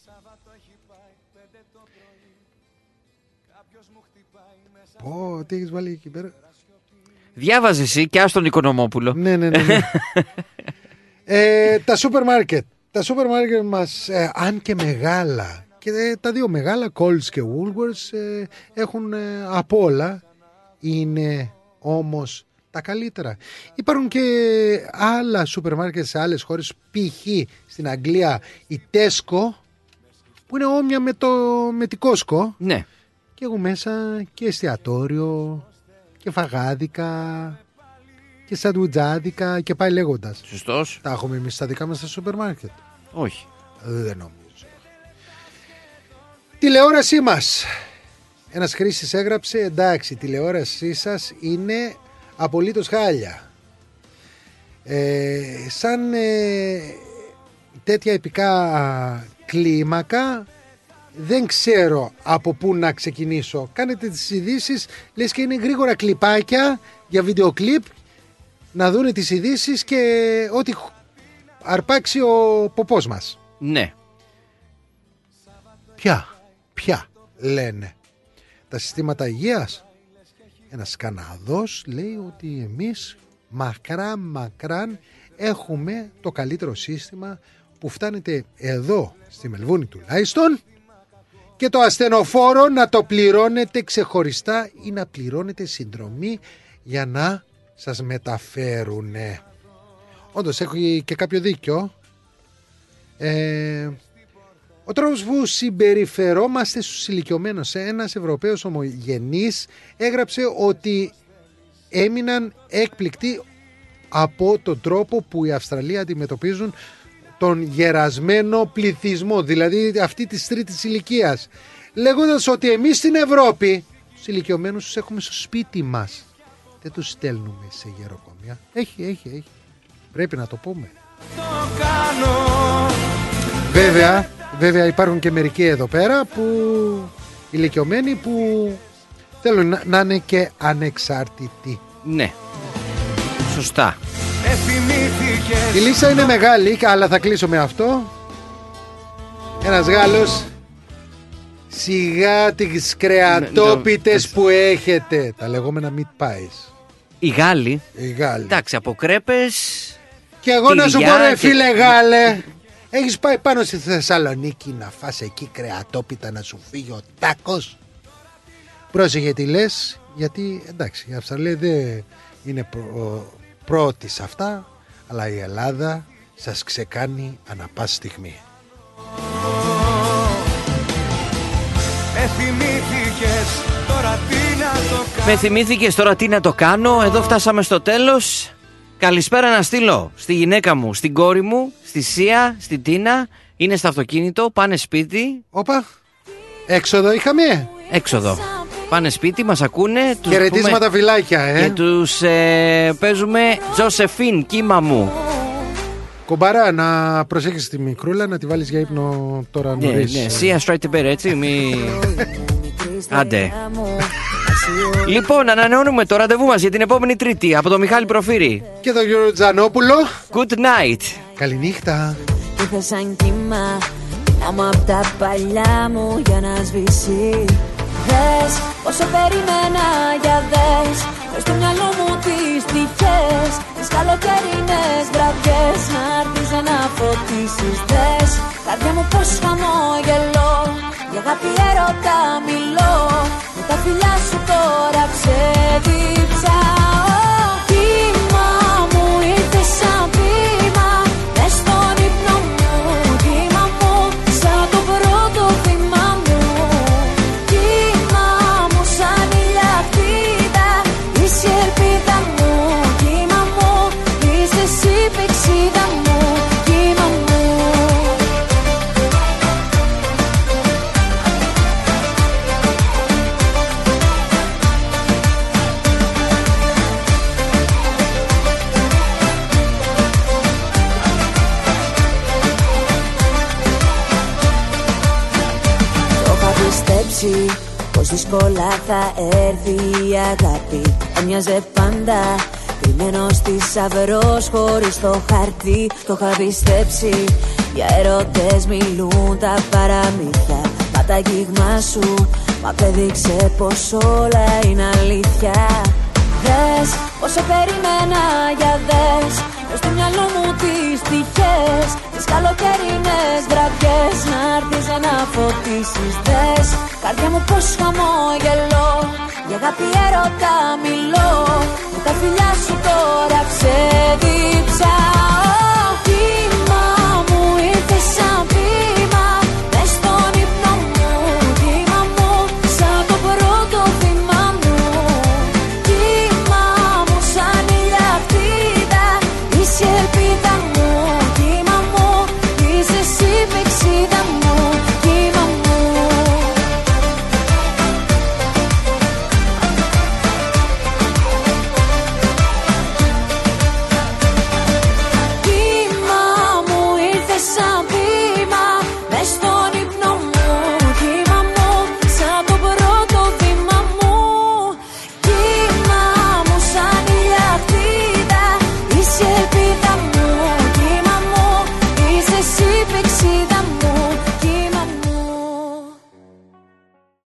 Πω, τι έχεις βάλει εκεί πέρα? Διάβαζε εσύ και ας τον Οικονομόπουλο. Ναι, ναι, ναι, ναι. ε, τα σούπερ μάρκετ. Τα σούπερ μάρκετ μας, ε, αν και μεγάλα, και ε, τα δύο μεγάλα, Coles και Woolworths, ε, έχουν ε, απ' όλα, είναι όμως τα καλύτερα. Υπάρχουν και άλλα σούπερ μάρκετ σε άλλες χώρες, π.χ. στην Αγγλία η Tesco, που είναι όμοια με, το, με τη Costco. Ναι. Και έχουν μέσα και εστιατόριο και φαγάδικα και σαντουιτζάδικα και πάει λέγοντας. Σωστός. Τα έχουμε εμείς στα δικά μας στα σούπερ μάρκετ? Όχι. Δεν νομίζω. Τηλεόρασή μας. Ένας χρήστης έγραψε, εντάξει, η τηλεόρασή σας είναι απολύτως χάλια. Ε, σαν ε, τέτοια επικά κλίμακα δεν ξέρω από πού να ξεκινήσω. Κάνετε τις ειδήσεις, λες και είναι γρήγορα κλιπάκια για βίντεο κλιπ, να δούνε τις ειδήσεις και ό,τι αρπάξει ο ποπός μας. Ναι. Ποια, ποια λένε τα συστήματα υγείας? Ένας Καναδός λέει ότι εμείς μακράν μακράν έχουμε το καλύτερο σύστημα, που φτάνετε εδώ στη Μελβούνι τουλάχιστον και το ασθενοφόρο να το πληρώνετε ξεχωριστά ή να πληρώνετε συνδρομή για να σας μεταφέρουνε. Όντως έχει και κάποιο δίκιο. Ε, ο τρόπος που συμπεριφερόμαστε στους ηλικιωμένους, ένας Ευρωπαίος ομογενής έγραψε ότι έμειναν έκπληκτοι από τον τρόπο που οι Αυστραλοί αντιμετωπίζουν τον γερασμένο πληθυσμό, δηλαδή αυτή της τρίτης ηλικίας, λέγοντας ότι εμείς στην Ευρώπη τους ηλικιωμένους τους έχουμε στο σπίτι μας, δεν τους στέλνουμε σε γεροκομεία. Έχει, έχει, έχει. Πρέπει να το πούμε. Το κάνω. Βέβαια, βέβαια υπάρχουν και μερικοί εδώ πέρα που ηλικιωμένοι που θέλουν να, να είναι και ανεξάρτητοι. Ναι. Σωστά. Η λίστα είναι μεγάλη, αλλά θα κλείσω με αυτό. Ένας Γάλλος. Σιγά τις κρεατόπιτες που έχετε, τα λεγόμενα meat pies. Οι Γάλλοι. Οι Γάλλοι. Εντάξει, από κρέπες. Και εγώ να σου πω ρε φίλε Γάλλε, Έχεις πάει πάνω στη Θεσσαλονίκη να φας εκεί κρεατόπιτα να σου φύγει ο τάκος? Πρόσεχε τι λες, γιατί εντάξει η Αυστραλία δεν είναι προ, πρώτη σε αυτά, αλλά η Ελλάδα σας ξεκάνει ανά πάση στιγμή. Με θυμήθηκες, τώρα τι να το κάνω. Με θυμήθηκες, τώρα τι να το κάνω. Εδώ φτάσαμε στο τέλος. Καλησπέρα να στείλω στη γυναίκα μου, στην κόρη μου, στη Σία, στην Τίνα. Είναι στο αυτοκίνητο, πάνε σπίτι. Όπα, έξοδο είχαμε. Έξοδο. Πάνε σπίτι, μας ακούνε. Χαιρετίσματα πούμε, φυλάκια, ε. Και τους ε, παίζουμε Τζοσεφίν, κύμα μου. Κομπάρα, να προσέχεις τη μικρούλα, να τη βάλεις για ύπνο τώρα νωρίς. Ναι, ναι, Σία straight to bed, έτσι, μη... Άντε. Λοιπόν, ανανεώνουμε το ραντεβού μας για την επόμενη Τρίτη από τον Μιχάλη Προφύρη και τον Γιώργο Τζανόπουλο. Good night. Καληνύχτα. Ήρθα σαν κύμα, άμα απ' τα παλιά μου για να σβήσει. Δες όσο περίμενα για δες, μες στο μυαλό μου τις τυχές, τις καλοκαιρινές βραδιές, να έρθεις να φωτίσεις. Δες καρδιά μου πως χαμόγελο, για αγάπη έρωτα μιλώ, με τα φιλιά σου τώρα ξεδίψαω. Κύμα μου ήρθε σαν βήμα, μες στον ύπνο μου. Κύμα μου σαν το πρώτο βήμα μου. Κύμα μου σαν η λαχτίδα, είσαι η ελπίδα μου. Κύμα μου είσαι εσύ πηξίδα μου. Κύμα μου. Πιστέψει πως δύσκολα θα έρθει η αγάπη. Έμοιαζε πάντα κρυμμένος θησαυρός χωρίς το χαρτί. Το είχα πιστέψει, για έρωτες μιλούν τα παραμύθια. Μα τα αγγίγμα σου μ' απέδειξε πως όλα είναι αλήθεια. Δες όσο περίμενα για δες, μες στο μυαλό μου τις τυχές, τις καλοκαιρινές βραδιές, να έρθεις να φωτίσεις. Δες καρδιά μου πως χαμόγελο, για αγάπη έρωτα μιλώ, με τα φιλιά σου τώρα ξεδίψαω.